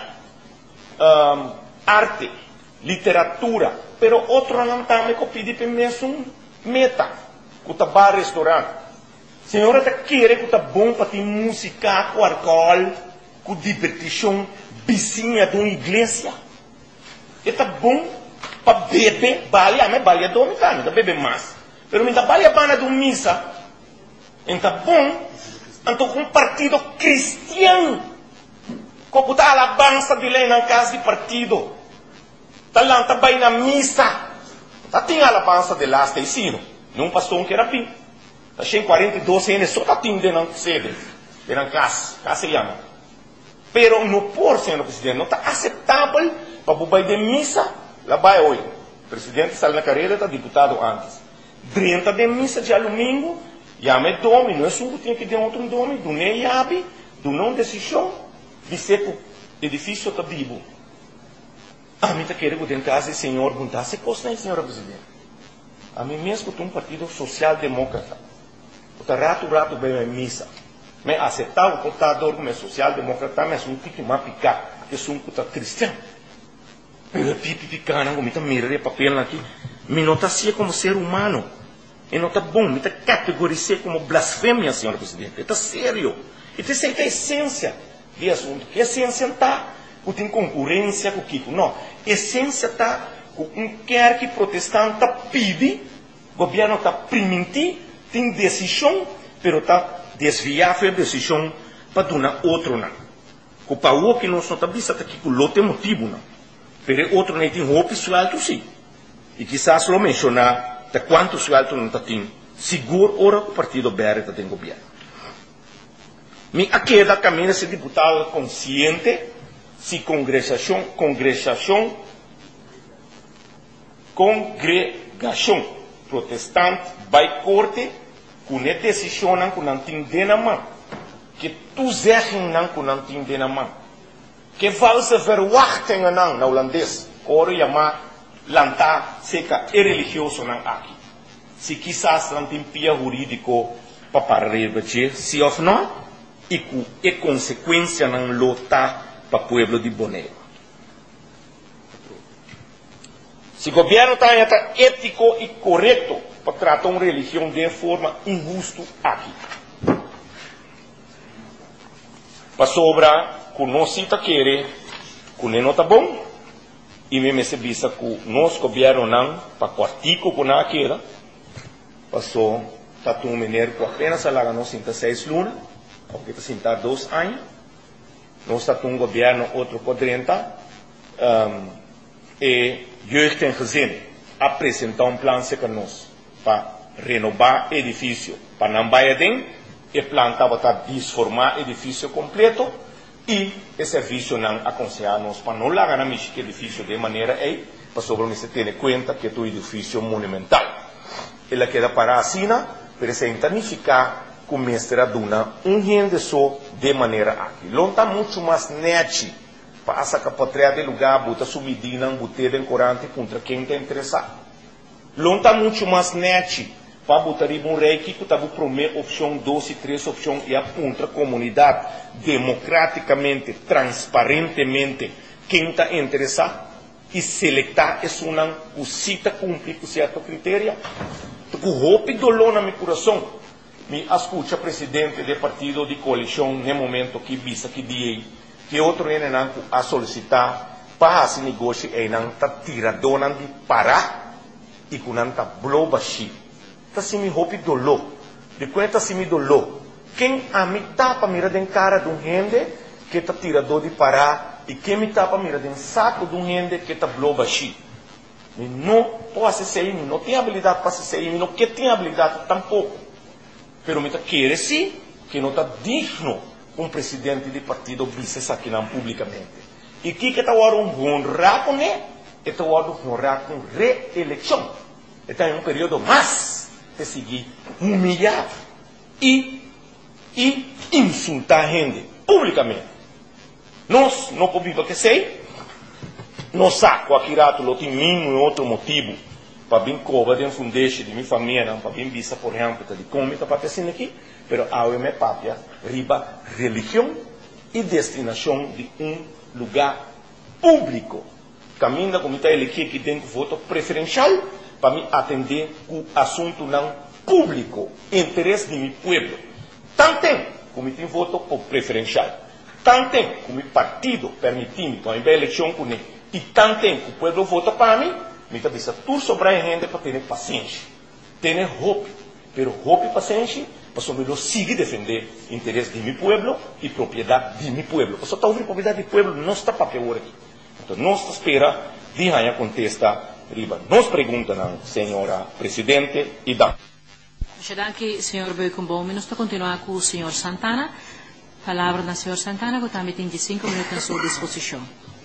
um, arte, literatura, pero outro não também que pede para mesmo meta, que está bar restaurante. Senhora está querendo que está bom para ter música, com álcool, com divertição, vizinha de uma igreja. Está bom para beber, vale, a mim vale a dominicana, está beber mais. Pero me dá vale a banda de uma missa. Então, bom, então com um partido cristiano, como está a alabança de lei na casa de partido, está lá, está bem na missa, está tem a alabança de lá, está ensino, não pastor que era bem, está cheio quarenta e dois anos, só está tendo na sede, na casa, casa se chama. Pero no por, senhor presidente, não está aceitável para o bai de missa, lá vai hoje. O presidente saiu na carreira, está deputado antes. trinta de missa de domingo, já me dome, não é só que tem que dar outro dome, do nem abre, do não decisão, de ser que o edifício está vivo. A mim está querendo que em casa, senhor, perguntar se costa, senhora presidente. A mim mesmo que um partido social-democrata, está rato, rato, bem em missa. Me aceitar o computador como é social-democrata, mas um que mais picar, que é um que está cristão. Pero pipi picana, como está mirando o papel aqui, me nota assim como ser humano. E não está bom, me está categorizando como blasfêmia, senhor presidente. Está sério. E tem certa essência de assunto. Que a essência está, que tem concorrência com o Kiko. Não, a essência está, com um quer que protestante pede, o governo está permitindo, tem decisão, pero está desviando a decisão para dar outro não. O pau que não está vista está aqui com outro motivo não. Pero outro não tem roupa suelto sim. E quizás lo mencionar de quanto suelto não está tendo. Seguro, ora o partido verde está tendo governo. Me aquela caminha se deputado consciente, se congregação, congregação, congregação protestante vai corte, com a decisão que não tem de na mão. Que tu zerem não que não tem de na mão. que valse verwachtingen nang na holandês, oro yama lanta seca e religioso nang aqui. Se quizás não tem pia jurídico para parar se ou não, e com e consequência não lota para o povo de Bonaire. Se o governo está ético e correto para tratar uma religião de forma injusta aqui. Para sobra, que nós está querer, que não está bom, e mesmo se visa que o nosso governo não, para o artigo que não queira, passou, está um mineiro que apenas alaga nós cinta seis lunas, porque está cinta dois anos, nós está um governo outro por trinta, um, e jeugd en gezin apresentar um plano para nós, para renovar o edifício, para não baixar e plantar para desformar o edifício completo, e o serviço não aconselha-nos para não largar na o edifício de maneira aí, para sobre se ter conta que é um edifício monumental. Ela queda para a Sina, para se significar que o mestre aduna um gente só de maneira aqui. Não está muito mais nete, passa que a potreia de lugar, bota subidina, botar em corante contra quem está interessado. Não está muito mais nete, para botar um reiki que estava prometendo opção dois e três opções e aponta a comunidade democraticamente, transparentemente, quem está interessado e selectar esse não o cita cumprir com certo critério. O roupa dolor na meu coração. Me escuta presidente do partido de coalição no momento que visa que dia que outro é não a solicitar para esse negócio é não tá tiradona de parar e que não tá blobashi. Tá se me roupa dolor. De conta se me dolor. Quem a me tapa mira den cara de um gente que tá tirador de parar e quem me tapa mira den saco de um gente que tá blobashi. Não pode ser, não tem habilidade para ser, não que tem habilidade tampouco. Pero me quer sim que não está digno um presidente de partido vice aqui não publicamente. E que que está um honrar com ele, está honrar com reeleição. Está em um período mais de seguir humilhar e e insultar a gente publicamente. Nós não podemos que sei. No saco aqui rato lo tem mínimo outro motivo para vir cobrar de um fundeixe de minha família, para vir visa por exemplo de como está acontecendo aqui, pero a O M papia riba religião e destinação de um lugar público. Caminha como está ele aqui que tem voto preferencial para me atender o assunto não público, interesse de meu povo. Tanto como tem voto preferencial, tanto como partido permitindo para a eleição com ele. E tanto tempo o povo vota para mim, me está dizendo tudo sobre a gente para ter paciência, ter hope, pero hope e paciência, para sobre eu seguir defender o interesse de meu povo e propriedade de meu povo. Porque só está ouvindo propriedade do povo, não está papel aqui. Então, nós espera de Rainha contesta, riba, nos pergunta, senhora Presidente, e dá. Danke, senhor Beukenboom. Nós vamos continuar com o senhor Santana. Palavra da senhor Santana, que também tem cinco minutos à sua disposição.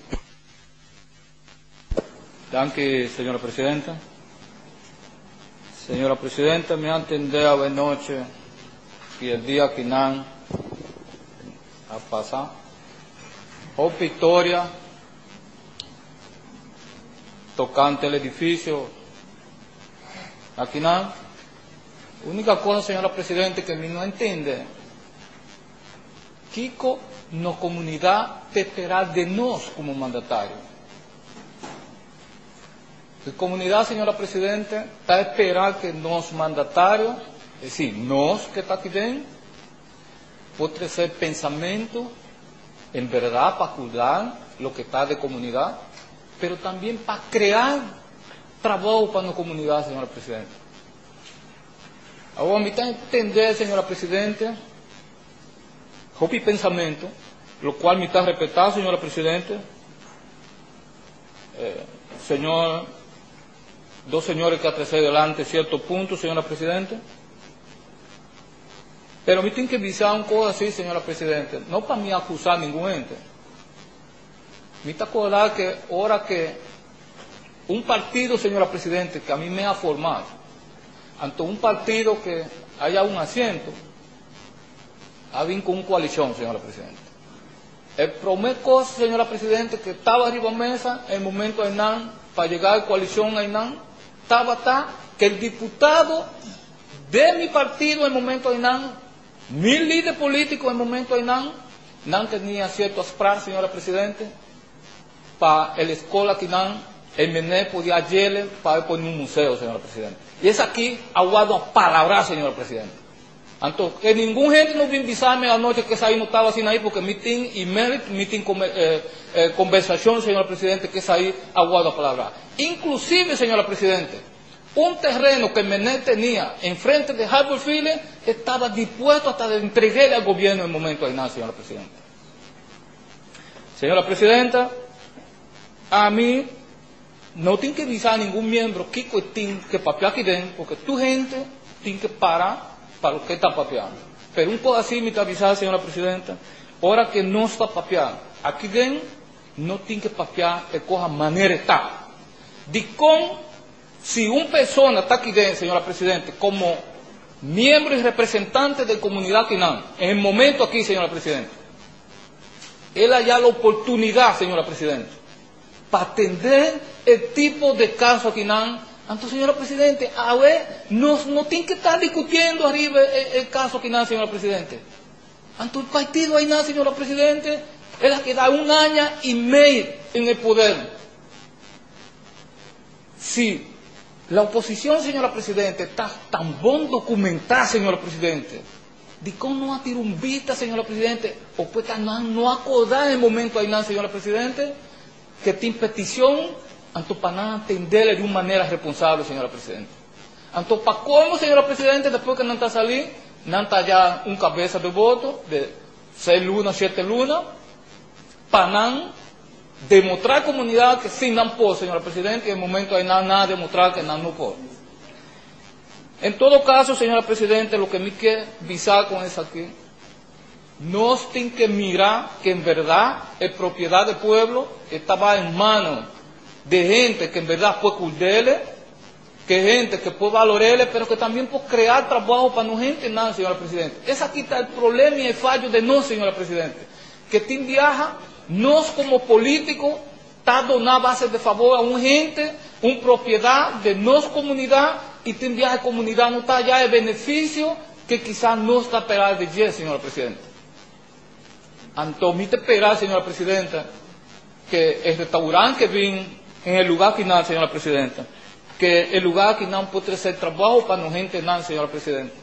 Danke, señora Presidenta. Señora Presidenta, me entendeu anoche que el día que nan a pasar, o Victoria, tocante el edificio, aquí nan, única cosa, señora Presidenta, que me no entiende, Kiko no comunidad te espera de nos como mandatario. La comunidad, señora Presidente, está a esperar que nos mandatarios, es decir, nos que está aquí dentro, puede ser pensamiento, en verdad, para cuidar lo que está de comunidad, pero también para crear trabajo para la comunidad, señora Presidente. Ahora, me está a entender, señora Presidente, mi pensamiento, lo cual me está a respetar, señora Presidente, eh, señor... Dos señores que atrasé delante cierto punto, señora Presidente. Pero me tienen que avisar una cosa así, señora Presidente, no para mí acusar a ningún ente. Me está acordar que ahora que un partido, señora Presidente, que a mí me ha formado, ante un partido que haya un asiento, ha venido con una coalición, señora Presidente. El primer cosa, señora Presidenta, que estaba arriba de mesa en el momento de Nan, para llegar a la coalición a Nan, estaba ta, que el diputado de mi partido en el momento de Nan, mi líder político en el momento de Nan, Nan tenía ciertos planes, señora Presidenta, para la escuela que Nan, el Mené podía llegar para poner un museo, señora Presidenta. Y es aquí, aguado a palabras, señora Presidenta. Entonces, que ningún gente no vino a avisarme anoche que esa ahí no estaba así ahí, porque meeting y meeting eh, eh, conversación, señora Presidenta, que esa ahí aguado a palabras. Inclusive, señora Presidenta, un terreno que Mené tenía enfrente de Harbour Field estaba dispuesto hasta de entregarle al gobierno en el momento de nada, señora Presidenta. Señora Presidenta, a mí no tiene que avisar a ningún miembro que tiene que papear aquí dentro, porque tu gente tiene que parar para lo que está papeando. Pero un poco así me está avisando, señora Presidenta, ahora que no está papeando, aquí dentro no tiene que papear de cosa manera está. De con, si una persona está aquí dentro, señora Presidenta, como miembro y representante de la comunidad Quinan, en el momento aquí, señora Presidenta, él haya la oportunidad, señora Presidenta, para atender el tipo de caso aquí Quinan. Entonces, señora Presidente, a ver, no, no tiene que estar discutiendo arriba el, el caso aquí nada, señora Presidente. Entonces, el partido ahí nada, señora Presidente, es la que da un año y medio en el poder. Si la oposición, señora Presidente, está tan bon documentada, señora Presidente, de cómo no ha tirado un vista, señora Presidente, o pues no, no acordar en el momento ahí nada, señora Presidente, que tiene petición. Entonces, para nada atenderle de una manera responsable, señora Presidenta. Entonces, ¿para cómo, señora Presidenta, después que no está saliendo, no está ya un cabeza de voto de seis lunas, siete lunas, para nada demostrar a la comunidad que sí no puede, señora Presidenta, y en el momento hay nada, nada demostrar que no, no puede. En todo caso, señora Presidenta, lo que me quiere avisar con eso aquí, nos tiene que mirar que en verdad la propiedad del pueblo estaba en manos de gente que en verdad puede cuidarle, que gente que puede valorarle, pero que también puede crear trabajo para no gente nada, señora Presidenta. Es aquí está el problema y el fallo de no, señora Presidenta, que Tim viaja, nos como políticos, está donando bases de favor a un gente, una propiedad de nos comunidad, y Tim viaja comunidad no está allá el beneficio que quizás no está esperando de diez, señora Presidenta. Entonces, me esperar, señora Presidenta, que el restaurante que vino en el lugar que nada, señora Presidenta, que el lugar que no puede ser trabajo para no gente nada, señora Presidenta.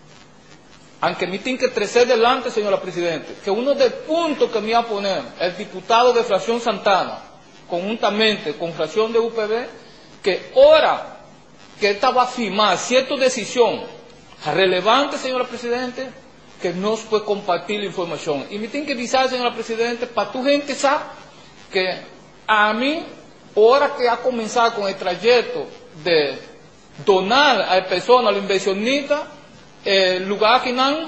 Aunque me tiene que crecer delante, señora Presidenta, que uno de los puntos que me va a poner el diputado de Fracción Santana, conjuntamente con Fracción de U P B, que ahora que estaba a firmar cierta decisión relevante, señora Presidenta, que no se puede compartir la información. Y me tiene que avisar, señora Presidenta, para tu gente sabe que a mí, ahora que ha comenzado con el trayecto de donar a la persona, a la inversionista, el lugar que no,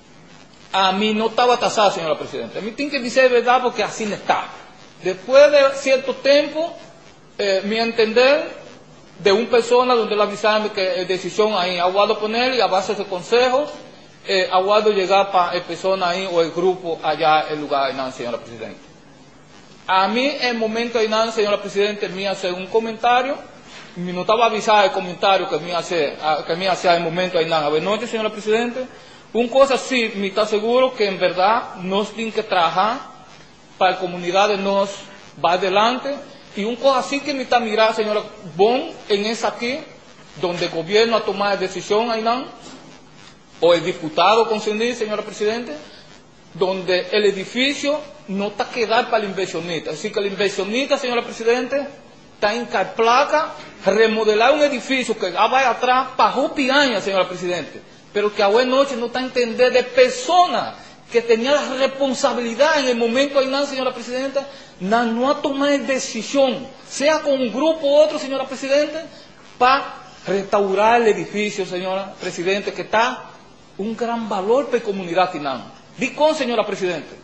a mí no estaba tasado, señora Presidenta. A mí tiene que decir verdad porque así no está. Después de cierto tiempo, eh, mi entender, de una persona donde la avisaron que la decisión ahí, aguardo poner y a base de consejos, eh, aguardo llegar para la persona ahí o el grupo allá en el lugar de no, señora Presidenta. A mí, en el momento de nada, señora Presidenta, me hace un comentario, me no estaba avisado el comentario que me hace, que me hace en el momento de nada. Buenas noches, señora Presidenta. Una cosa sí, me está seguro que en verdad nos tienen que trabajar para la comunidad de nos va adelante. Y una cosa sí que me está mirando, señora Bon, en esa aquí, donde el gobierno ha tomado decisión, ahí no, o el diputado concedido, señora Presidenta, donde el edificio no está quedado para el inversionista. Así que el inversionista, señora Presidenta, está en placa remodelar un edificio que va atrás para años, señora Presidenta, pero que a buena noche no está a entender de personas que tenían la responsabilidad en el momento ahí, no, señora Presidenta, no, no ha tomado decisión, sea con un grupo u otro, señora Presidenta, para restaurar el edificio, señora Presidenta, que está un gran valor para la comunidad Quinán. Dicón, señora Presidenta,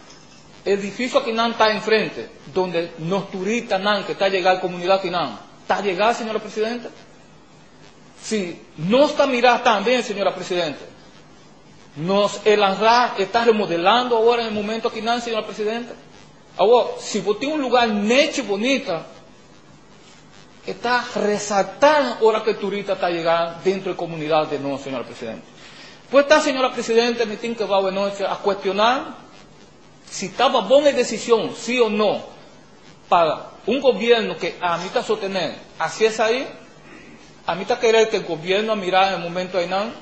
el edificio Quinán está enfrente, donde los turistas nan, que está llegando a la comunidad Quinán, está llegando, señora Presidenta. Si no está mirada también, señora Presidenta, Nos, el ANRA está remodelando ahora en el momento aquí, ¿no, señora Presidenta? Ahora, si vos tienes un lugar necho bonita, está resaltando ahora que el turista está llegando dentro de comunidad de no, señora Presidenta. Pues está, señora Presidenta, me tiene que va de noche a cuestionar si estaba buena decisión, sí o no, para un gobierno que a mí está sostener, así es ahí, a mí está querer que el gobierno mirar en el momento ahí, ¿no?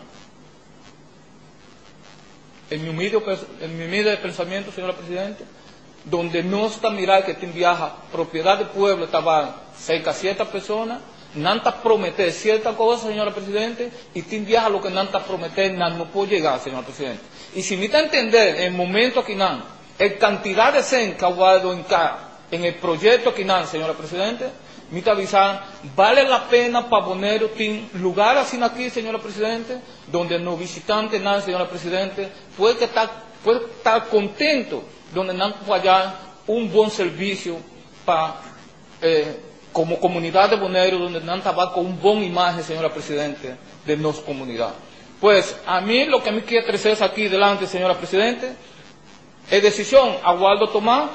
En mi humilde, en mi humilde pensamiento, señora Presidenta, donde no está mirar que tiene viaja propiedad del pueblo, estaba cerca de ciertas personas, nanta prometer ciertas cosas, señora Presidenta, y tiene viaja lo que nanta prometer, no puede llegar, señora Presidenta. Y si me está a entender, en el momento aquí, ¿no? El cantidad de cen que ha guardado en, en el proyecto aquí, ¿no, señora Presidenta? Me está avisando, vale la pena para poner un lugar así aquí, señora Presidenta, donde los visitantes, ¿no, señora Presidenta, puede estar, puede estar contento, donde no fallar un buen servicio para, eh, como comunidad de boneros, donde no va con una buena imagen, señora Presidenta, de nuestra comunidad. Pues a mí lo que me quiere crecer aquí delante, señora Presidenta, es decisión, aguardo tomar,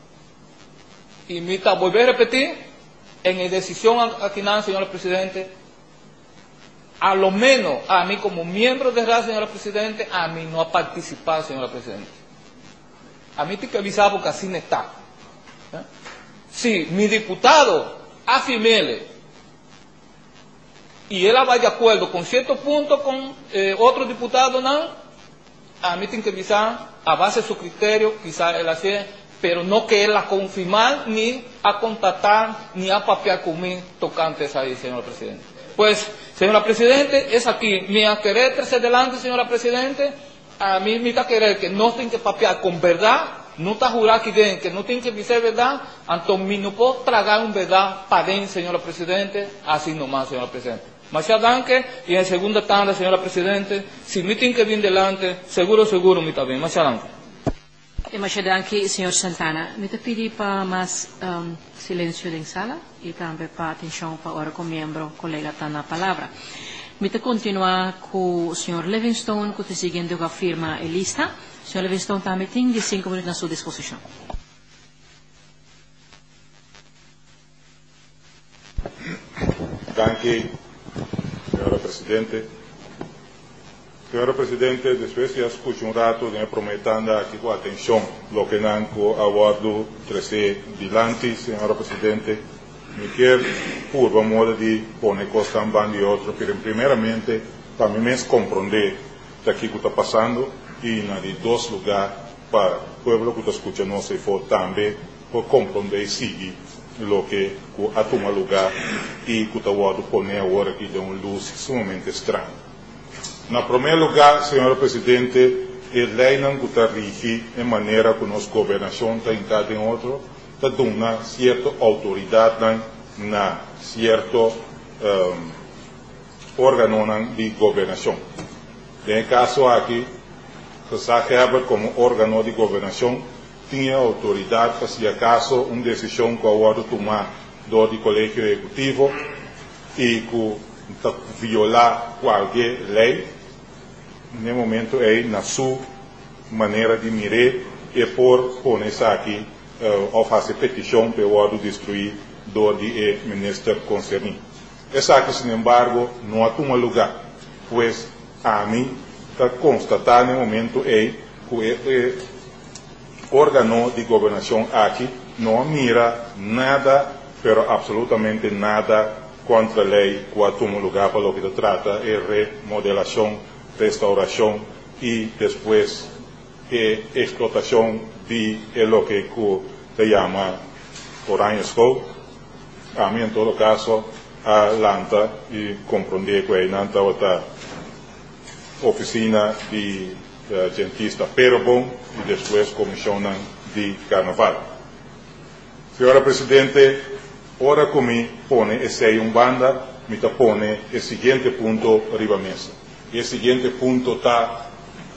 y me está volver a repetir, en la decisión aquí, señora Presidenta, a lo menos a mí como miembro de la señora Presidenta, a mí no a participar, señora Presidenta. A mí tengo que avisar porque así no está. ¿Eh? Si mi diputado afirmele y él va de acuerdo con ciertos puntos con eh, otro diputado, no, a mí tengo que avisar a base de su criterio, quizás él así, pero no que él a confirmar, ni a contactar, ni a papear conmigo tocantes ahí, señora Presidenta. Pues, señora Presidenta, es aquí, mi a querer tercer delante, señora Presidenta, a mí me está querer que no tenga que papear con verdad, no está jurar aquí dentro, que no tiene que decir verdad, entonces mi no puedo tragar un verdad para dentro, señora Presidenta, así nomás, señora Presidenta. Muchas gracias, y en segunda tanda, señora Presidenta, si me tiene que vir delante, seguro, seguro, me está bien. Muchas gracias. E muchas gracias, señor Santana. Me te pedi para más um, silencio en sala y también para atención para ahora con miembro, colega, está na palabra. Me te continua con el señor Livingstone, que te siguiendo a firma e lista. Señor Livingstone, también tiene cinco minutos a su disposición. Gracias, señora Presidente. Señora Presidente, después ya escucho un rato de prometando aquí con atención lo que Nanco aguardo trece delante, señora Presidente. Me quiero por modo de poner cosas en bando y otro, pero primeramente también me es comprender de aquí que está pasando y en de dos lugares para el pueblo que está escuchando se fue también por comprender y seguir lo que ha tomado lugar y que está guardando poner ahora aquí de una luz sumamente extraña. En primer lugar, señor Presidente, el ley no está rige en manera que nuestra gobernación está en cada en otro, está dando una cierta autoridad en cierto um, órgano de gobernación. En el caso aquí, que se Herbert como órgano de gobernación tiene autoridad para si acaso una decisión que ahora tomar do colegio ejecutivo y que violar cualquier ley, en el momento es na su manera de mirar y por ponerse aquí uh, o hacer petición para destruir do de ministro concernido. Esa aquí, sin embargo, no ha tomado lugar, pues a mí está constatado en el momento es que el órgano de gobernación aquí no mira nada, pero absolutamente nada contra la ley que ha tomado lugar para lo que se trata de remodelación, restauración y después eh, explotación de eh, lo que se llama Orange Scope. A mí en todo caso adelanta y comprender que hay otra oficina de uh, dentista Perobon y después comisión de carnaval. Señora Presidente, ahora que me pone ese un banda, me pone el siguiente punto arriba mesa. Y el siguiente punto está,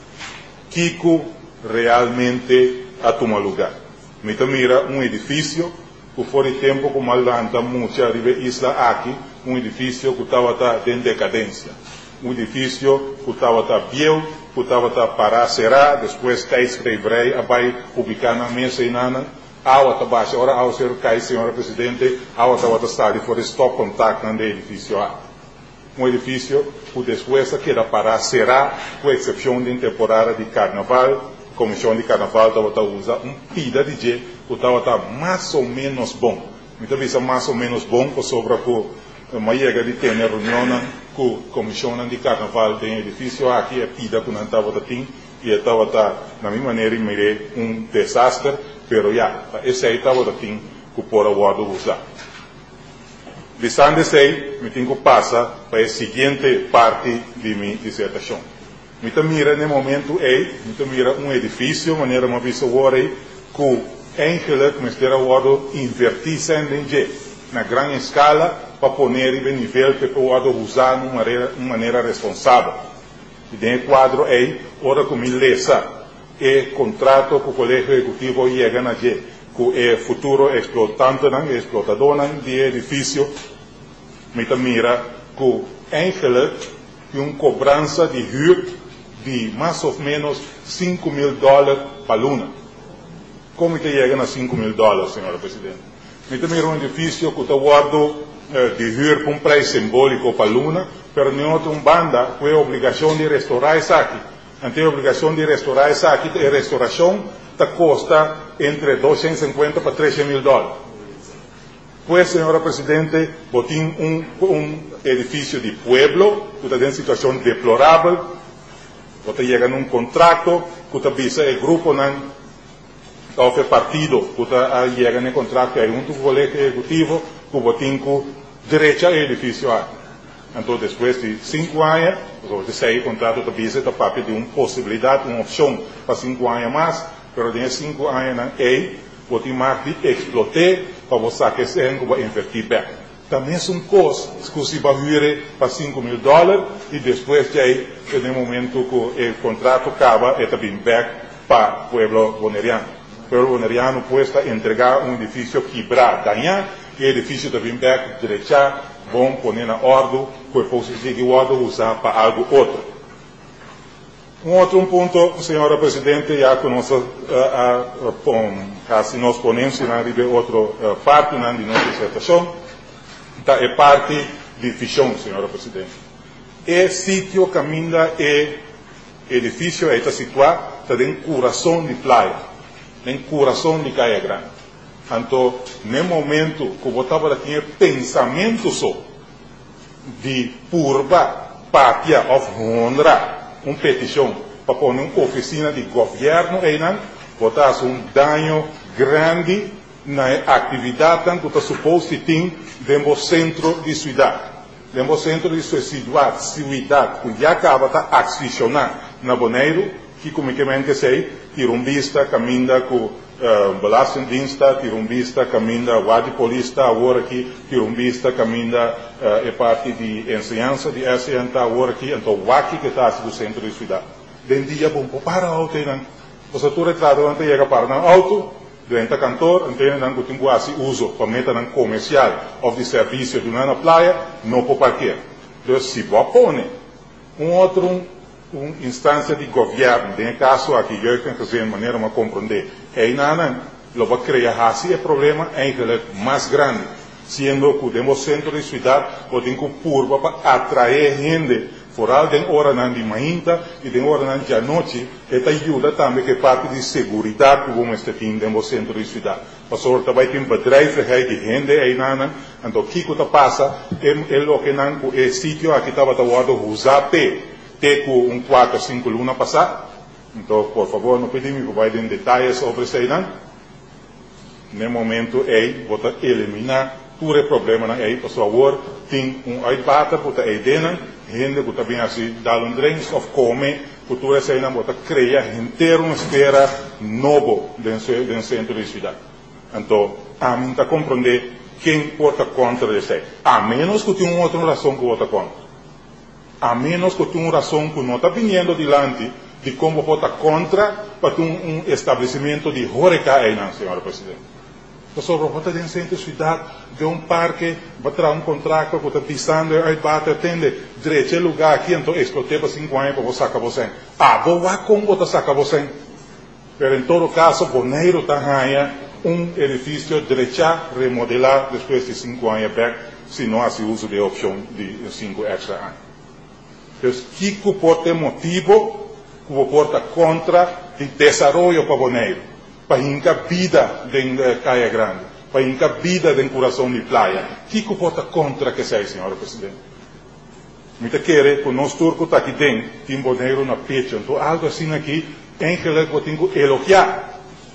Kiko realmente ha tomado lugar. Me mira un edificio que por el tiempo como adelanta mucha arriba isla aquí, un edificio que estaba en decadencia. Un edificio que estaba viejo, que estava a parar, será, depois está escrever, vai publicar na mesa e nana, ao abaixo, ora ao ser cai, senhora presidente, ao estava estar for stop contact no edifício A. Um edifício que depois queda parar, será, com exceção de temporada de carnaval, a comissão de carnaval estava a usar um pida de G, que estava mais ou menos bom. Muitas vezes mais ou menos bom, que sobra com uma chega de ter reunião com a comissão de carnaval do edifício aqui, é pida que não estava a ter, e estava, na minha maneira, um desastre, pero já, esse aí estava a ter que por a usar. Visando sei, me tenho que passar para a seguinte parte de minha dissertação. Me mira no momento aí, me mira um edifício, maneira uma vez agora aí, que eigenlijk me espera agora invertir em G, na grande escala, para pôr em nível que pode usar de uma maneira, uma maneira responsável. E dentro do quadro aí, ora que me lesa, é contrato que o colégio executivo chega na G, que é futuro explotante, explotador de edifício, me mira que eigenlijk tem uma cobrança de huur de mais ou menos cinco mil dólares para luna. Como que chega a cinco mil dólares, senhora presidente? Me mira um edifício que está guardado de huur por um preço simbólico para luna, pero não outra banda com a obrigação de restaurar isso aqui. Ante a obrigação de restaurar isso aqui, a restauração está custa entre duzentos e cinquenta para trezentos mil dólares. Pois, senhora presidente, botim um, um edifício de pueblo, que está em situação deplorável, você chega num contrato, que está visa o grupo não o partido, que está chega no contrato, que é junto com o colégio executivo, que botim com direito ao edifício A. Então, depois de cinco anos, você sai o contrato da visa, está papel de uma possibilidade, uma opção para cinco anos mais, mas nesses cinco anos não é, você mais de explotar, para você que se vai invertir bem. Também é um custo, que se vai vir para cinco mil dólares, e depois de aí, no momento que o contrato acaba, é também back para o povo boneriano. O povo boneriano pode entregar um edifício quebrado, ganhar, e o edifício também back, direitar, bom, pôr na ordem, que depois se ordem usar para algo outro. Um outro ponto, senhora presidente, já que nós, uh, uh, uh, se nós ponemos na outra uh, parte na de nossa dissertação, tá, é parte de fichão, senhora presidente. É sítio que ainda é edifício, está situado, está dentro do coração de praia, dentro do coração de Caia Grande. Então, no momento que eu estava aqui, pensamento só de purba, pátia of honra, uma petição para pôr uma oficina de governo aí não, botar um dano grande na atividade que está suposto ter dentro do centro de cidade, dentro do centro de sua cidade, cidade que já acaba de acionar na Boneiro, que comicamente sei, tirumbista, caminha com Uh, belastingdiensta, tirumbista, caminha, guarda-polista, agora aqui, tirumbista, caminha, uh, é parte de ensinança de S N T, agora aqui, então, o aqui que está no centro da cidade. Dentro dia, bom, para a auto, não. Você tu retrato, antes chega para o auto, dentro do cantor, antes não, que tem quase uso, para meter no comercial, ou de serviço de uma praia, não para parquear. Então, se você põe um outro, uma instância de governo, em caso aqui, eu tenho que fazer de maneira a compreender, aí não, lo vai criar assim, é problema ainda mais grande, sendo que o centro da cidade, o tem que pôr para atrair gente, fora de hora de manhã e de hora de noite, e ajuda também que parte de segurança que vamos ter no centro da cidade. Pastor, também tem bedrijvigheid de gente aí não, então o que que passa, é o que não, é sítio aqui estava a usar P, T com um quatro, cinco lunas passar. Então, por favor, não pedimos que vai dar detalhes sobre isso aí, não? No momento, aí, vou eliminar todo o problema aí, por favor, tem um aibata, para aí dentro, gente que também assim, dá um drink of come, que tudo isso aí, não, vou criar inteiro uma esfera novo dentro do centro da cidade. Então, a mim está compreender quem vota contra isso aí. A menos que tenha uma outra razão que vota contra. A menos que tenha uma razão que não está vindo adiante, de como votar contra para um, um estabelecimento de Horeca aí não, senhora presidente. sobre wat in zijn cidade de um parque batra um contrato que está pisando aí bate atende direito lugar aqui então explotar para cinco anos para você sacar você ah vou lá com você sacar você pero em todo caso Bonaire está ganha um edifício direito remodelar depois de cinco anos back se não há uso de opção de cinco extra anos então que pode ter motivo que porta contra o desenvolvimento para Bonaire para a vida de Caia Grande, para a vida de coração de praia. Que que pode contra que seja, senhora Presidente? Muito querer que nós turcos está aqui dentro, tem Bonaire na pecha, então algo assim aqui, em que eu tenho que elogiar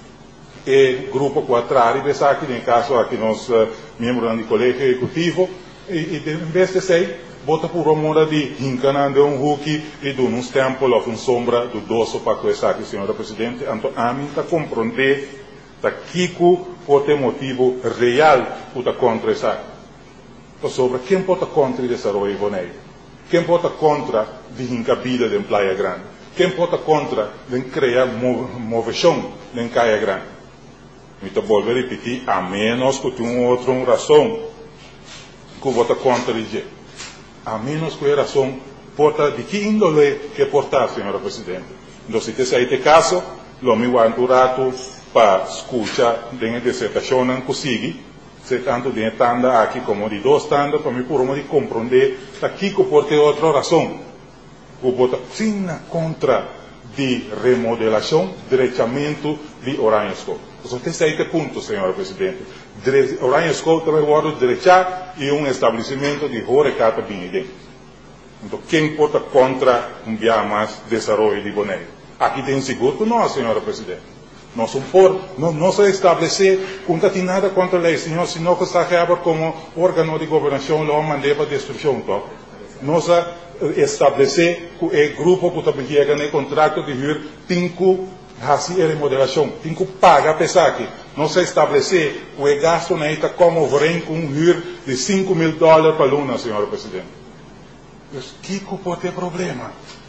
o grupo quadrado, e pensar que, em caso aqui nós, membros do colégio executivo, e, e em vez de ser, bota por uma hora de hincanando um huki e de um tempo ou uma sombra do doce para que essa aqui, senhora Presidente. Então, a mim está compreender que Kiko pode ter motivo real para contra essa. Sobre quem pode contra o desenvolvimento Bonaire? Quem pode contra de hincabida de Praia Grande? Quem pode contra de criar moveção em Caia Grande? Então, vou repetir, a menos que tenha outra razão que vota contra ele. A menos que a razão porta de que índole que portar, senhora Presidente. Então, se esse aí caso, lo me aguanto um rato para escutar de dissertação não consigo, se tanto de tanda aqui como de dois tandas, para me por uma de compreender que que pode ter outra razão. O bota sim contra de remodelação, direitamento de Orange School. Então, esse aí que ponto, senhora Presidente. Orange School também guarda direitar e um estabelecimento de horecata bem dentro. Então, quem pode contra um dia mais desenvolvimento de Bonaire? Aqui tem seguro? Não, senhora Presidente. Nós não por, não, não se estabelecer, nunca tem nada contra a lei, senhor, senão que está reabre como órgão de governação, lo mandei para destruição, então. Nós estabelecer que o grupo que está chegando no contrato de vir, tem que fazer a remodelação, tem que pagar a pesar que não se estabelecer o gasto na ita como vem com um vir de cinco mil dólares para aluna, senhora Presidente. Mas que pode ter problema?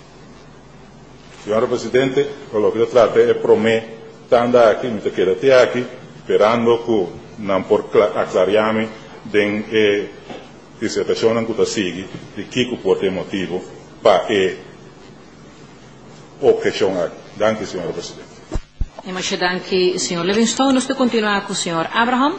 Senhora Presidente, o que eu trato é prometer, anda aqui, me queda até aqui, esperando que não por aclarar-me de dissertação que está seguindo, de que pode ter motivo para a objeção aqui. Danke, senhora Presidente. Imens danke, senhor Livingstone. Nós vamos continuar com o senhor Abraham.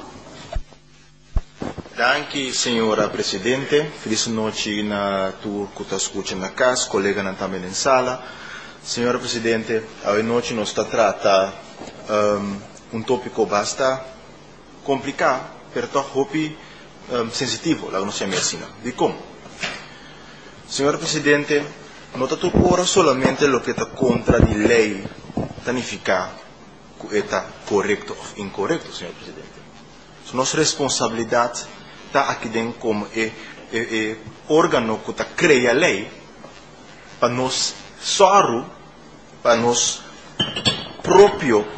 Danke, senhora Presidente. Feliz noite na tu que está escutando na casa, colega na também na sala. Senhora Presidente, hoje noite nós está tratando um, um tópico bastante complicado, pero hopi um, sensitivo, la nossa medicina. De como? Senhora Presidente, não está tudo solamente o que está contra a lei, significa que está correto ou incorreto, senhor Presidente. So, nossa responsabilidade está aqui dentro como é, é, é órgão que está cria a lei para nós só para nós próprio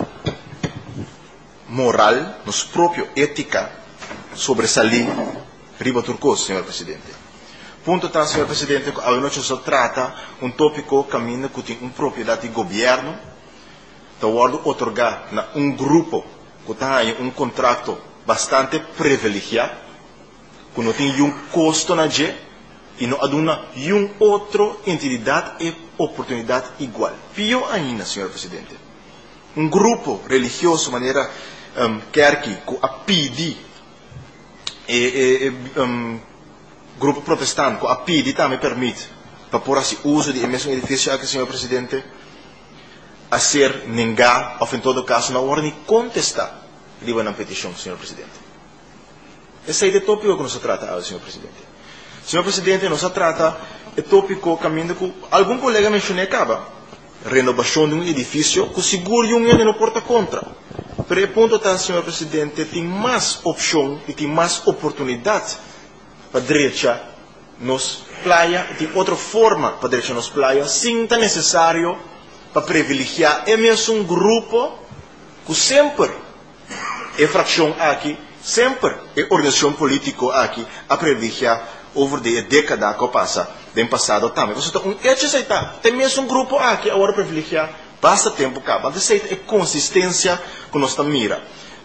moral, nos próprio ética sobresalir riba turcos, senhor Presidente. Ponto está, senhor Presidente, que a noite se trata um tópico caminho que tem uma propriedade de governo, está otorgar a um grupo que tem um contrato bastante privilegiado, que não tem um custo na G, e não há uma outra entidade e oportunidade igual. Pior ainda, senhor Presidente, um grupo religioso, de maneira um, quer que a pedir e, e, um, grupo protestante, a pedir também permite para pôr assim uso de mesmo edifício aqui, senhor Presidente, a ser negado, ou em todo caso, na hora de contestar a petição, senhor Presidente. Esse é o tópico que nos trata, senhor Presidente. Senhor Presidente, nos trata o tópico caminho que algum colega mencionou acaba. Renovação de um edifício que seguro um ano não porta contra. Pero o ponto está, senhor Presidente, tem mais opção e tem mais oportunidade para a direita nos praia, tem outra forma para a direita nos praia, sem estar necessário para privilegiar é mesmo um grupo que sempre é fração aqui, sempre é organização política aqui, a privilegiar over de década que passa, do passado também. Você está um hecho aceitar, tem mesmo um grupo aqui, agora privilegiar, basta tempo cá, mas aceita é consistência que nós estamos mira.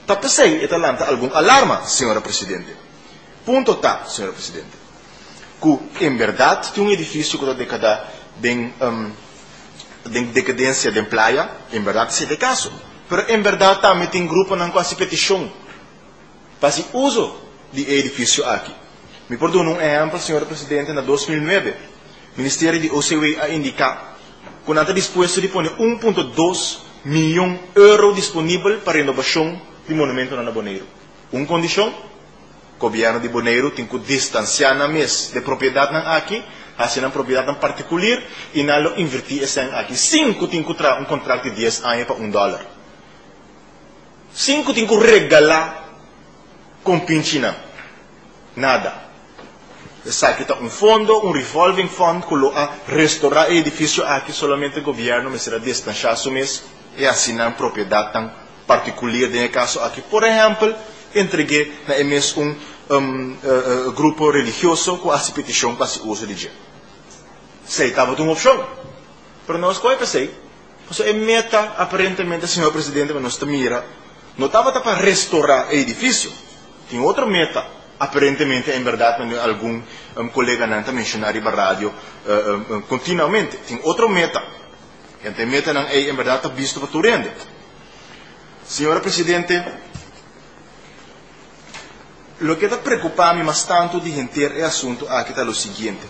Tapasay, ito lang ta algum alarma, senhora Presidente. Punto ta, senhora Presidente. Que, em verdade, tem um edifício que está decada de um, decadência de playa, em verdade, se é caso. Mas, em verdade, também tem grupo não quase petição para o uso de edifício aqui. Me perdoa um exemplo, senhora Presidente, na dois mil e nove, o Ministério de O C U a indicar que não está disposto a pôr um vírgula dois milhão de euros disponível para a renovação do monumento na Bonaire. Uma condição, o governo de Bonaire tem que distanciar na mesa de propriedade aqui, assim na propriedade em particular, e não invertir essa aqui. Cinco tem que ter um contrato de dez anos para um dólar. Cinco tem que regalar com pinchina. Nada. Essa aqui está um fundo, um revolving fund, que a restaurar o edifício aqui, somente o governo me será distanciar su mês e assinar propriedade tão particular, nesse caso aqui. Por exemplo, entreguei na M S um, um uh, uh, grupo religioso com a petição para o uso de dia. Sei, estava uma opção. Mas nós qual é que sei? Porque a meta, aparentemente, senhor Presidente, mas nós mira, não estava para restaurar o edifício. Tem outra meta. Aparentemente, em verdade, algum um, colega não está mencionando na rádio uh, uh, continuamente. Tem outra meta. E a meta não é, em verdade, visto para tu rende. Senhora Presidente, o que está preocupando mais tanto de entender o assunto aqui é o seguinte.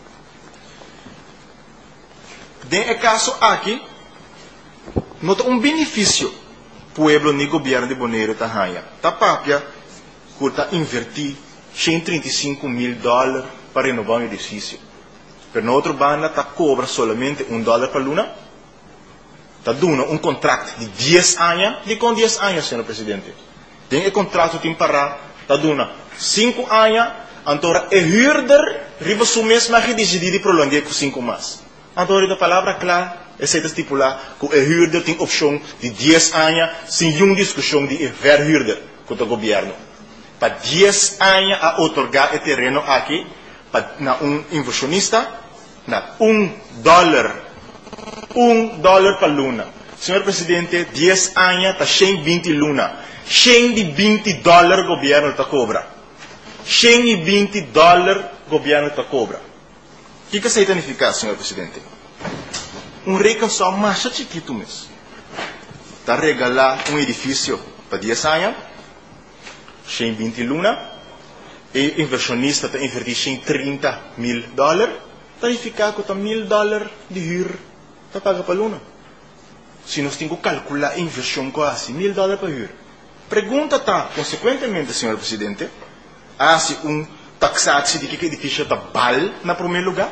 Nesse caso aqui, nota um benefício pueblo ni governo de Bonaire está ganhando. Está papia que está invertir cento e trinta e cinco mil dólares para renovar um edifício. Mas na outra banda está cobra somente um dólar por luna. Está dando um contrato de dez anos, de com dez anos, senhor Presidente. Tem o contrato tem para está dando cinco anos, então o huurder riba su mês mas decidir de prolongar com cinco mais. Então a palavra clara é estipular que o huurder tem opção de dez anos sem nenhuma discussão de verhuurder com o governo. Para dez anos a otorgar o terreno aqui para um inversionista na um dólar um dólar por luna. Senhor Presidente, dez anos está cento e vinte luna. cento e vinte dólares o governo está cobra. cento e vinte dólares o governo está cobra. O que, que isso significa, senhor Presidente? Um recurso mais chiquito mesmo. Está regalar um edifício para dez anos, cento e vinte luna, e o inversionista está invertir cento e trinta mil dólares, está ficar com mil dólares de huur, está paga para luna. Se nós temos que calcular a inversão quase, mil dólares para huur. Pergunta está, consequentemente, senhor Presidente, há se um taxação de que o edifício está bal na primeiro lugar?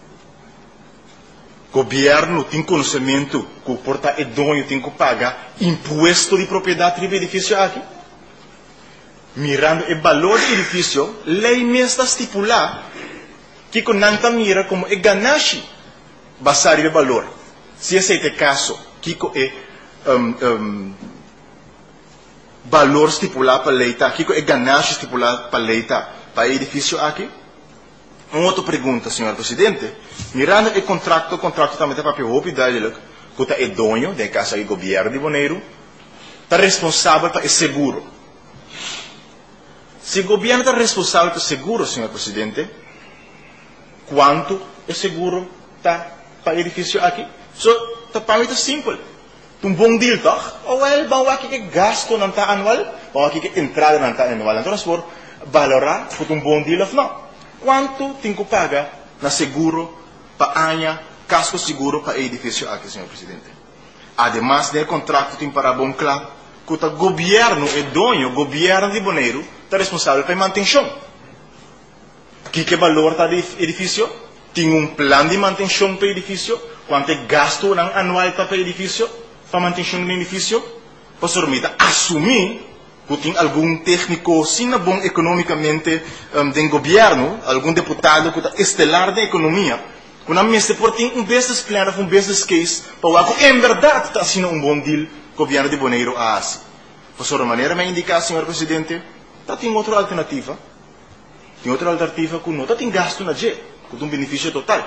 O governo tem conhecimento que o porta-edonho tem que pagar imposto de propriedade do edifício aqui? Mirando o valor do edifício, lei mesmo estipular que o não mira como é ganache basar o valor. Se esse é o caso, que é um, um, valor estipulado para a lei, que é ganache estipulado para a lei, para o edifício aqui? Uma outra pergunta, senhor Presidente. Mirando o contrato, o contrato também está para o hospital, que é dono da casa do governo de Bonaire, está responsável para o seguro. Se o governo está responsável pelo seguro, senhor Presidente, quanto o seguro está para o edifício aqui? So, está para mim simples. Um bom deal, tá? Ou é bom aqui que gasto não está anual, ou aqui que entrada não está anual. Então, por valorar, por um bom deal, não. Quanto tem que pagar na seguro para ano, casco seguro para o edifício aqui, senhor Presidente? Ademais, do contrato tem para bom claro que o governo é dono, o governo de Bonaire está responsável pela manutenção. Que que valor está do edifício? Tem um plano de manutenção para o edifício? Quanto é gasto anual para o edifício? Para a manutenção do edifício? Para permitir assumir que tem algum técnico, se não bom economicamente um, do governo, algum deputado que está estelar da economia, que não me tem um business plan, um business case, para que em verdade está sendo um bom deal o governo de Bonaire a assim. Por sua maneira, me indicar, senhor Presidente, está tem outra alternativa, tem outra alternativa que não está tem gasto na G, que tem um benefício total.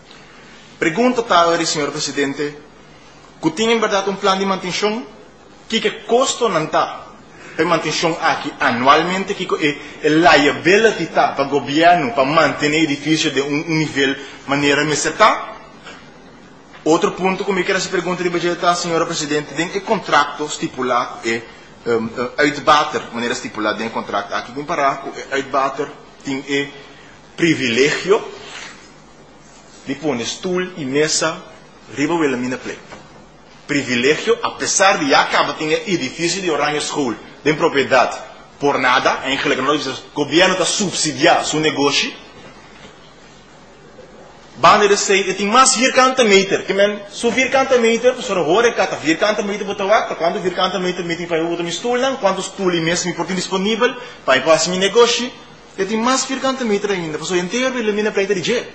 Pergunta está agora, senhor Presidente, que tem em verdade um plano de manutenção, que que custo não tá para manutenção aqui anualmente, que é liability tá para o governo para manter o edifício de um, um nível maneira meseta. Outro ponto que me quero se pergunta de budget, senhora presidente, tem que contrato estipulado é um, uitbater, maneira estipulada tem contrato aqui em Pará, uitbater tem é privilégio de pôr stool e mesa riba o mina play. Privilégio, apesar de acaba tem edifício de Orange School de propriedade por nada, eigenlijk o governo está subsidiar seu negócio. Banda de sei, tem mais vierkante meter, que men, so vierkante meter, so hore kata vierkante meter botawak, quando vierkante meter meeting para o meu stool lang, quando stool e mesmo me portem disponível, para ir para meu negócio, e tem mais vierkante meter ainda, so inteiro ele mina pleita de je.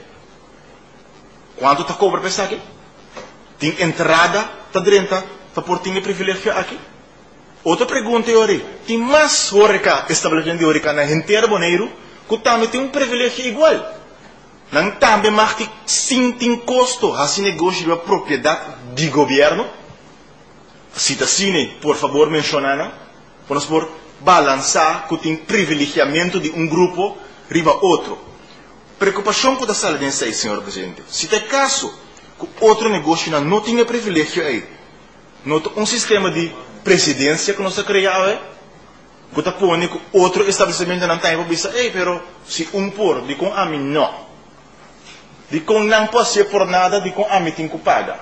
Quanto tá cobra para aqui? Tem entrada, tá dentro, tá portinho privilégio aqui. Outra pergunta é ori, tem mais hore ka estabelecimento de hore ka na inteiro boneiro, que também tem um privilégio igual. Não também mais sim tem custo assim negócio de propriedade de governo. Cita cine, por favor, mencionando, para por balançar que tem privilegiamento de um grupo riba outro. Preocupação com a sala de ensaio, senhor presidente. Se tem caso que outro negócio não tenha privilégio aí, não tem um sistema de presidência que nós criamos, que está pondo que outro estabelecimento não tem para dizer, ei, pero se um por, de com a mim não. De com não pode ser por nada, de com a mim tem que pagar.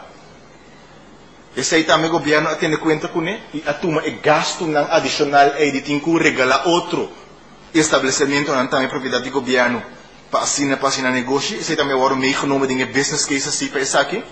Esse aí também o governo atende conta com ele, e a turma é gasto não adicional, aí de tem que regalar outro estabelecimento, não tem propriedade do governo, para assinar, para assinar negócio. Esse aí também é o meegenomen de business case assim, para isso aqui.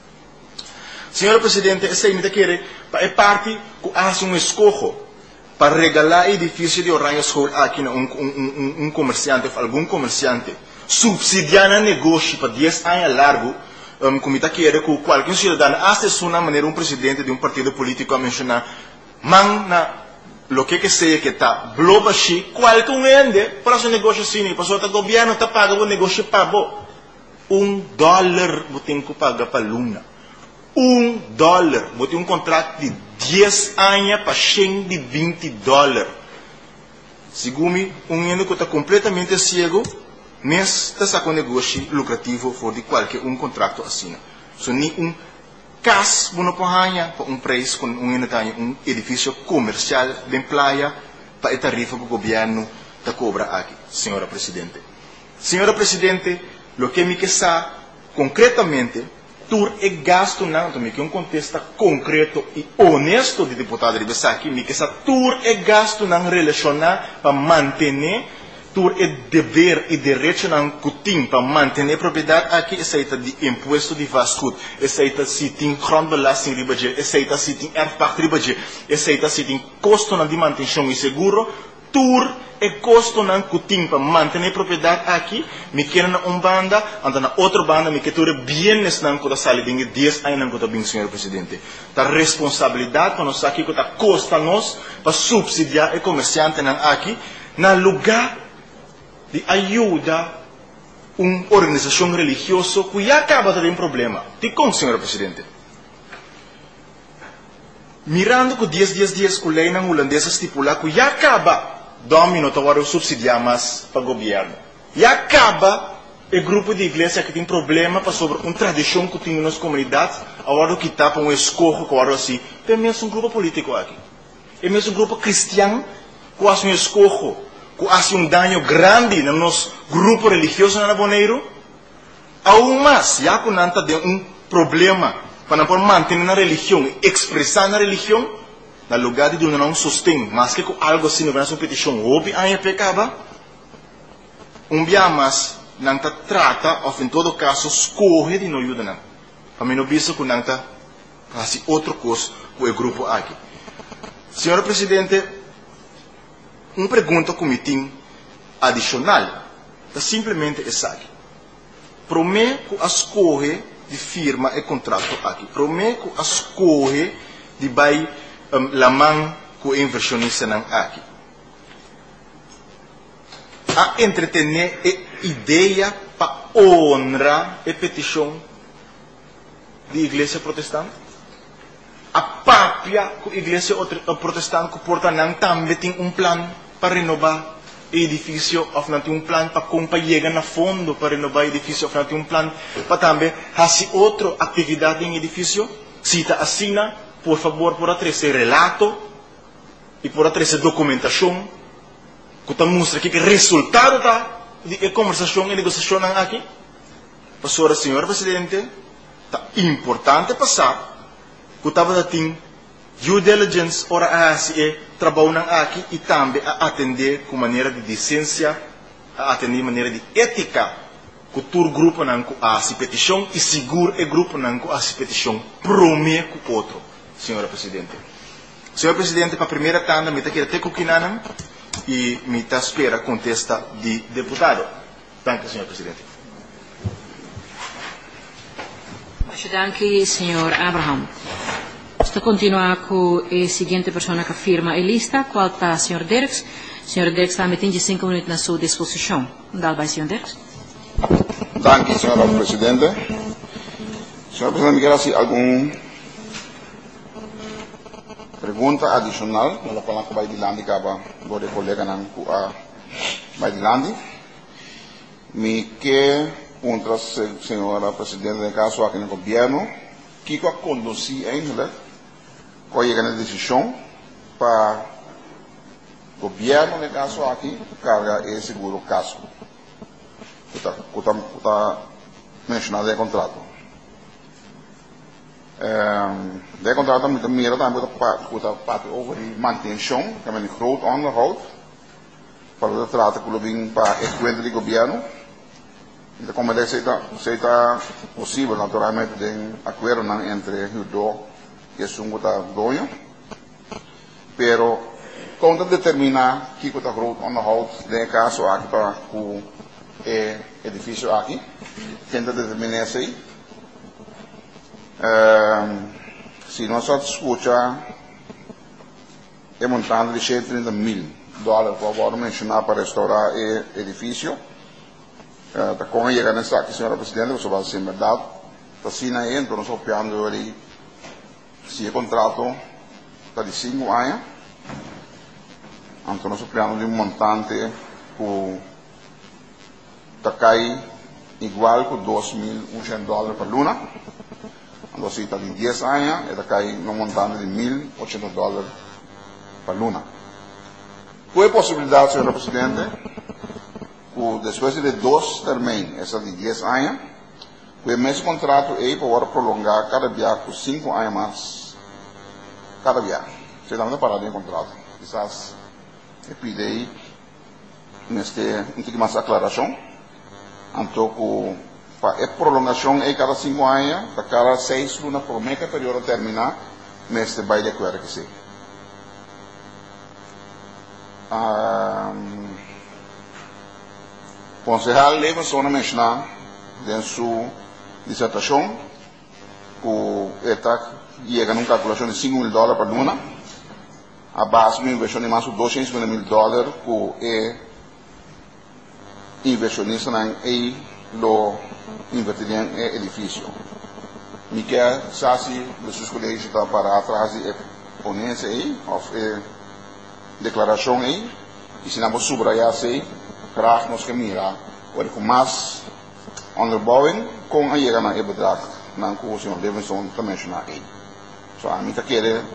Senhor Presidente, esse aí me quer, é parte que hace um escojo, para regalar edifício de Orange School aqui a um, um, um, um comerciante, algum comerciante, subsidiar o negócio para dez anos largo, um, como está querendo que qualquer cidadão, até de uma maneira um presidente de um partido político a mencionar, man na lo que que seja que está blobashi, qualquer um ende para seu negócio assim, para o governo está pagando o negócio para um dólar você tem que pagar para luna, um dólar, você tem um contrato de dez anos para cem de vinte dólares. Segundo um ende que está completamente cego, mas está sacando um negócio lucrativo for de qualquer um contrato assina. So, nem um caso não pode para um preço com um, um edifício comercial bem praia para a tarifa que o governo está cobra aqui, senhora Presidente. Senhora Presidente, o que me quer concretamente, tur é gasto não, também que um contexto concreto e honesto de deputado de Bessaki, me quer tur é gasto não relacionar para manter tur é dever e direito não cutim para manter a propriedade aqui, aceita de imposto de vascut, aceita se tem grondbelasting de budget, aceita se tem erfpacht de budget, aceita se tem custo de manutenção e seguro, tur é custo não cutim para manter a propriedade aqui, me quer na uma banda, anda na outra banda, me quer tur é bienes não que está saindo dez anos não que está bem, senhor Presidente. A responsabilidade para nós aqui que está custa nós para subsidiar o comerciante não aqui, na lugar de ajuda uma organização religiosa que já acaba de ter um problema. De como, senhora Presidente? Mirando que dez, dez dias que a lei holandesa estipula que já acaba domínio para subsidiar mais para o governo. Já acaba o grupo de igreja que tem problema para sobre uma tradição que tem nas comunidades, agora que está para um escorro, agora assim. É mesmo um grupo político aqui. É mesmo um grupo cristiano que faz um escorro, que faz um dano grande no nosso grupo religioso na Boneiro. Aún mais, já que não tem um problema para não manter na religião, expressar na religião, no lugar de não sustém, mas que algo assim, não é uma petição, houve a pecaba, um dia mais, não trata, ou em todo caso, escorre de não ajuda não. Para mim não visto que não está fazendo outra coisa com o grupo aqui. Senhor Presidente, uma pergunta que me tem adicional, é simplesmente essa aqui. Para mim, que a escorre de firma e contrato aqui. Para mim, que a escorre de vai um, la mão que o inversionista não aqui. A entretener a ideia para honrar a petição da igreja protestante. a própria igreja protestante porta não também tem um plano para renovar o edifício, ou não tem um plano para como chegar na fundo para renovar o edifício, ou não tem um plano para também fazer outra atividade em edifício. Se está assim, por favor, por trazer relato e por trazer documentação que mostra que o resultado da de conversação e negociação aqui. Pastora, senhor presidente, está importante passar que estava a ter due diligence ora a se trabalhar aqui e também a atender com maneira de decência, a atender de maneira de ética que o grupo não a se petição e seguro o grupo não a se petição promete com o outro, senhora presidente. Senhor presidente, para a primeira tanda, me está aqui até coquinana e me está espera contesta de deputado. Danke, senhor presidente. Danke, senhor Abraham. Vamos continuar com a seguinte pessoa que firma a lista, qual está o senhor Dirks. senhor Dirks está metendo cinco minutos na sua disposição. Dá vai, senhor Dirks. Danke, senhora presidente. Senhora presidente, me quer fazer alguma pergunta adicional? Nós vamos falar com o Baidilandi, que é o colega que é o Baidilandi. Me quer perguntar, senhora presidente, no caso aqui no governo, que vai conduzir ainda, qual é a decisão para o governo, no caso aqui, carregar esse seguro casco. Que está mencionado no contrato. De contrato também mira também está parte over de manutenção, que é um groot onderhoud, para o trato que vem para a conta do governo. Então, como é que está possível, naturalmente, de acordo entre o dono e o sungo da dono, pero quando determinar que está groot onderhoud, de caso aqui para o edifício aqui, tenta determinar isso aí. Uh, se nós só escuta é montante de cento e trinta mil dólares, por favor, mencionar para restaurar o edifício. Está com a chegar nessa aqui, senhora presidente, você vai ser verdade. Está assim aí, então nós opiando ali, se o contrato está de cinco anos, então nós opiando de um montante que está cai igual que dois mil e cem dólares por luna. Então, se está de dez anos, está cai num montante de mil e oitocentos dólares por luna. Qual é a possibilidade, senhora presidente, que depois de dois termos, essa de dez anos, o mesmo contrato aí pode prolongar cada viagem por cinco anos mais, cada viagem. Você está parado em contrato. Quizás, eu pedi aí, neste, um pouco mais aclaração. Então, para a prolongação é cada cinco anos, para cada seis lunas por mês que período terminar, mês vai de acordo que sim. Um, concejal Levinson mencionou em sua dissertação que está chegando a uma calculação de cinco mil dólares por luna, a base de inversão de mais de duzentos mil dólares que é inversionista e lo invertiria em edifício. Me quer saber se os colegas estão para atrás de ponência aí, ou declaração aí, e se não subrayar aí, graag nós que mirar, o que mais onderbouwing com a chegar na bedrag, na que o senhor Levinson também mencionou aí. So, a mim tá querendo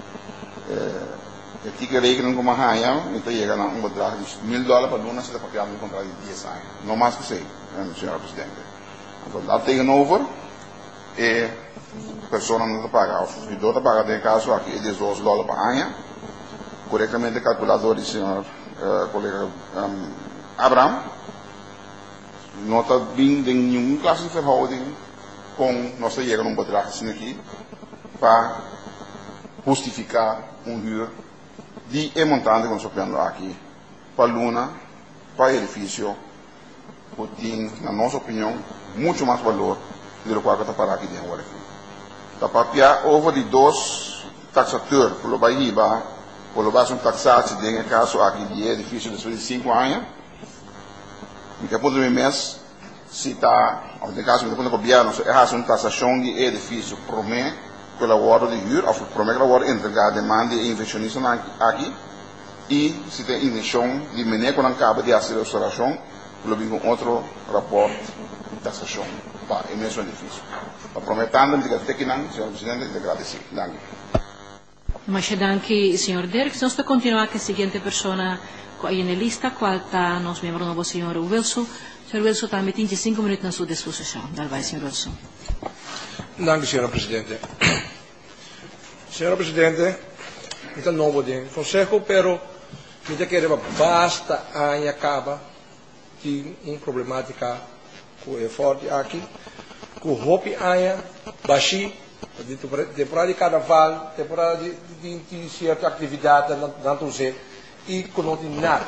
eu tinha rekening com uma raia, então chega a um bedrag de mil dólares para luna, se está papiando um contrato de dez anos. Não mais que sei, senhora presidente. Então, lá tegenover, e a pessoa não está pagando. O servidor está pagando, em caso aqui, dezoito dólares por ano, corretamente calculador do senhor uh, colega um, Abraham, não está vindo em nenhuma classe de verhouding com nós chegando a um bedrag assim aqui, para justificar um huur de é montante que nós estamos aqui para a luna, para o edifício, que tem, na nossa opinião, muito mais valor do que está para aqui dentro. Está para piar over de dois taxadores, por vai riba, por vai ser um taxado de em caso aqui de edifício de cinco anos, e que pode mês se está, no caso do governo, é uma taxação de edifício por mês, que la guarda de huur, of promete la guarda entregar demanda de inversionista aqui, e se tem intenção de meneer com a cabo de hacer restauração, lo vi com outro rapport da sessão, para a imenso edifício. Prometendo que até que não, senhor presidente, te agradeço. Danke. Mas danke, senhor Dirk. Nós vamos continuar com a seguinte pessoa aí na lista, qual está nosso membro novo, senhor Wilson. Senhor Wilson, está metendo cinco minutos na sua disposição. Dá vai, senhor Wilson. Danke, senhor presidente. Senhor presidente, está novo de consejo, pero me quer basta a acaba de uma problemática que é forte aqui, que o hopi aia baixi de temporada de carnaval, temporada de, de, de certa atividade na Tuzé e que não tem nada.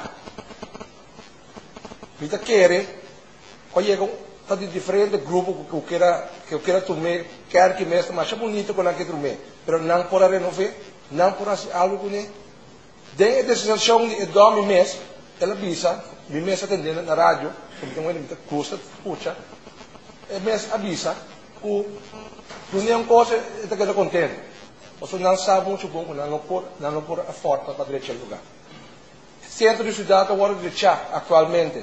Me quer que está de diferentes grupos que eu quero que eu quero tomar, quer que mesmo mais bonito com aquele tomar, mas não por renovar, não por fazer algo com ele. Dentro da decisão de dois meses, ela avisa, me mês atendendo na rádio, porque não é muito custa, puxa, e mês avisa que não é uma coisa que está contente. Você não sabe muito bom, não por não por a força para direito ao lugar. Centro de cidade agora de Chá atualmente.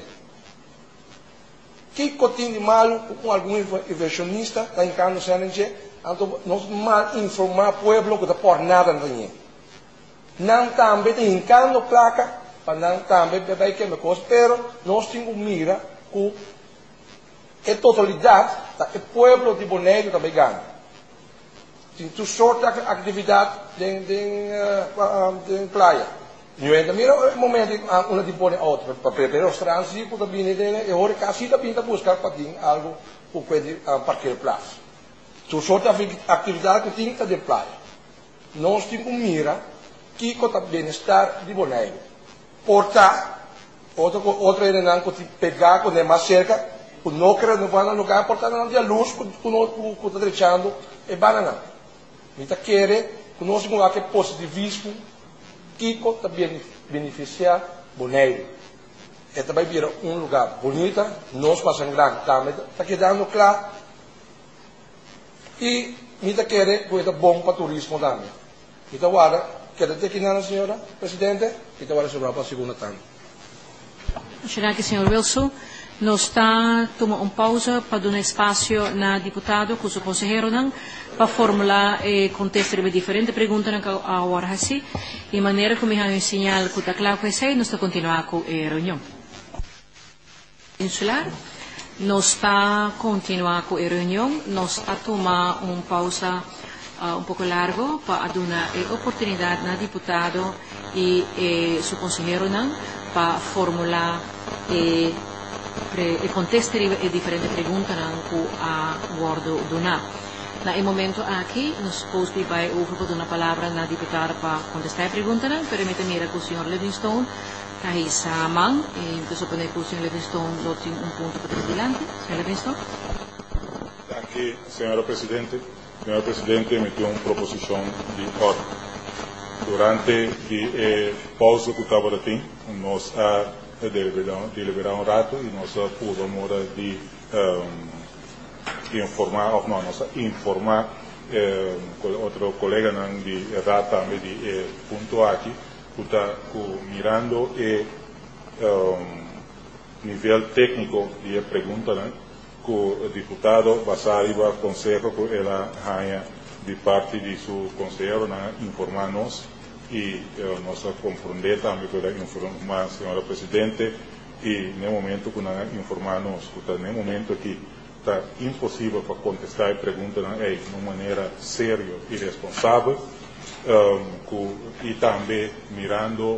Que continha mal com algum inversionista está em cano C N G, então nós mal informar o povo que está por nada não tem. Não também tem cano placa, para não também beber que me coisa, pero nós temos mira que a totalidade o povo de Bonaire também ganha. Tem tu sorte de atividade de de de praia. Nu é também o momento uma de pôr outra para preparar os trânsitos da bine dele e hora casi da pinta buscar para ter algo que pode parquear place. Tu sorte de atividade que tem de praia. Nós temos mira que conta bem-estar de Bonaire. Portar outra outra é não que pegar quando é mais cerca, o não quer não vai no lugar portar não de luz que não que está deixando é banana. Então quer que nós temos aquele positivismo que também beneficiar Bonaire. É também vira um lugar bonito, nós passamos grande também, está quedando claro. E me quer que é bom para o turismo também. Então agora, quero ter que na senhora presidente, então agora sobre a segunda tarde. Será que senhor Wilson nos está tomando uma pausa para dar espaço na deputado, com o consejero não, para formular e contestar diferentes perguntas a hora assim, de maneira que me há um sinal que está claro que sei, nós está continuar com a reunião. Insular, nós está continuar com a reunião, nós está tomar uma pausa uh, um pouco largo para dar a oportunidade na deputado e, e seu consejero não, para formular e e contestar e diferentes perguntas que a guardo donar. Na momento aqui, nós podemos vai over para uma palavra na deputada para contestar a pergunta, permita mira que o senhor Livingstone está aí samang, e então supone que o senhor Livingstone lo tem um ponto para adiante. Senhor Livingstone. Aqui, senhora presidente, senhora presidente emitiu uma proposição de ordem. Durante a pausa que estava aqui, nós a deliberar um rato e nós podemos de um, informar, ou não, nós informar um, outro colega não de rato também de ponto aqui, que está mirando o um, nível técnico de pergunta, né, que o deputado vai sair para o conselho que ela ganha de parte de seu conselheiro, né, informar-nos e eh, nós compreender também para informar a senhora presidente e no momento que nós informamos que está no momento que está impossível para contestar a pergunta é de uma maneira séria e responsável um, que, e também mirando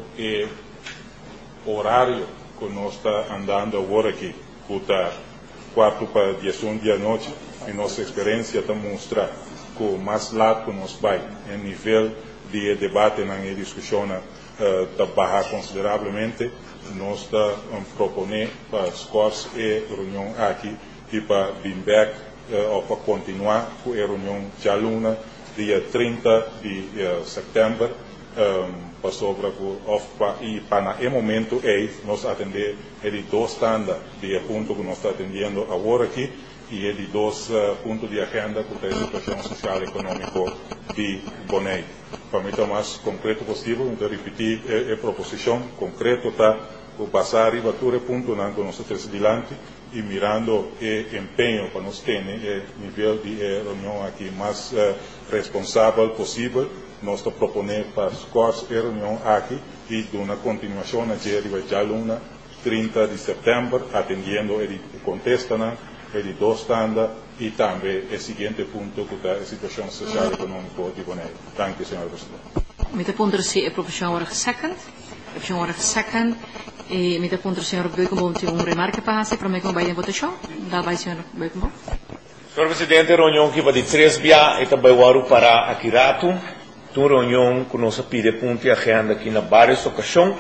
o horário que nós está andando agora aqui que está quatro para dez da noite e nossa experiência está mostrar que mais lado que nós vai em nível de debate e discussão está baixar consideravelmente, nós está um, proponer para as cores e reunião aqui e para vir back ou para continuar com a reunião de aluna dia trinta de uh, setembro um, para sobre e para no momento é nós atender ele dois standards de ponto que nós está atendendo agora aqui e ele dois uh, pontos de agenda para a situação social e econômica de Bonaire. Para mim, o mais concreto possível, então, repetir a, a proposição concreta, tá, para passar a batura ponto na nossa adiante e mirando o empenho para nós ter o nível de eh, reunião aqui mais uh, responsável possível. Nós estamos propondo para as reunião aqui e de uma continuação na dia de aluna trinta de setembro, atendendo ele contesta na ele dois tanda e também o seguinte ponto que é a situação social e econômica de Bonaire. Dank u, senhor presidente. Met de punten is proposition worden gesecond. Proposition worden gesecond. E met de punten senhor Beukenboom tem um remarque para fazer para mim com a votação. Dá vai senhor Beukenboom. Senhor presidente, a reunião que vai de três dia e também o para aqui rato. Uma reunião que nós pide ponto de agenda aqui na várias ocasiões.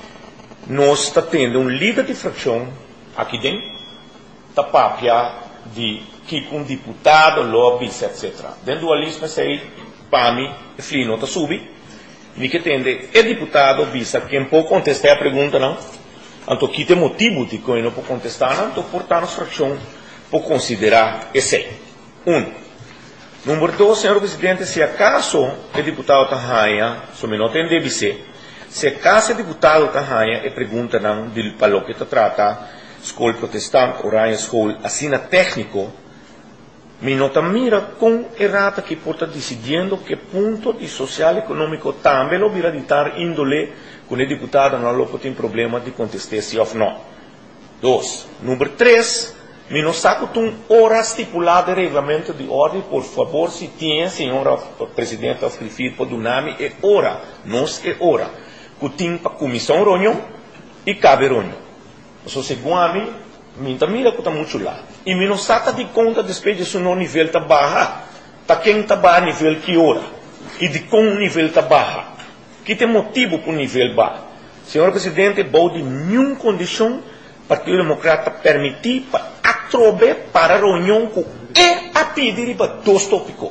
Nós está tendo um líder de fração aqui dentro, da papia de que um deputado, lobbies, etcétera. Dentro da lista, sei, para mim, fui nota subir, e que tende, é deputado, visa, quem pode contestar a pergunta, não? Então, que tem motivo de que não pode contestar, não? Então, portanto, a fração pode considerar esse. Um. Número dois, senhor presidente, se acaso o deputado Tahanha, se não tem deve ser, se acaso o deputado Tahanha, e pergunta, não, do palo que está trata, escola protestante, Orion School, assina técnico, me nota mira com errata que porta decidindo que ponto de social e econômico também lo vira ditar índole com o deputado não lo tem problema de contestar se ou não. Dois. Número três, me não saco tum hora estipulada de regulamento de ordem, por favor, se tem, senhora presidente, a escrever por nome, é hora, nós é hora, que tem para comissão reunião e cabe reunião. So, segundo a mim, minha mira que está muito lá. E me não saca de conta depois de no nível está baixo. Está quem está baixo nível que hora. E de como o nível está baixo. Que tem motivo para o nível baixo. Senhor presidente, vou de nenhuma condição o Partido Democrata permitir para atrobe para a reunião que é a pedir para dois tópicos.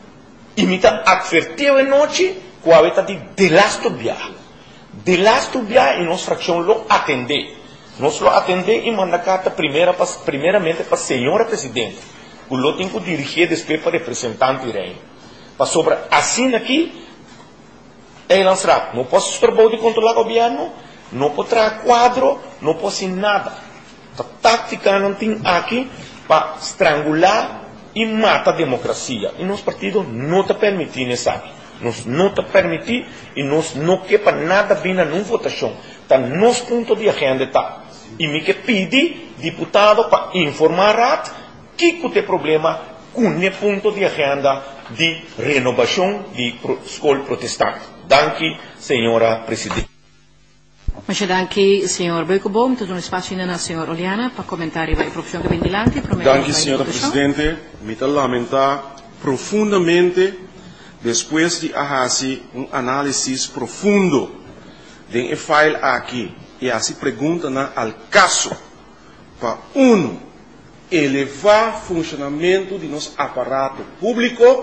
E me está advertindo a noite que a está de delastubiar. Delastubiar e nós fração lo atender. Nós lo atender e mandar carta primeira, primeiramente para a senhora presidente. O lo tem que dirigir depois para o representante do reino. Para sobre assim aqui, é lançar. Não posso estorbar de controlar o governo, não pode trazer quadro, não posso nada. A tática não tem aqui para estrangular e matar a democracia. E nosso partido não está permitindo isso aqui. Nós não está permitindo e nós não quepa nada bem na votação. Está nosso ponto de agenda. Tá. E me que pede deputado para informar que tem problema com o ponto de agenda de renovação de escola protestante. Danke, senhora presidente. Muito danke, senhor Beukenboom. Todo um espaço ainda na senhora Oliana para comentar a proposição que vem dilante. Danke, senhora presidente. Me lamentar profundamente depois de fazer um análise profundo de file aqui e assim pergunta na al caso para um elevar o funcionamento de nosso aparato público,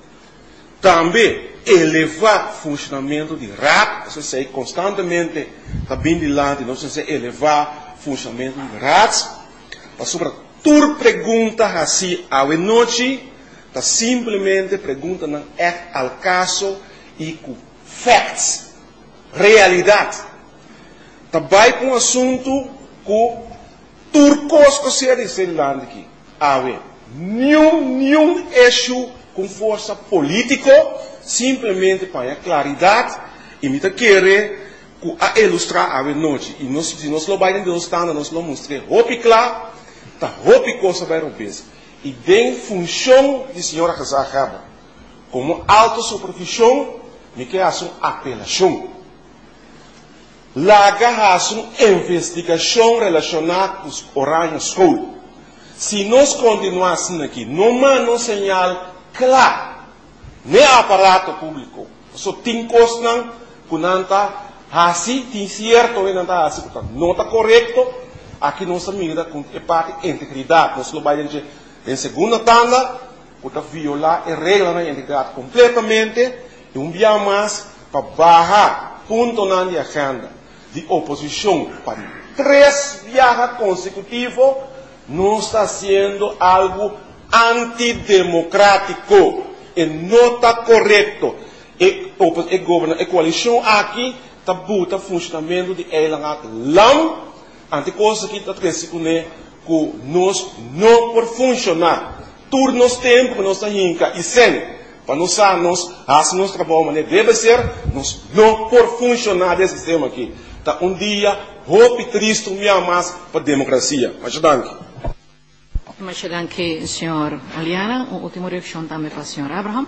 também elevar o funcionamento de R A T, ou seja, constantemente está bem de lado, não sei elevar o funcionamento de R A T, para sobre toda pergunta assim à noite, está simplesmente pergunta na é al caso e com facts, realidade. Também com um assunto que turcos que se dizer lá aqui. Há nenhum, nenhum eixo com força política, simplesmente para a claridade, e me querer a ilustrar a noite. E nós, se nós não vamos ilustrar, nós não mostramos roupa clara, está roupa coisa vai romper. E em função de senhora Casacaba, como alta supervisão, me quer fazer uma apelação. Laga uma investigação relacionada com os Orion School. Se nós continuarmos aqui, não há um sinal claro, nem aparato público. Só tem coisas que não está assim, tem certo, não está assim, não está correto. Aqui nossa medida com a parte de integridade. Nós não vamos dizer, em segunda tanda, que está violar a regra da integridade completamente, e um dia mais, para barrar ponto na agenda de oposição para três viagens consecutivos, no está haciendo algo antidemocrático y no está correcto. E a coalição aqui está botando funcionamento de ela lam, ante coisa que está trazendo que nós não por funcionar. Turnos tempo que nós está hinca e sem para nós nós assim nosso trabalho mas deve ser nós não por funcionar desse sistema aqui. Tá um dia hope triste um dia mais para a democracia. Mas danke. Mas danke, senhor Aliana. Uma última reação também para o senhor Abraham.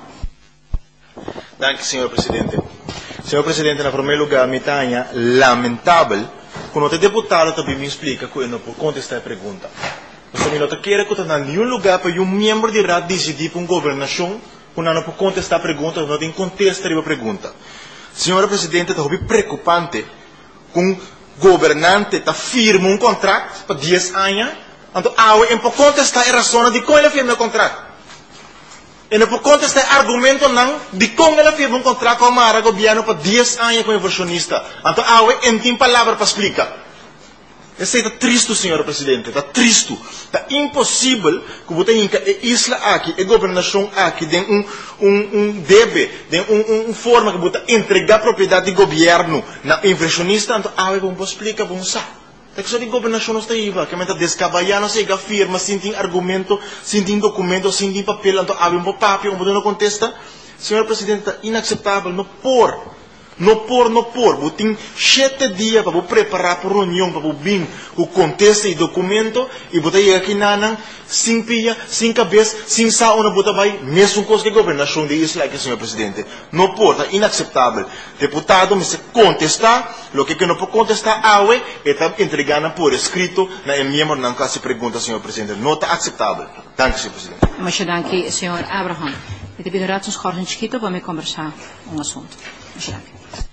Danke, senhor presidente. Senhor presidente, na primeiro lugar, me tenha lamentável quando o deputado também me explica que eu não posso contestar a pergunta. Você me nota que era que não há nenhum lugar para um membro de R A D decidir para uma governação quando não pode contestar a pergunta, não tem contestar a pergunta. Senhor presidente, está muito preocupante com um governante está firma um contrato para dez anos, então ah, não pode contestar a razão de como ele firma o contrato. E não pode contestar argumento não de como ele firma um contrato com o governo para dez anos com o inversionista. Então ah, não tem palavra para explicar. Isso está triste, senhor presidente, está triste. Está impossível que você tenha a isla aqui, a governação aqui, tem um, um, um deve, tem um, um forma que você entregar a propriedade do governo na inversionista, então, ah, vamos explicar, vamos saber. É que só de governação não está aí, que está descabalhando, se a firma, sem tem argumento, sem tem documento, sem tem papel, então, ah, vamos papel, vamos não contesta. Senhor presidente, está inaceitável, não por. Não por, não por. Você tem sete dias para preparar para a reunião, para vir com o contexto e documento, e você chega aqui na sem pia, sem cabeça, sem saúde, você vai, mesmo coisa que a governação de Isla, aqui, senhor presidente. Não por, está inaceitável. Deputado, me se contestar, o que não pode contestar, awe, está entregando por escrito, na membro não se pergunta, senhor presidente. Não está aceitável. Danke, senhor presidente. Mas danke, senhor Abraham. Eu te pedirei um escorrão chiquito para me conversar um assunto. Mas danke.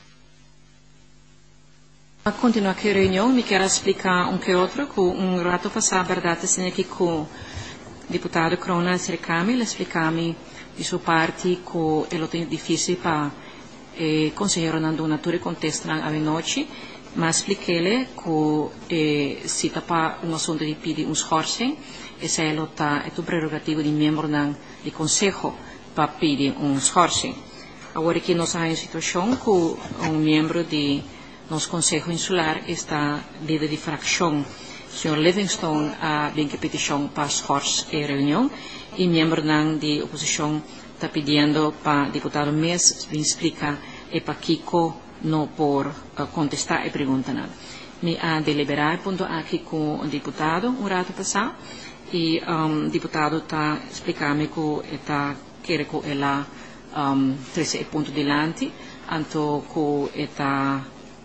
A continuar aqui a reunião, me quero explicar um que outro, que um rato passado, a verdade, assim, aqui com o deputado Crona Sercami, ele explica-me de sua parte que ele tem difícil para o conselheiro Nando Natura contestar a noite, mas expliquei-lhe que eh, se está para um assunto de pedir um esforço, esse é o prerrogativo de membro do conselho para pedir um esforço. Agora que nós estamos em situação que um membro de nosso Conselho Insular está líder de fração. O senhor Livingstone a bem que petição para esforço e reunião e membro de oposição está pedindo para o deputado Mes vir explicar e para Kiko não por uh, contestar a pergunta. Me a deliberar ponto aqui com o deputado um rato passado e um, o deputado está explicando que está quer que ela um, treze pontos delante, anto que está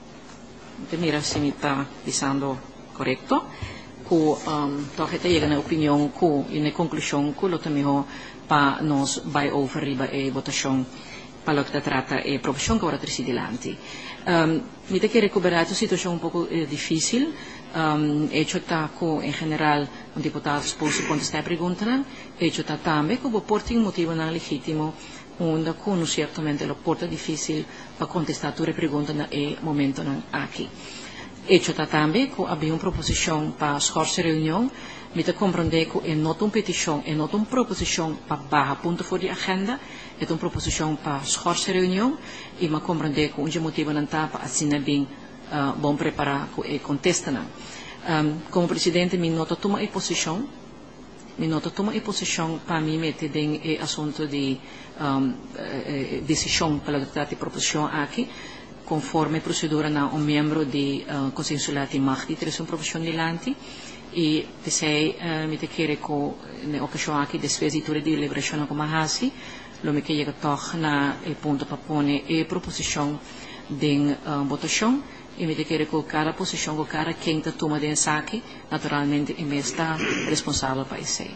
mira se me está dizendo correto, que um, então está chegando a opinião que e na conclusão que lo também para nós vai over riba a votação para o que trata a profissão que agora treze delante. Um, me te quero recuperar a situação um pouco eh, difícil. Um, hecho está que em geral um deputado esposo contestar a pergunta, hecho está também que por um motivo não legítimo onde que certamente é porta difícil para contestar a tua pergunta no momento aqui. Hecho está também que havia uma proposição para esforço reunião, me te compreender que é não uma petição, é não uma proposição para barra ponto fora de agenda, é uma proposição para esforço reunião e me compreender que um motivo não está para assim bem uh, bom preparar que contesta não. Um, como presidente, me nota toma a posição, me nota toma a posição para mim meter em o assunto de um, eh, decisão para a de proposição aqui, conforme a procedura na um membro de uh, Conselho Insular de Mahdi, ter uma proposição de lante, e te sei, uh, me te quere que na ocasião aqui, depois de toda a deliberação com a Hasi, lo me que chega toch na o ponto para pôr a proposição de uh, votação, e me te quere que cada posição, que cada quem está toma de saque, naturalmente, e está responsável para isso.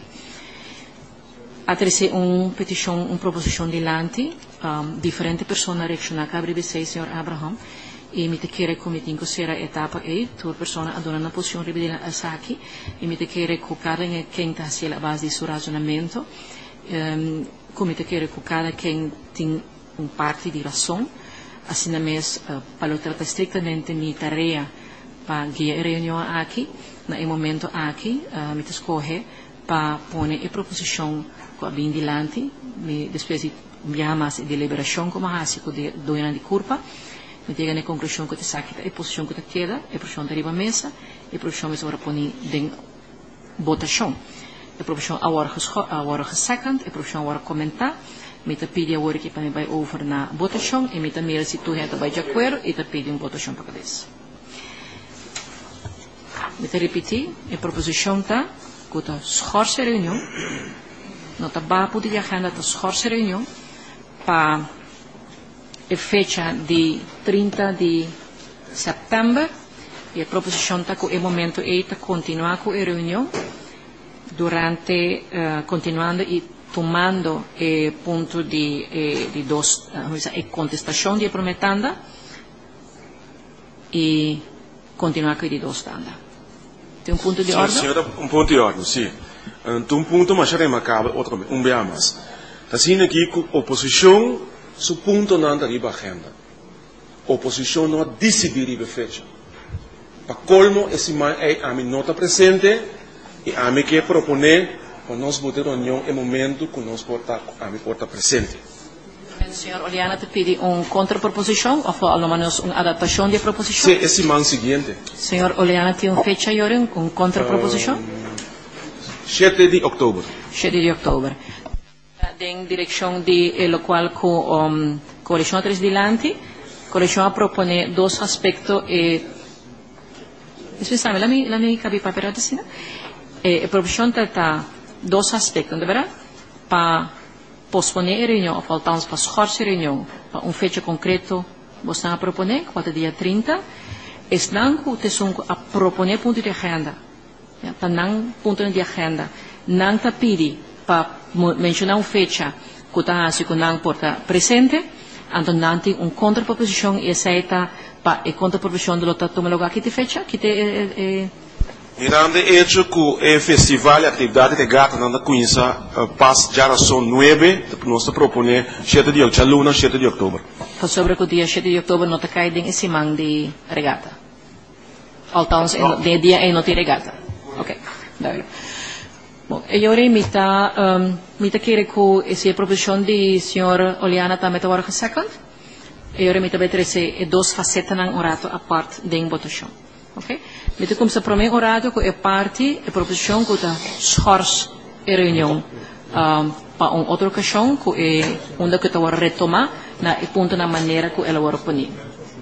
A terceira uma petição, uma proposição de lante, um, diferente pessoas reaccionar a abrir sei, senhor Abraham, e me te quere que me tenho que ser a etapa E, tua pessoa adona na posição de a saque, e me te quere que cada quem está a base de seu razonamento, um, que me te quere que cada quem tem uma parte de razão, assim mesmo, uh, para tratar estritamente minha tarefa para guiar a reunião aqui, na e momento aqui, uh, me escolhe para pôr a proposição que vem dilante, me depois enviar mais a deliberação como a com de doina de curva, me chega na conclusão que te saque a posição que te queda, a posição de arriba mesa, a posição me sobre pôr de votação. A proposição agora second, a proposição agora comentar, me te pede agora que para me vai over na votação e me te mira se tu gente vai de acordo e te pede uma votação para cada vez. Me te repetir, a proposição está que está schorse reunião, não está bapo de agenda, está schorse reunião para a fecha de trinta de setembro e a proposição está que o momento é está continuar com a reunião durante, uh, continuando e tomando eh, ponto de, eh, de dos, uh, a contestação de prometanda e continuar com a de dos tanda. Tem um ponto de ordem? Senhora, um ponto de ordem, sim. Então, um ponto mais remarcável, outra vez, um bem mais. Está sendo aqui que a oposição, su ponto não está riba agenda. A oposição não decidir a fecha. Para colmo, esse man é a minha nota presente e a mim quer proponer para nós botar reunião em momento que nós porta a mim porta presente. O senhor Oliana te pede uma contraproposição ou pelo menos uma adaptação de proposição? Sim, esse man seguinte. Senhor Oliana tem uma fecha e uma contraproposição? sete de outubro. sete de outubro. Em direção de lo qual com um, coalição três dilante, coalição a propone dois aspectos e especialmente la mi la mi capi papel assim, e proposição trata dois aspectos, de verdade? Para posponer a reunião, ou faltamos para schorse a reunião, para uma fecha concreta, você está a proponer, quatro dia trinta, estão com o a proponer ponto de agenda, para não ponto de agenda, não está pedi para mencionar uma fecha que está assim que não porta presente, então não tem uma contraproposição e aceita para a contraproposição do lote toma lugar que te fecha, que te Mirando o hecho que o festival e a atividade de gata não conhece pas já são nove, nós propõe sete de outubro, luna sete de outubro. Para sobre o dia sete de outubro não te cai em semana de regata. Altaons de dia é não tem regata. Ok, dá. Bom, eu agora me está um, me está querer que essa proposição de senhor Oliana também está agora second. Eu agora me está betrece duas facetas na orato a parte da votação. Ok? Me está começar a prometer orato que é parte da proposição que está schorse a reunião um, para uma outra ocasião que é onde que está agora retomar na e ponto na maneira que ela agora põe.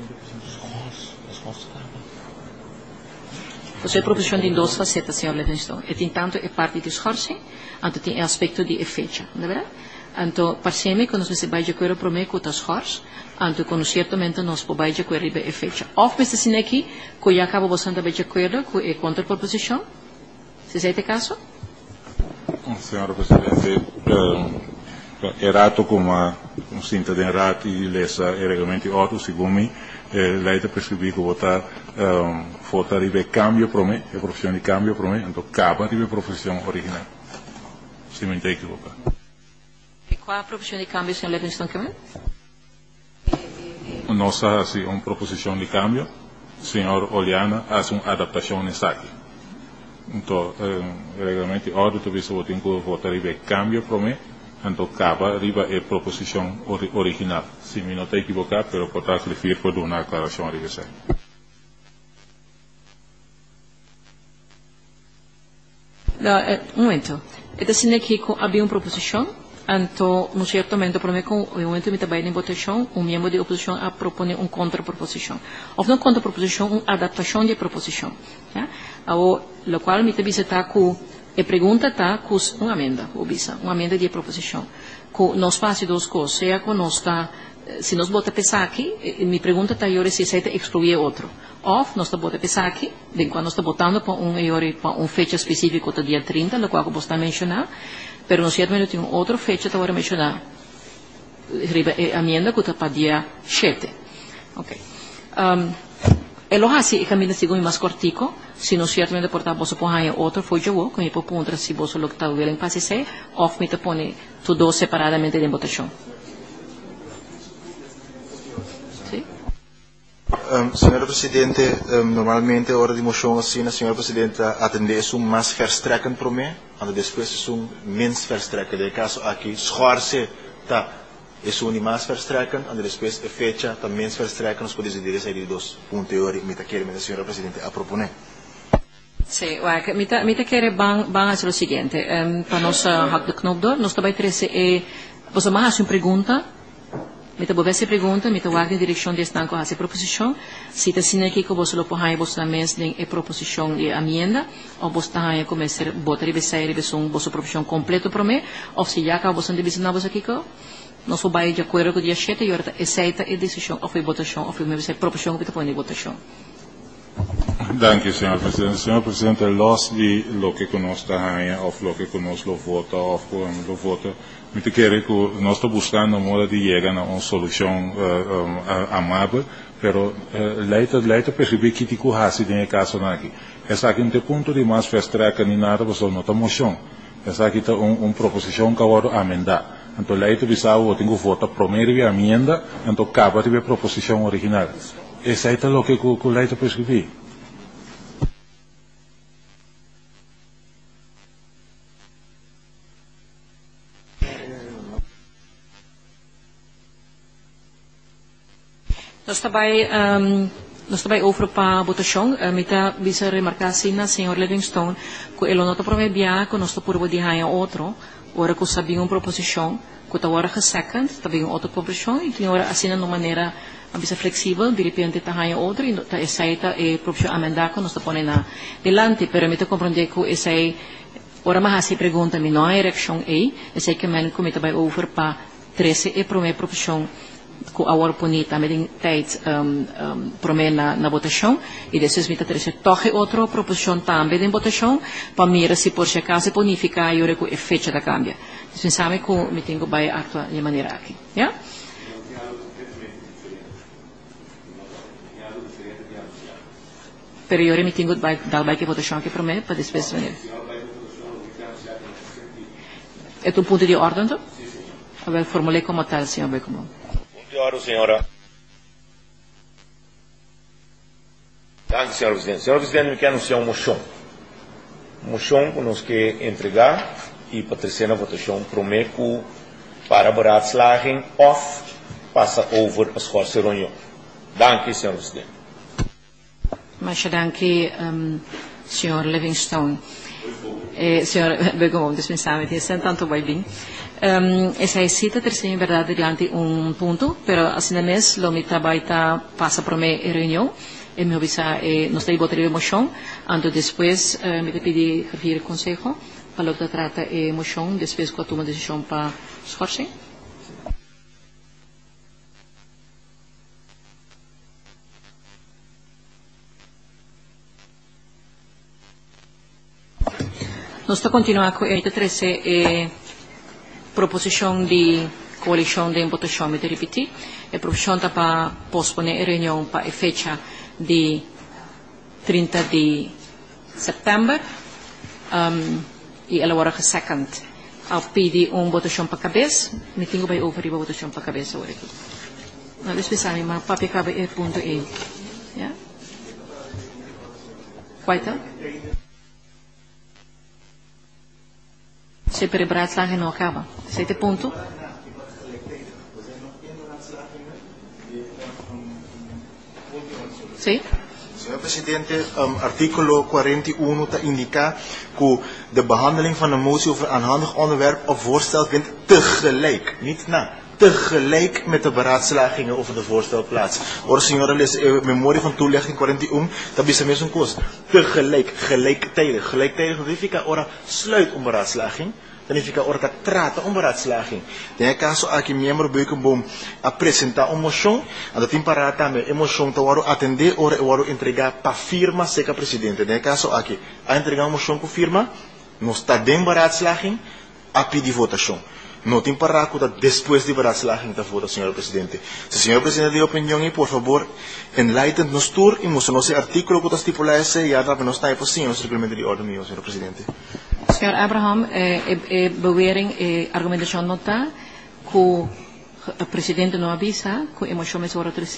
Você é proposição de duas facetas, senhor Levenstone. E tem tanto é parte de schorse, anto tem aspecto de fecha, não é verdade? Anto, parcialmente, quando você vai de acordo para mim com o schorse, anto, quando certamente nós podemos de acordo com a fecha. Ou, mas assim aqui, que já acaba bastante de acordo com a contraproposição? Se é esse caso? Senhora Presidente, erato como um cinta de errato e lesa regulamento outro, segundo mim, lei prescrevi que votar votar ribe cambio para mim, a profissão de cambio para mim, então acaba ribe profissão original. Se me entende equivocar. E qual a profissão de cambio, senhor Levenstone, também? Nossa, assim, uma proposição de cambio, senhor Oliana, faz uma adaptação nessa aqui. Então, o regulamento outro, talvez eu tenho que votar ribe cambio para mim, então acaba ribe a proposição original. Se me não estou equivocado, mas pode escrever por uma aclaração a ribe. Um momento. Então, se aqui havia uma proposição, então, no certo momento, para mim, com o momento que está em votação, um membro de oposição a propor uma contraproposição. Ou não contraproposição, uma adaptação de proposição. Ja? O lo qual me também está com a pergunta está com uma amenda, uma amenda de proposição. Com nós fazemos duas coisas, seja com nós está, se nós bota pensar aqui, minha pergunta está agora se aceita excluir outro. Ou nós está bota pensar aqui, de quando nós está botando para um para um fecha específico do dia trinta, lo qual eu vou mencionar, pero no cierto momento tem outra fecha que eu vou mencionar, a amenda que está para dia sete. Ok. Um, Elo assim, caminho segundo mais cortico, se não certamente portar você põe outro foi eu, com isso ponto se você lo que está vendo passe se, ou me te põe tudo separadamente de votação. Sim? Um, señor Presidente, um, normalmente hora de motion assim, señor Presidente, atender es un más verstrekkend pro me, en después es un minst verstrekkend. De caso aquí, schorse ta es un más verstrekkend, en después e fecha ta minst verstrekkend, nos puede decidir ese dos puntos hora, me ta quiere, me señor Presidente, a proponer. Sí, guarda, mi ta, mi ta quiere van, van a hacer lo siguiente, um, para nos uh, hak de knop door, nos trabalho trece e, você mais hace uma pergunta, me ta bove essa pergunta, me ta guarda em direção de estanco a essa proposição, se ta sina aqui que você lo pohai, você mes nem e proposição de amenda, ou você ta hai como ser bota ribe sai ribe sum, você proposição completo para mim, ou se já acabou você de na você aqui que nós vai de acordo com o dia sete e ora aceita a decisão, ou foi votação, ou foi mesmo ser proposição que ta põe votação. Dank u, señor presidente. Señor presidente, los de lo que conozca haya, of lo que conozca lo vota, of lo vota, me te quiere que no está buscando modo de llegar a una solución uh, um, amable, pero uh, leite, leite perceber que tico hasi en el caso aquí. Es aquí en el punto de más festreca ni nada, pues no está moción. Es aquí un, un proposición que ahora amendar. Entonces leite bisao, tengo vota primero de amenda, entonces acaba de proposición original. Es ahí lo que que leite perceber. Nós também, um, nós também over para a votação, uh, me está bisa remarcar assim na senhor Livingstone, que ele não está prometendo que nós está por botar outro, ora que sabia uma proposição, que está agora second, também outra proposição, e tem agora assim de maneira bisa flexível, de repente está aí outra, e está aceita a proposição amendar que nós está pondo na delante, pero me está compreendendo que essa é, ora mais assim pergunta, me não é ereção aí, essa é que me está também over para treze e primeira proposição, que agora poni também tem um, um, promena na votação e depois me interessa toque outra proposição também em votação para mirar se por se acaso bonificar e o efeito da cambia. Pensamos que me tenho vai atuar de maneira aqui, já? Pero eu me tenho vai dar vai que votação aqui para mim para depois venir. É um ponto de ordem, então? A ver, formulei como tal, senhor Becomão. Senhora, senhora. Danke, senhor presidente. Senhor presidente, me quer anunciar uma moção. Moção que nós quer entregar e para terceira votação prometo para beraadslaging of passa over a schorse reunião. Danke, senhor presidente. Mas danke, um, senhor Livingstone. Eh, senhor Becomão, dispensamente, é tanto vai bem. Um, esa cita tercera en verdad delante un punto, pero así de mes lo mi trabaita pasa por mi reunión, y me avisa, eh, nos da votar de moción, ando después eh, me pide referir el consejo, para lo que trata de moción, después cuando toma decisión para escorche. Nos está continuando con el trece eh, proposição de coalição de votação, me repetir, a proposição está para posponer a reunião para a fecha de trinta de setembro, um, e ela agora second, ao pedir uma votação para a cabeça, me tenho que ouvir a votação para a cabeça agora aqui. Não, deixa eu pensar, mas para a cabeça é ponto E. Yeah? Weiter? Se per beraadslaging não acaba. Sete ponto. Sim? Senhor Presidente, um, artikel quarenta e um indica que de behandeling van een motie over aanhandig onderwerp of voorstel vindt tegelijk, niet na, tegelijk met de beraadslagingen over de voorstel plaats. Hoor, senhora, lees uh, memorie van toelichting quarenta e um, dat is een een kost. Tegelijk, gelijktijdig, gelijktijdig, dat significa ora sluit om beraadslaging. Dan significa ora dat trata om beraadslaging. Tem caso aqui membro Beukenboom a apresentar uma moção, a dat imparata também a moção tá waro atender ora e waro entregar para firma seca presidente. Tem caso aqui a entregar uma moção com firma, não está dentro beraadslaging, a pedir votação. Não tem para que depois de beraadslaging da vota, senhor presidente. Se o senhor presidente de opinião e por favor enlighten nos tour e mostra nos artículo que estipula esse e agora nós está assim nos regulamento de ordem, meu senhor presidente. senhor Abraham, eh, eh, bewering, eh, argumentação nota que o presidente não avisa que a moção é sobre si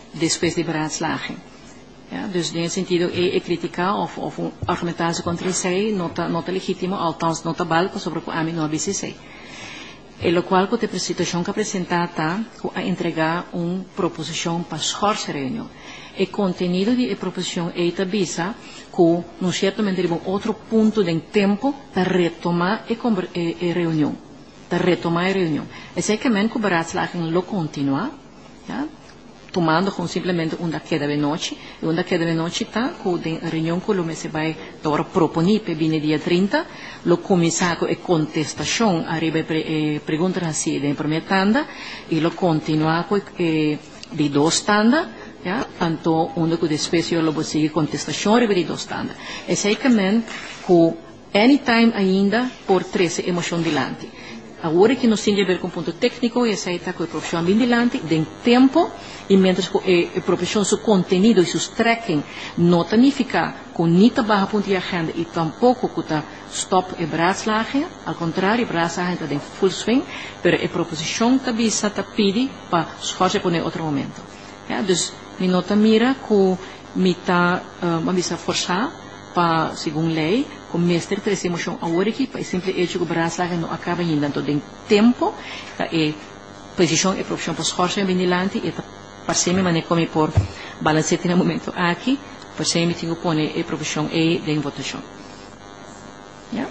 después de beraadslaging. Ja, dus in het sentido, e critica of, of een argumentatie contra zij, nota, nota legítimo, althans nota balco sobre o ami no A B C C. E lo qual con a situação que apresentada a entregar uma proposição para a reunião. E contenido de proposição é tabisa com, num certo momento, um outro ponto de tempo para retomar a reunião. Para retomar a reunião. E sei que men que o beraadslaging lo continua, ja, tomando com simplesmente uma queda de noite, e uma queda de noite está com a reunião que o se vai agora proponer para o dia trinta, lo começar com a contestação, arriba a pergunta assim, de primeira tanda, e lo continua com eh, de duas tandas, ja, tanto onde que depois eu lo vou seguir contestação arriba de duas tandas. E sei que men que anytime ainda por treze emoção dilante. Agora que nós temos a ver com ponto técnico, e essa está com a profissão bem dilante, de tempo, e mientras que a profissão, seu conteúdo e seus tracking não significa que não barra ponto de agenda e tampouco que está stop e beraadslaging, ao contrário, a beraadslaging está em full swing, mas a proposição está bisa está pedi para escolher por outro momento. Ja, dus, mi nota mira que mi está uh, bisa forçar para, segundo lei, com mestre três emoção agora aqui, para simple hecho que o beraadslaging não acaba ainda, então tem tempo, e posição e profissão para escolher bem dilante, e parsemi ma ne come por balancetti nel momento aqui, parsemi tenho pone e profissão e de votação. Ja?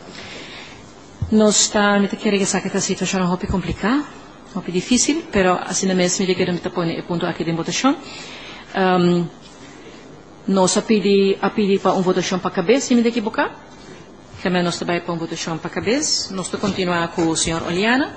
Nós está, me te quero que sabe que a situação é um pouco complicada, um pouco difícil, pero assim mesmo me quero me te pone e ponto aqui de votação. Um, nós a pedir a pedir para uma votação para cabeça, se me equivocar, que nós também para uma votação para cabeça. Nós vamos continuar com o senhor Oliana.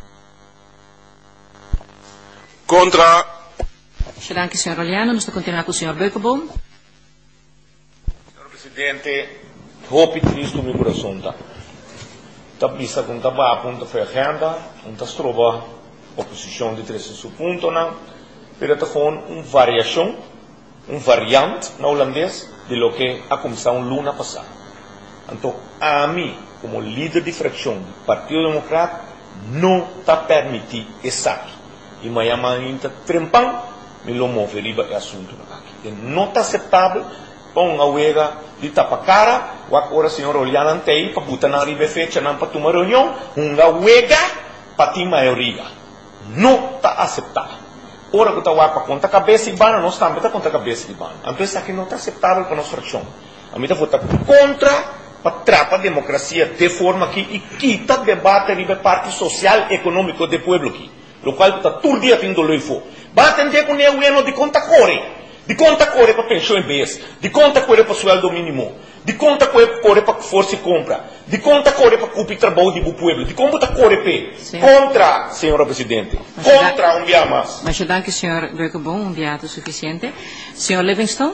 Contra. Dank, senhor Oliano. Nós vamos continuar com o senhor Beukenboom. Senhor Presidente, roupa triste no meu coração. Está vista com a aponta foi a agenda, não está trova oposição de três pontos, não. Mas está com uma variação, uma variante na holandês de lo que a comissão luna passada. Então, a mim, como líder de fração do Partido Democrata, não está permitido exato. E Miami ainda trempão, me lo move riba e assunto aqui. Não está aceitável com a uega de tapacara, o agora senhor Oliana antei para botar na riba fecha não para tomar reunião, uma uega para ter maioria. Não está aceitável. Ora que está o para conta cabeça e bana, nós também está conta cabeça e bana. Então isso aqui não está aceitável para nossa fração. A mim está votando contra para trapar a democracia de forma que e quita debate riba parte social e econômico do povo aqui. Lo qual está todo dia tendo loifo. Vai atender com o ano de conta core, de conta core para pensão em vez, de conta core para sueldo mínimo, de conta core para força e compra, de conta core para cumprir trabalho do povo, de conta core para contra, senhora Presidente, contra um dia mais. Mas eu danke, senhor Beukenboom, um dia suficiente. Senhor Livingston?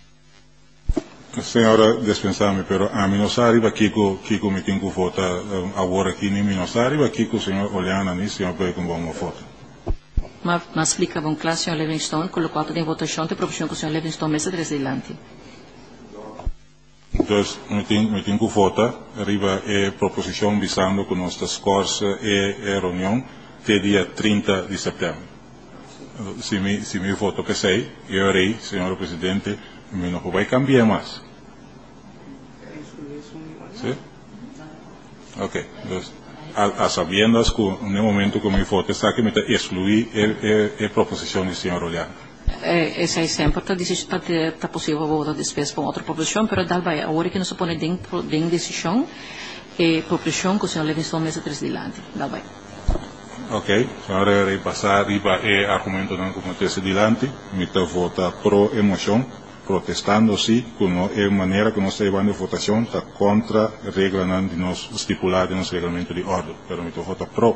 Senhora, dispensame, pero a mim não sabe aqui que o meeting que vota agora aqui nem não sabe aqui que o senhor Oliana nem o senhor Beukenboom não vota. Mas mas explica bom claro, senhor Livingston, com o qual tem votação de proposição que o senhor Livingston mesa três delante. Então, o meeting que vota arriba é proposição visando que nós scores e a reunião até dia trinta de setembro. Se me se me voto que sei, eu irei, senhor Presidente, me não vai cambiar mais. ¿Sí? Ok. Entonces, a, a sabiendas que en el momento que me vote está que me excluí a proposición del señor Oliano. Eh, essa é sempre está possível votar depois para outra proposição, mas dá vai agora que não se põe dentro de decisão e proposição que o senhor Livingston mesa três delante. Dá vai. Ok. Agora eu irei passar riba e argumento não como tese delante, me vota pro emoção. Protestando sí, de maneira que nós estamos levando a votação está contra a regra de nós estipulada no regulamento de ordem. Pero me vota pro.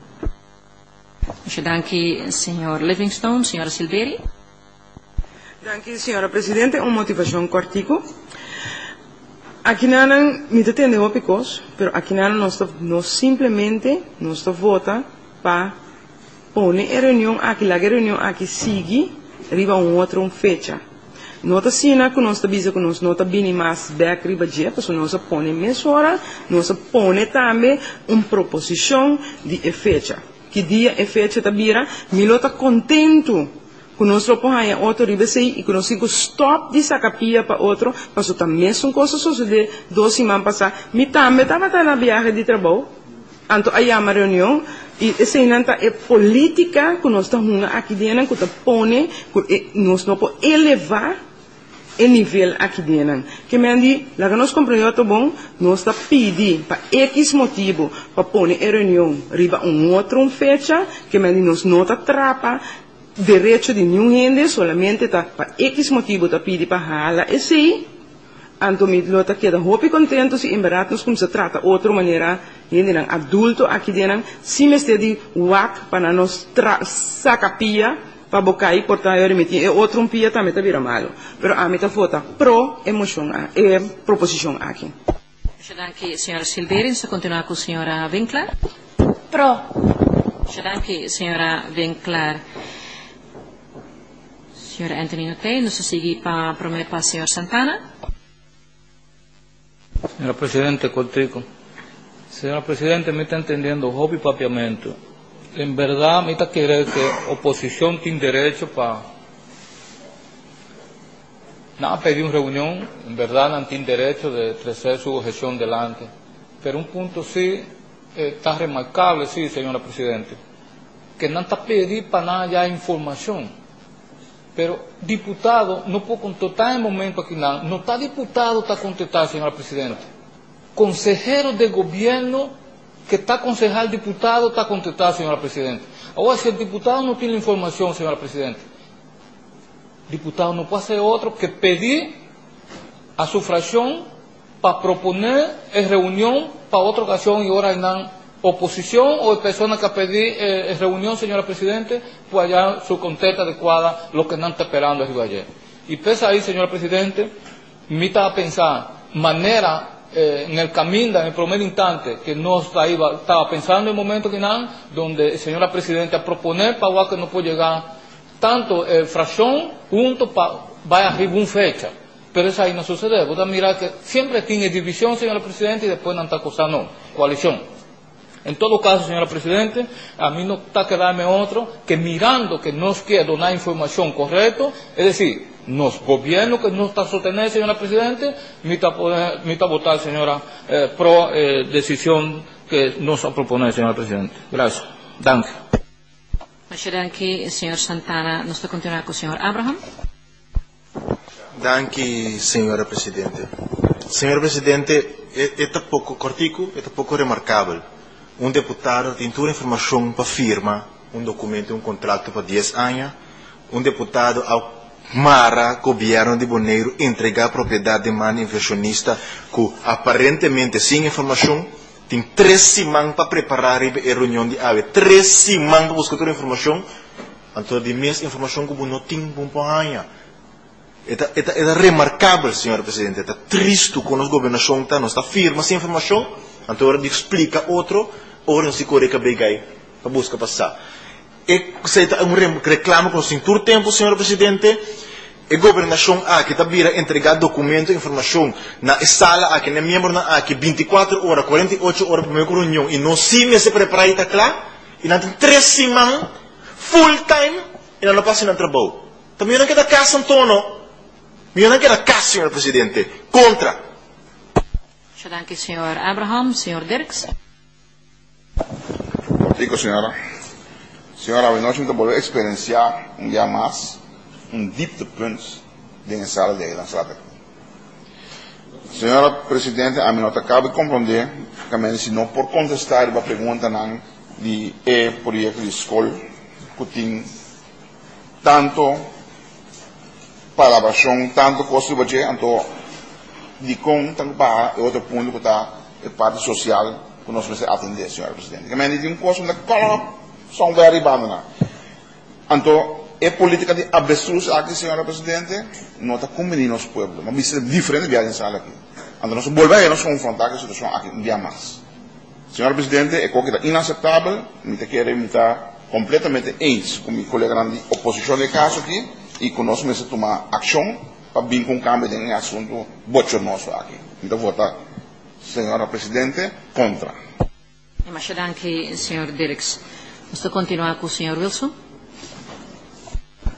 Danke, senhor Livingston. Senhora Silveri. Danke, senhora Presidente. Uma motivação cortico. Aqui não me detende o picos, pero aqui não nós nós simplesmente nós vota para pôr a reunião aqui, a reunião aqui sigue, riba um outro um fecha. Nota sina que nós tabisa que nós nota bem mais back riba dia, porque nós põe mesura, nós põe também uma proposição de fecha. Que dia é fecha tabira, me lota contento que nós propõe outro ribesei e que nós fico stop de sacapia para outro, passou também são coisas só de dois semanas passar. Me também estava na viagem de trabalho, anto aí uma reunião e essa nanta é política que nós estamos aqui dentro, que está põe, que nós não podemos elevar o nível aqui dentro. Que me andi, lá que nós compreendemos tá bom, nós está pedindo para X motivo para pôr a reunião riba um outro fecha, que me andi nós não atrapa direito de nenhum gente, solamente tá para X motivo está pedindo para hala esse. Anto me lota queda hopi contento se em verdade nós como se trata outra maneira, gente não adulto aqui dentro, se me estede wak para nós sacapia para bocar e portar eu remeter é outro um pia também tá vira malo, pero a meta vota pro emoção é proposição aqui. Danke, senhora Silveira. Se continuar com a senhora Winkler. Pro. Danke, senhora Winkler. Senhora Antonino Tei, nos sigue para prometer para a senhora Santana. Señora Presidente, cortico. Señora Presidente, me está entendiendo hobby papiamento. En verdad, me está queriendo que oposición tiene derecho para nada pedir una reunión. En verdad, no tiene derecho de traer su objeción delante. Pero un punto sí eh, está remarcable, sí, señora Presidente, que no está pedir para nada ya información. Pero diputado, no puedo contestar en el momento aquí nada, no está diputado, está contestar, señora Presidente. Consejero de gobierno que está aconsejado al diputado, está contestar, señora Presidente. Ahora, si el diputado no tiene información, señora Presidente, diputado no puede hacer otro que pedir a su fracción para proponer en reunión para otra ocasión y ahora en oposición o personas que pedir eh, reunión, señora Presidente, pues allá su contesta adecuada lo que no está esperando arriba ayer. Y pese ahí, señora Presidente, me está a pensar manera eh, en el camino, en el primer instante, que no está ahí, estaba pensando en el momento que no, donde señora Presidente a proponer para que no puede llegar tanto eh, fracción junto para vaya arriba una fecha. Pero eso ahí no sucede. Voy a mirar que siempre tiene división, señora Presidente, y después no está cosa no, coalición. En todo caso, señora Presidente, a mí no está quedarme otro que mirando que nos quiere donar información correcta, es decir, nos gobierno que no está sosteniendo, señora Presidente, me está, me está votar, señora, eh, pro eh, decisión que nos va a proponer, señora Presidente. Gracias. Danke. Muchas gracias, señor Santana. Nos toca continuar con el señor Abraham. Danke, señora Presidente. Señora Presidente, é pouco cortico, é pouco remarcável. Um deputado tem toda a informação para firma um documento, um contrato para dez anos. Um deputado ao Mara, governo de Bonaire, entregar a propriedade de mano inversionista que aparentemente sem informação tem três semanas para preparar a reunião de A V. Três semanas para buscar toda a informação. Então, de mesma informação que não tem bom para ganhar. É remarcável, senhora Presidente. É triste quando a governação não está firme sem informação. Então, ela explica outro. Ora não se corre que brigai para buscar passar. E se é um reclamo com cintura tempo, senhor Presidente, a governação aqui está vira entregar documento, informação na sala aqui, na membro na aqui vinte e quatro horas, quarenta e oito horas para uma reunião e não se me se prepara e está claro e não tem três semanas full time e não passa no trabalho. Também não queda casa Antono, não queda casa, senhor Presidente, contra. Danke, senhor Abraham, senhor Dirks. Digo, señora, señora, hoy noche voy a experienciar un día más un dieptepunt de la sala de la sala. Señora Presidente, a mí no te acabo de comprender que me dice no por contestar la pregunta de el proyecto de escuela que tiene tanto palabración, tanto costo de budget, tanto de con, tanto para otro punto que está el parte social que nós precisamos atender, senhora Presidente. Que me diz um curso na qual são very banana. Então, é política de avestruz aqui, senhora Presidente, não está combinando os pueblos. Mas é diferente de a sala aqui. Então, nós volvemos a confrontar a situação aqui um dia mais. Senhora Presidente, é coisa que é inaceitável. Me quero estar completamente eins com meu colega de oposição de caso aqui e que nós precisamos tomar ação para vir com um cambio de assunto bochornoso aqui. Então, vou votar, senhora Presidente, contra. Muchas gracias, señor Dirks. ¿Usted continúa con el señor Wilson?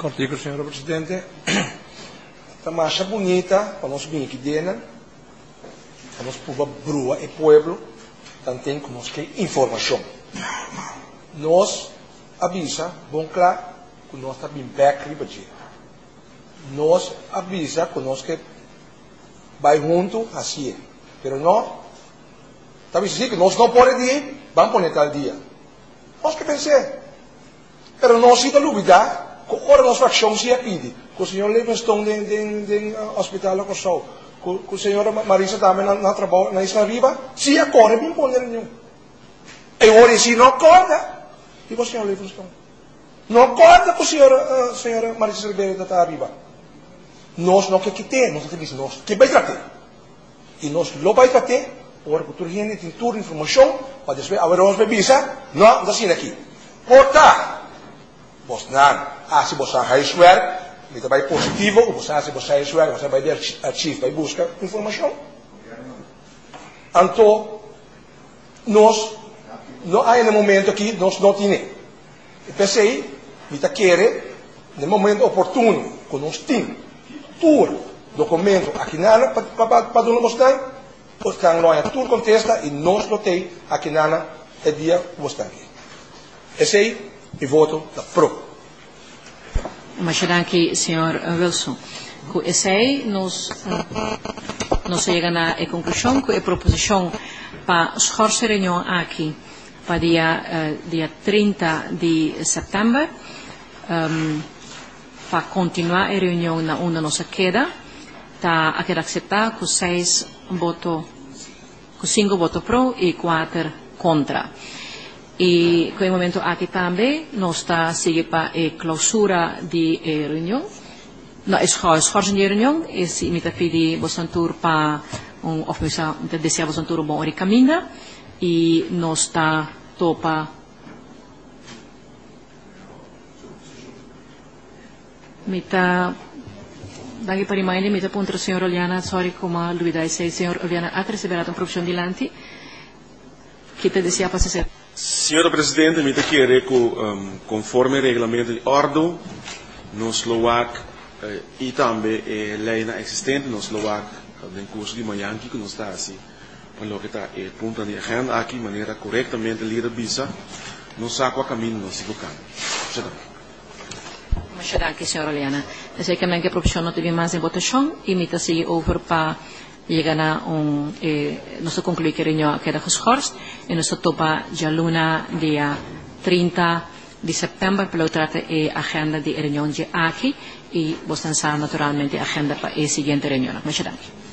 Cortico, senhora Presidente. A marcha bonita, para nós vir aqui dentro, para nós povo brua e pueblo, também tem nós que informação. Nós avisa, bom claro, que nós está bem back ribadia. Nós avisa que nós que vai junto assim, pero não, talvez sim que nós não podemos ir, vamos pôr tal dia. Nós que pensei, pero nós se dúvida, que ora nós facção se pede, que o senhor Livingstone den den den hospital lá com sol, que o senhor Marisa também na na trabalho na Isla Riba, se acorda bem pôr nenhum. E ora se não acorda, e o senhor Livingstone não acorda que o senhor uh, senhora Marisa Ribeiro está arriba. Nós não quer que ter, nós quer dizer nós que vai tratar. E nós não vai tratar, ora que tu gente tem toda informação, para depois agora nós bebisa, não, assim aqui. Porta, vos não, ah se você vai suar, ele vai positivo, você se você vai suar, você vai ver arquivo, vai buscar informação. Então, nós não há no momento aqui, nós não temos. E pensei, me está querendo, no momento oportuno, que nós temos tur documento aqui nada para não mostrar, os que não é tur contesta e nós não tem aqui nada é dia mostrar aqui. Esse aí e voto da pro. Mas aqui, senhor Wilson, com esse aí nós nós chegamos à conclusão que a proposição para escolher reunião aqui para dia uh, dia trinta de setembro um, para continuar a reunião na onde nossa queda, está a querer aceitar com seis votos, com cinco votos pro e quatro contra. E com o momento aqui também, nós está a seguir para a clausura de reunião, não, é só de reunião, e se me pedi você tour para um oficial, deseja você tour bom caminho, e nós está topa Mita daqui para reminder, mita punto senhor Oliana, sorry como a dúvida sei senhor Oliana ha recebido uma profissão de lanti que te deseja passar. Senhora Presidente, mita querer que um, conforme regulamento de ordem no Slovac uh, e também a lei existente no Slovac no curso de manhã que nos está assim, para que está o ponto de agenda aqui de maneira corretamente lida visa, não saco a caminho não se colocar. Muito obrigado, senhora Oliana. Eu sei que a profissão não teve mais em votação e me está seguindo over para chegar a um, eh, nós concluir que a reunião queda geschorst e nós topa já luna dia trinta de setembro para tratar a agenda de reunião de aqui e vos lançar naturalmente a agenda para a seguinte reunião. Muito obrigado.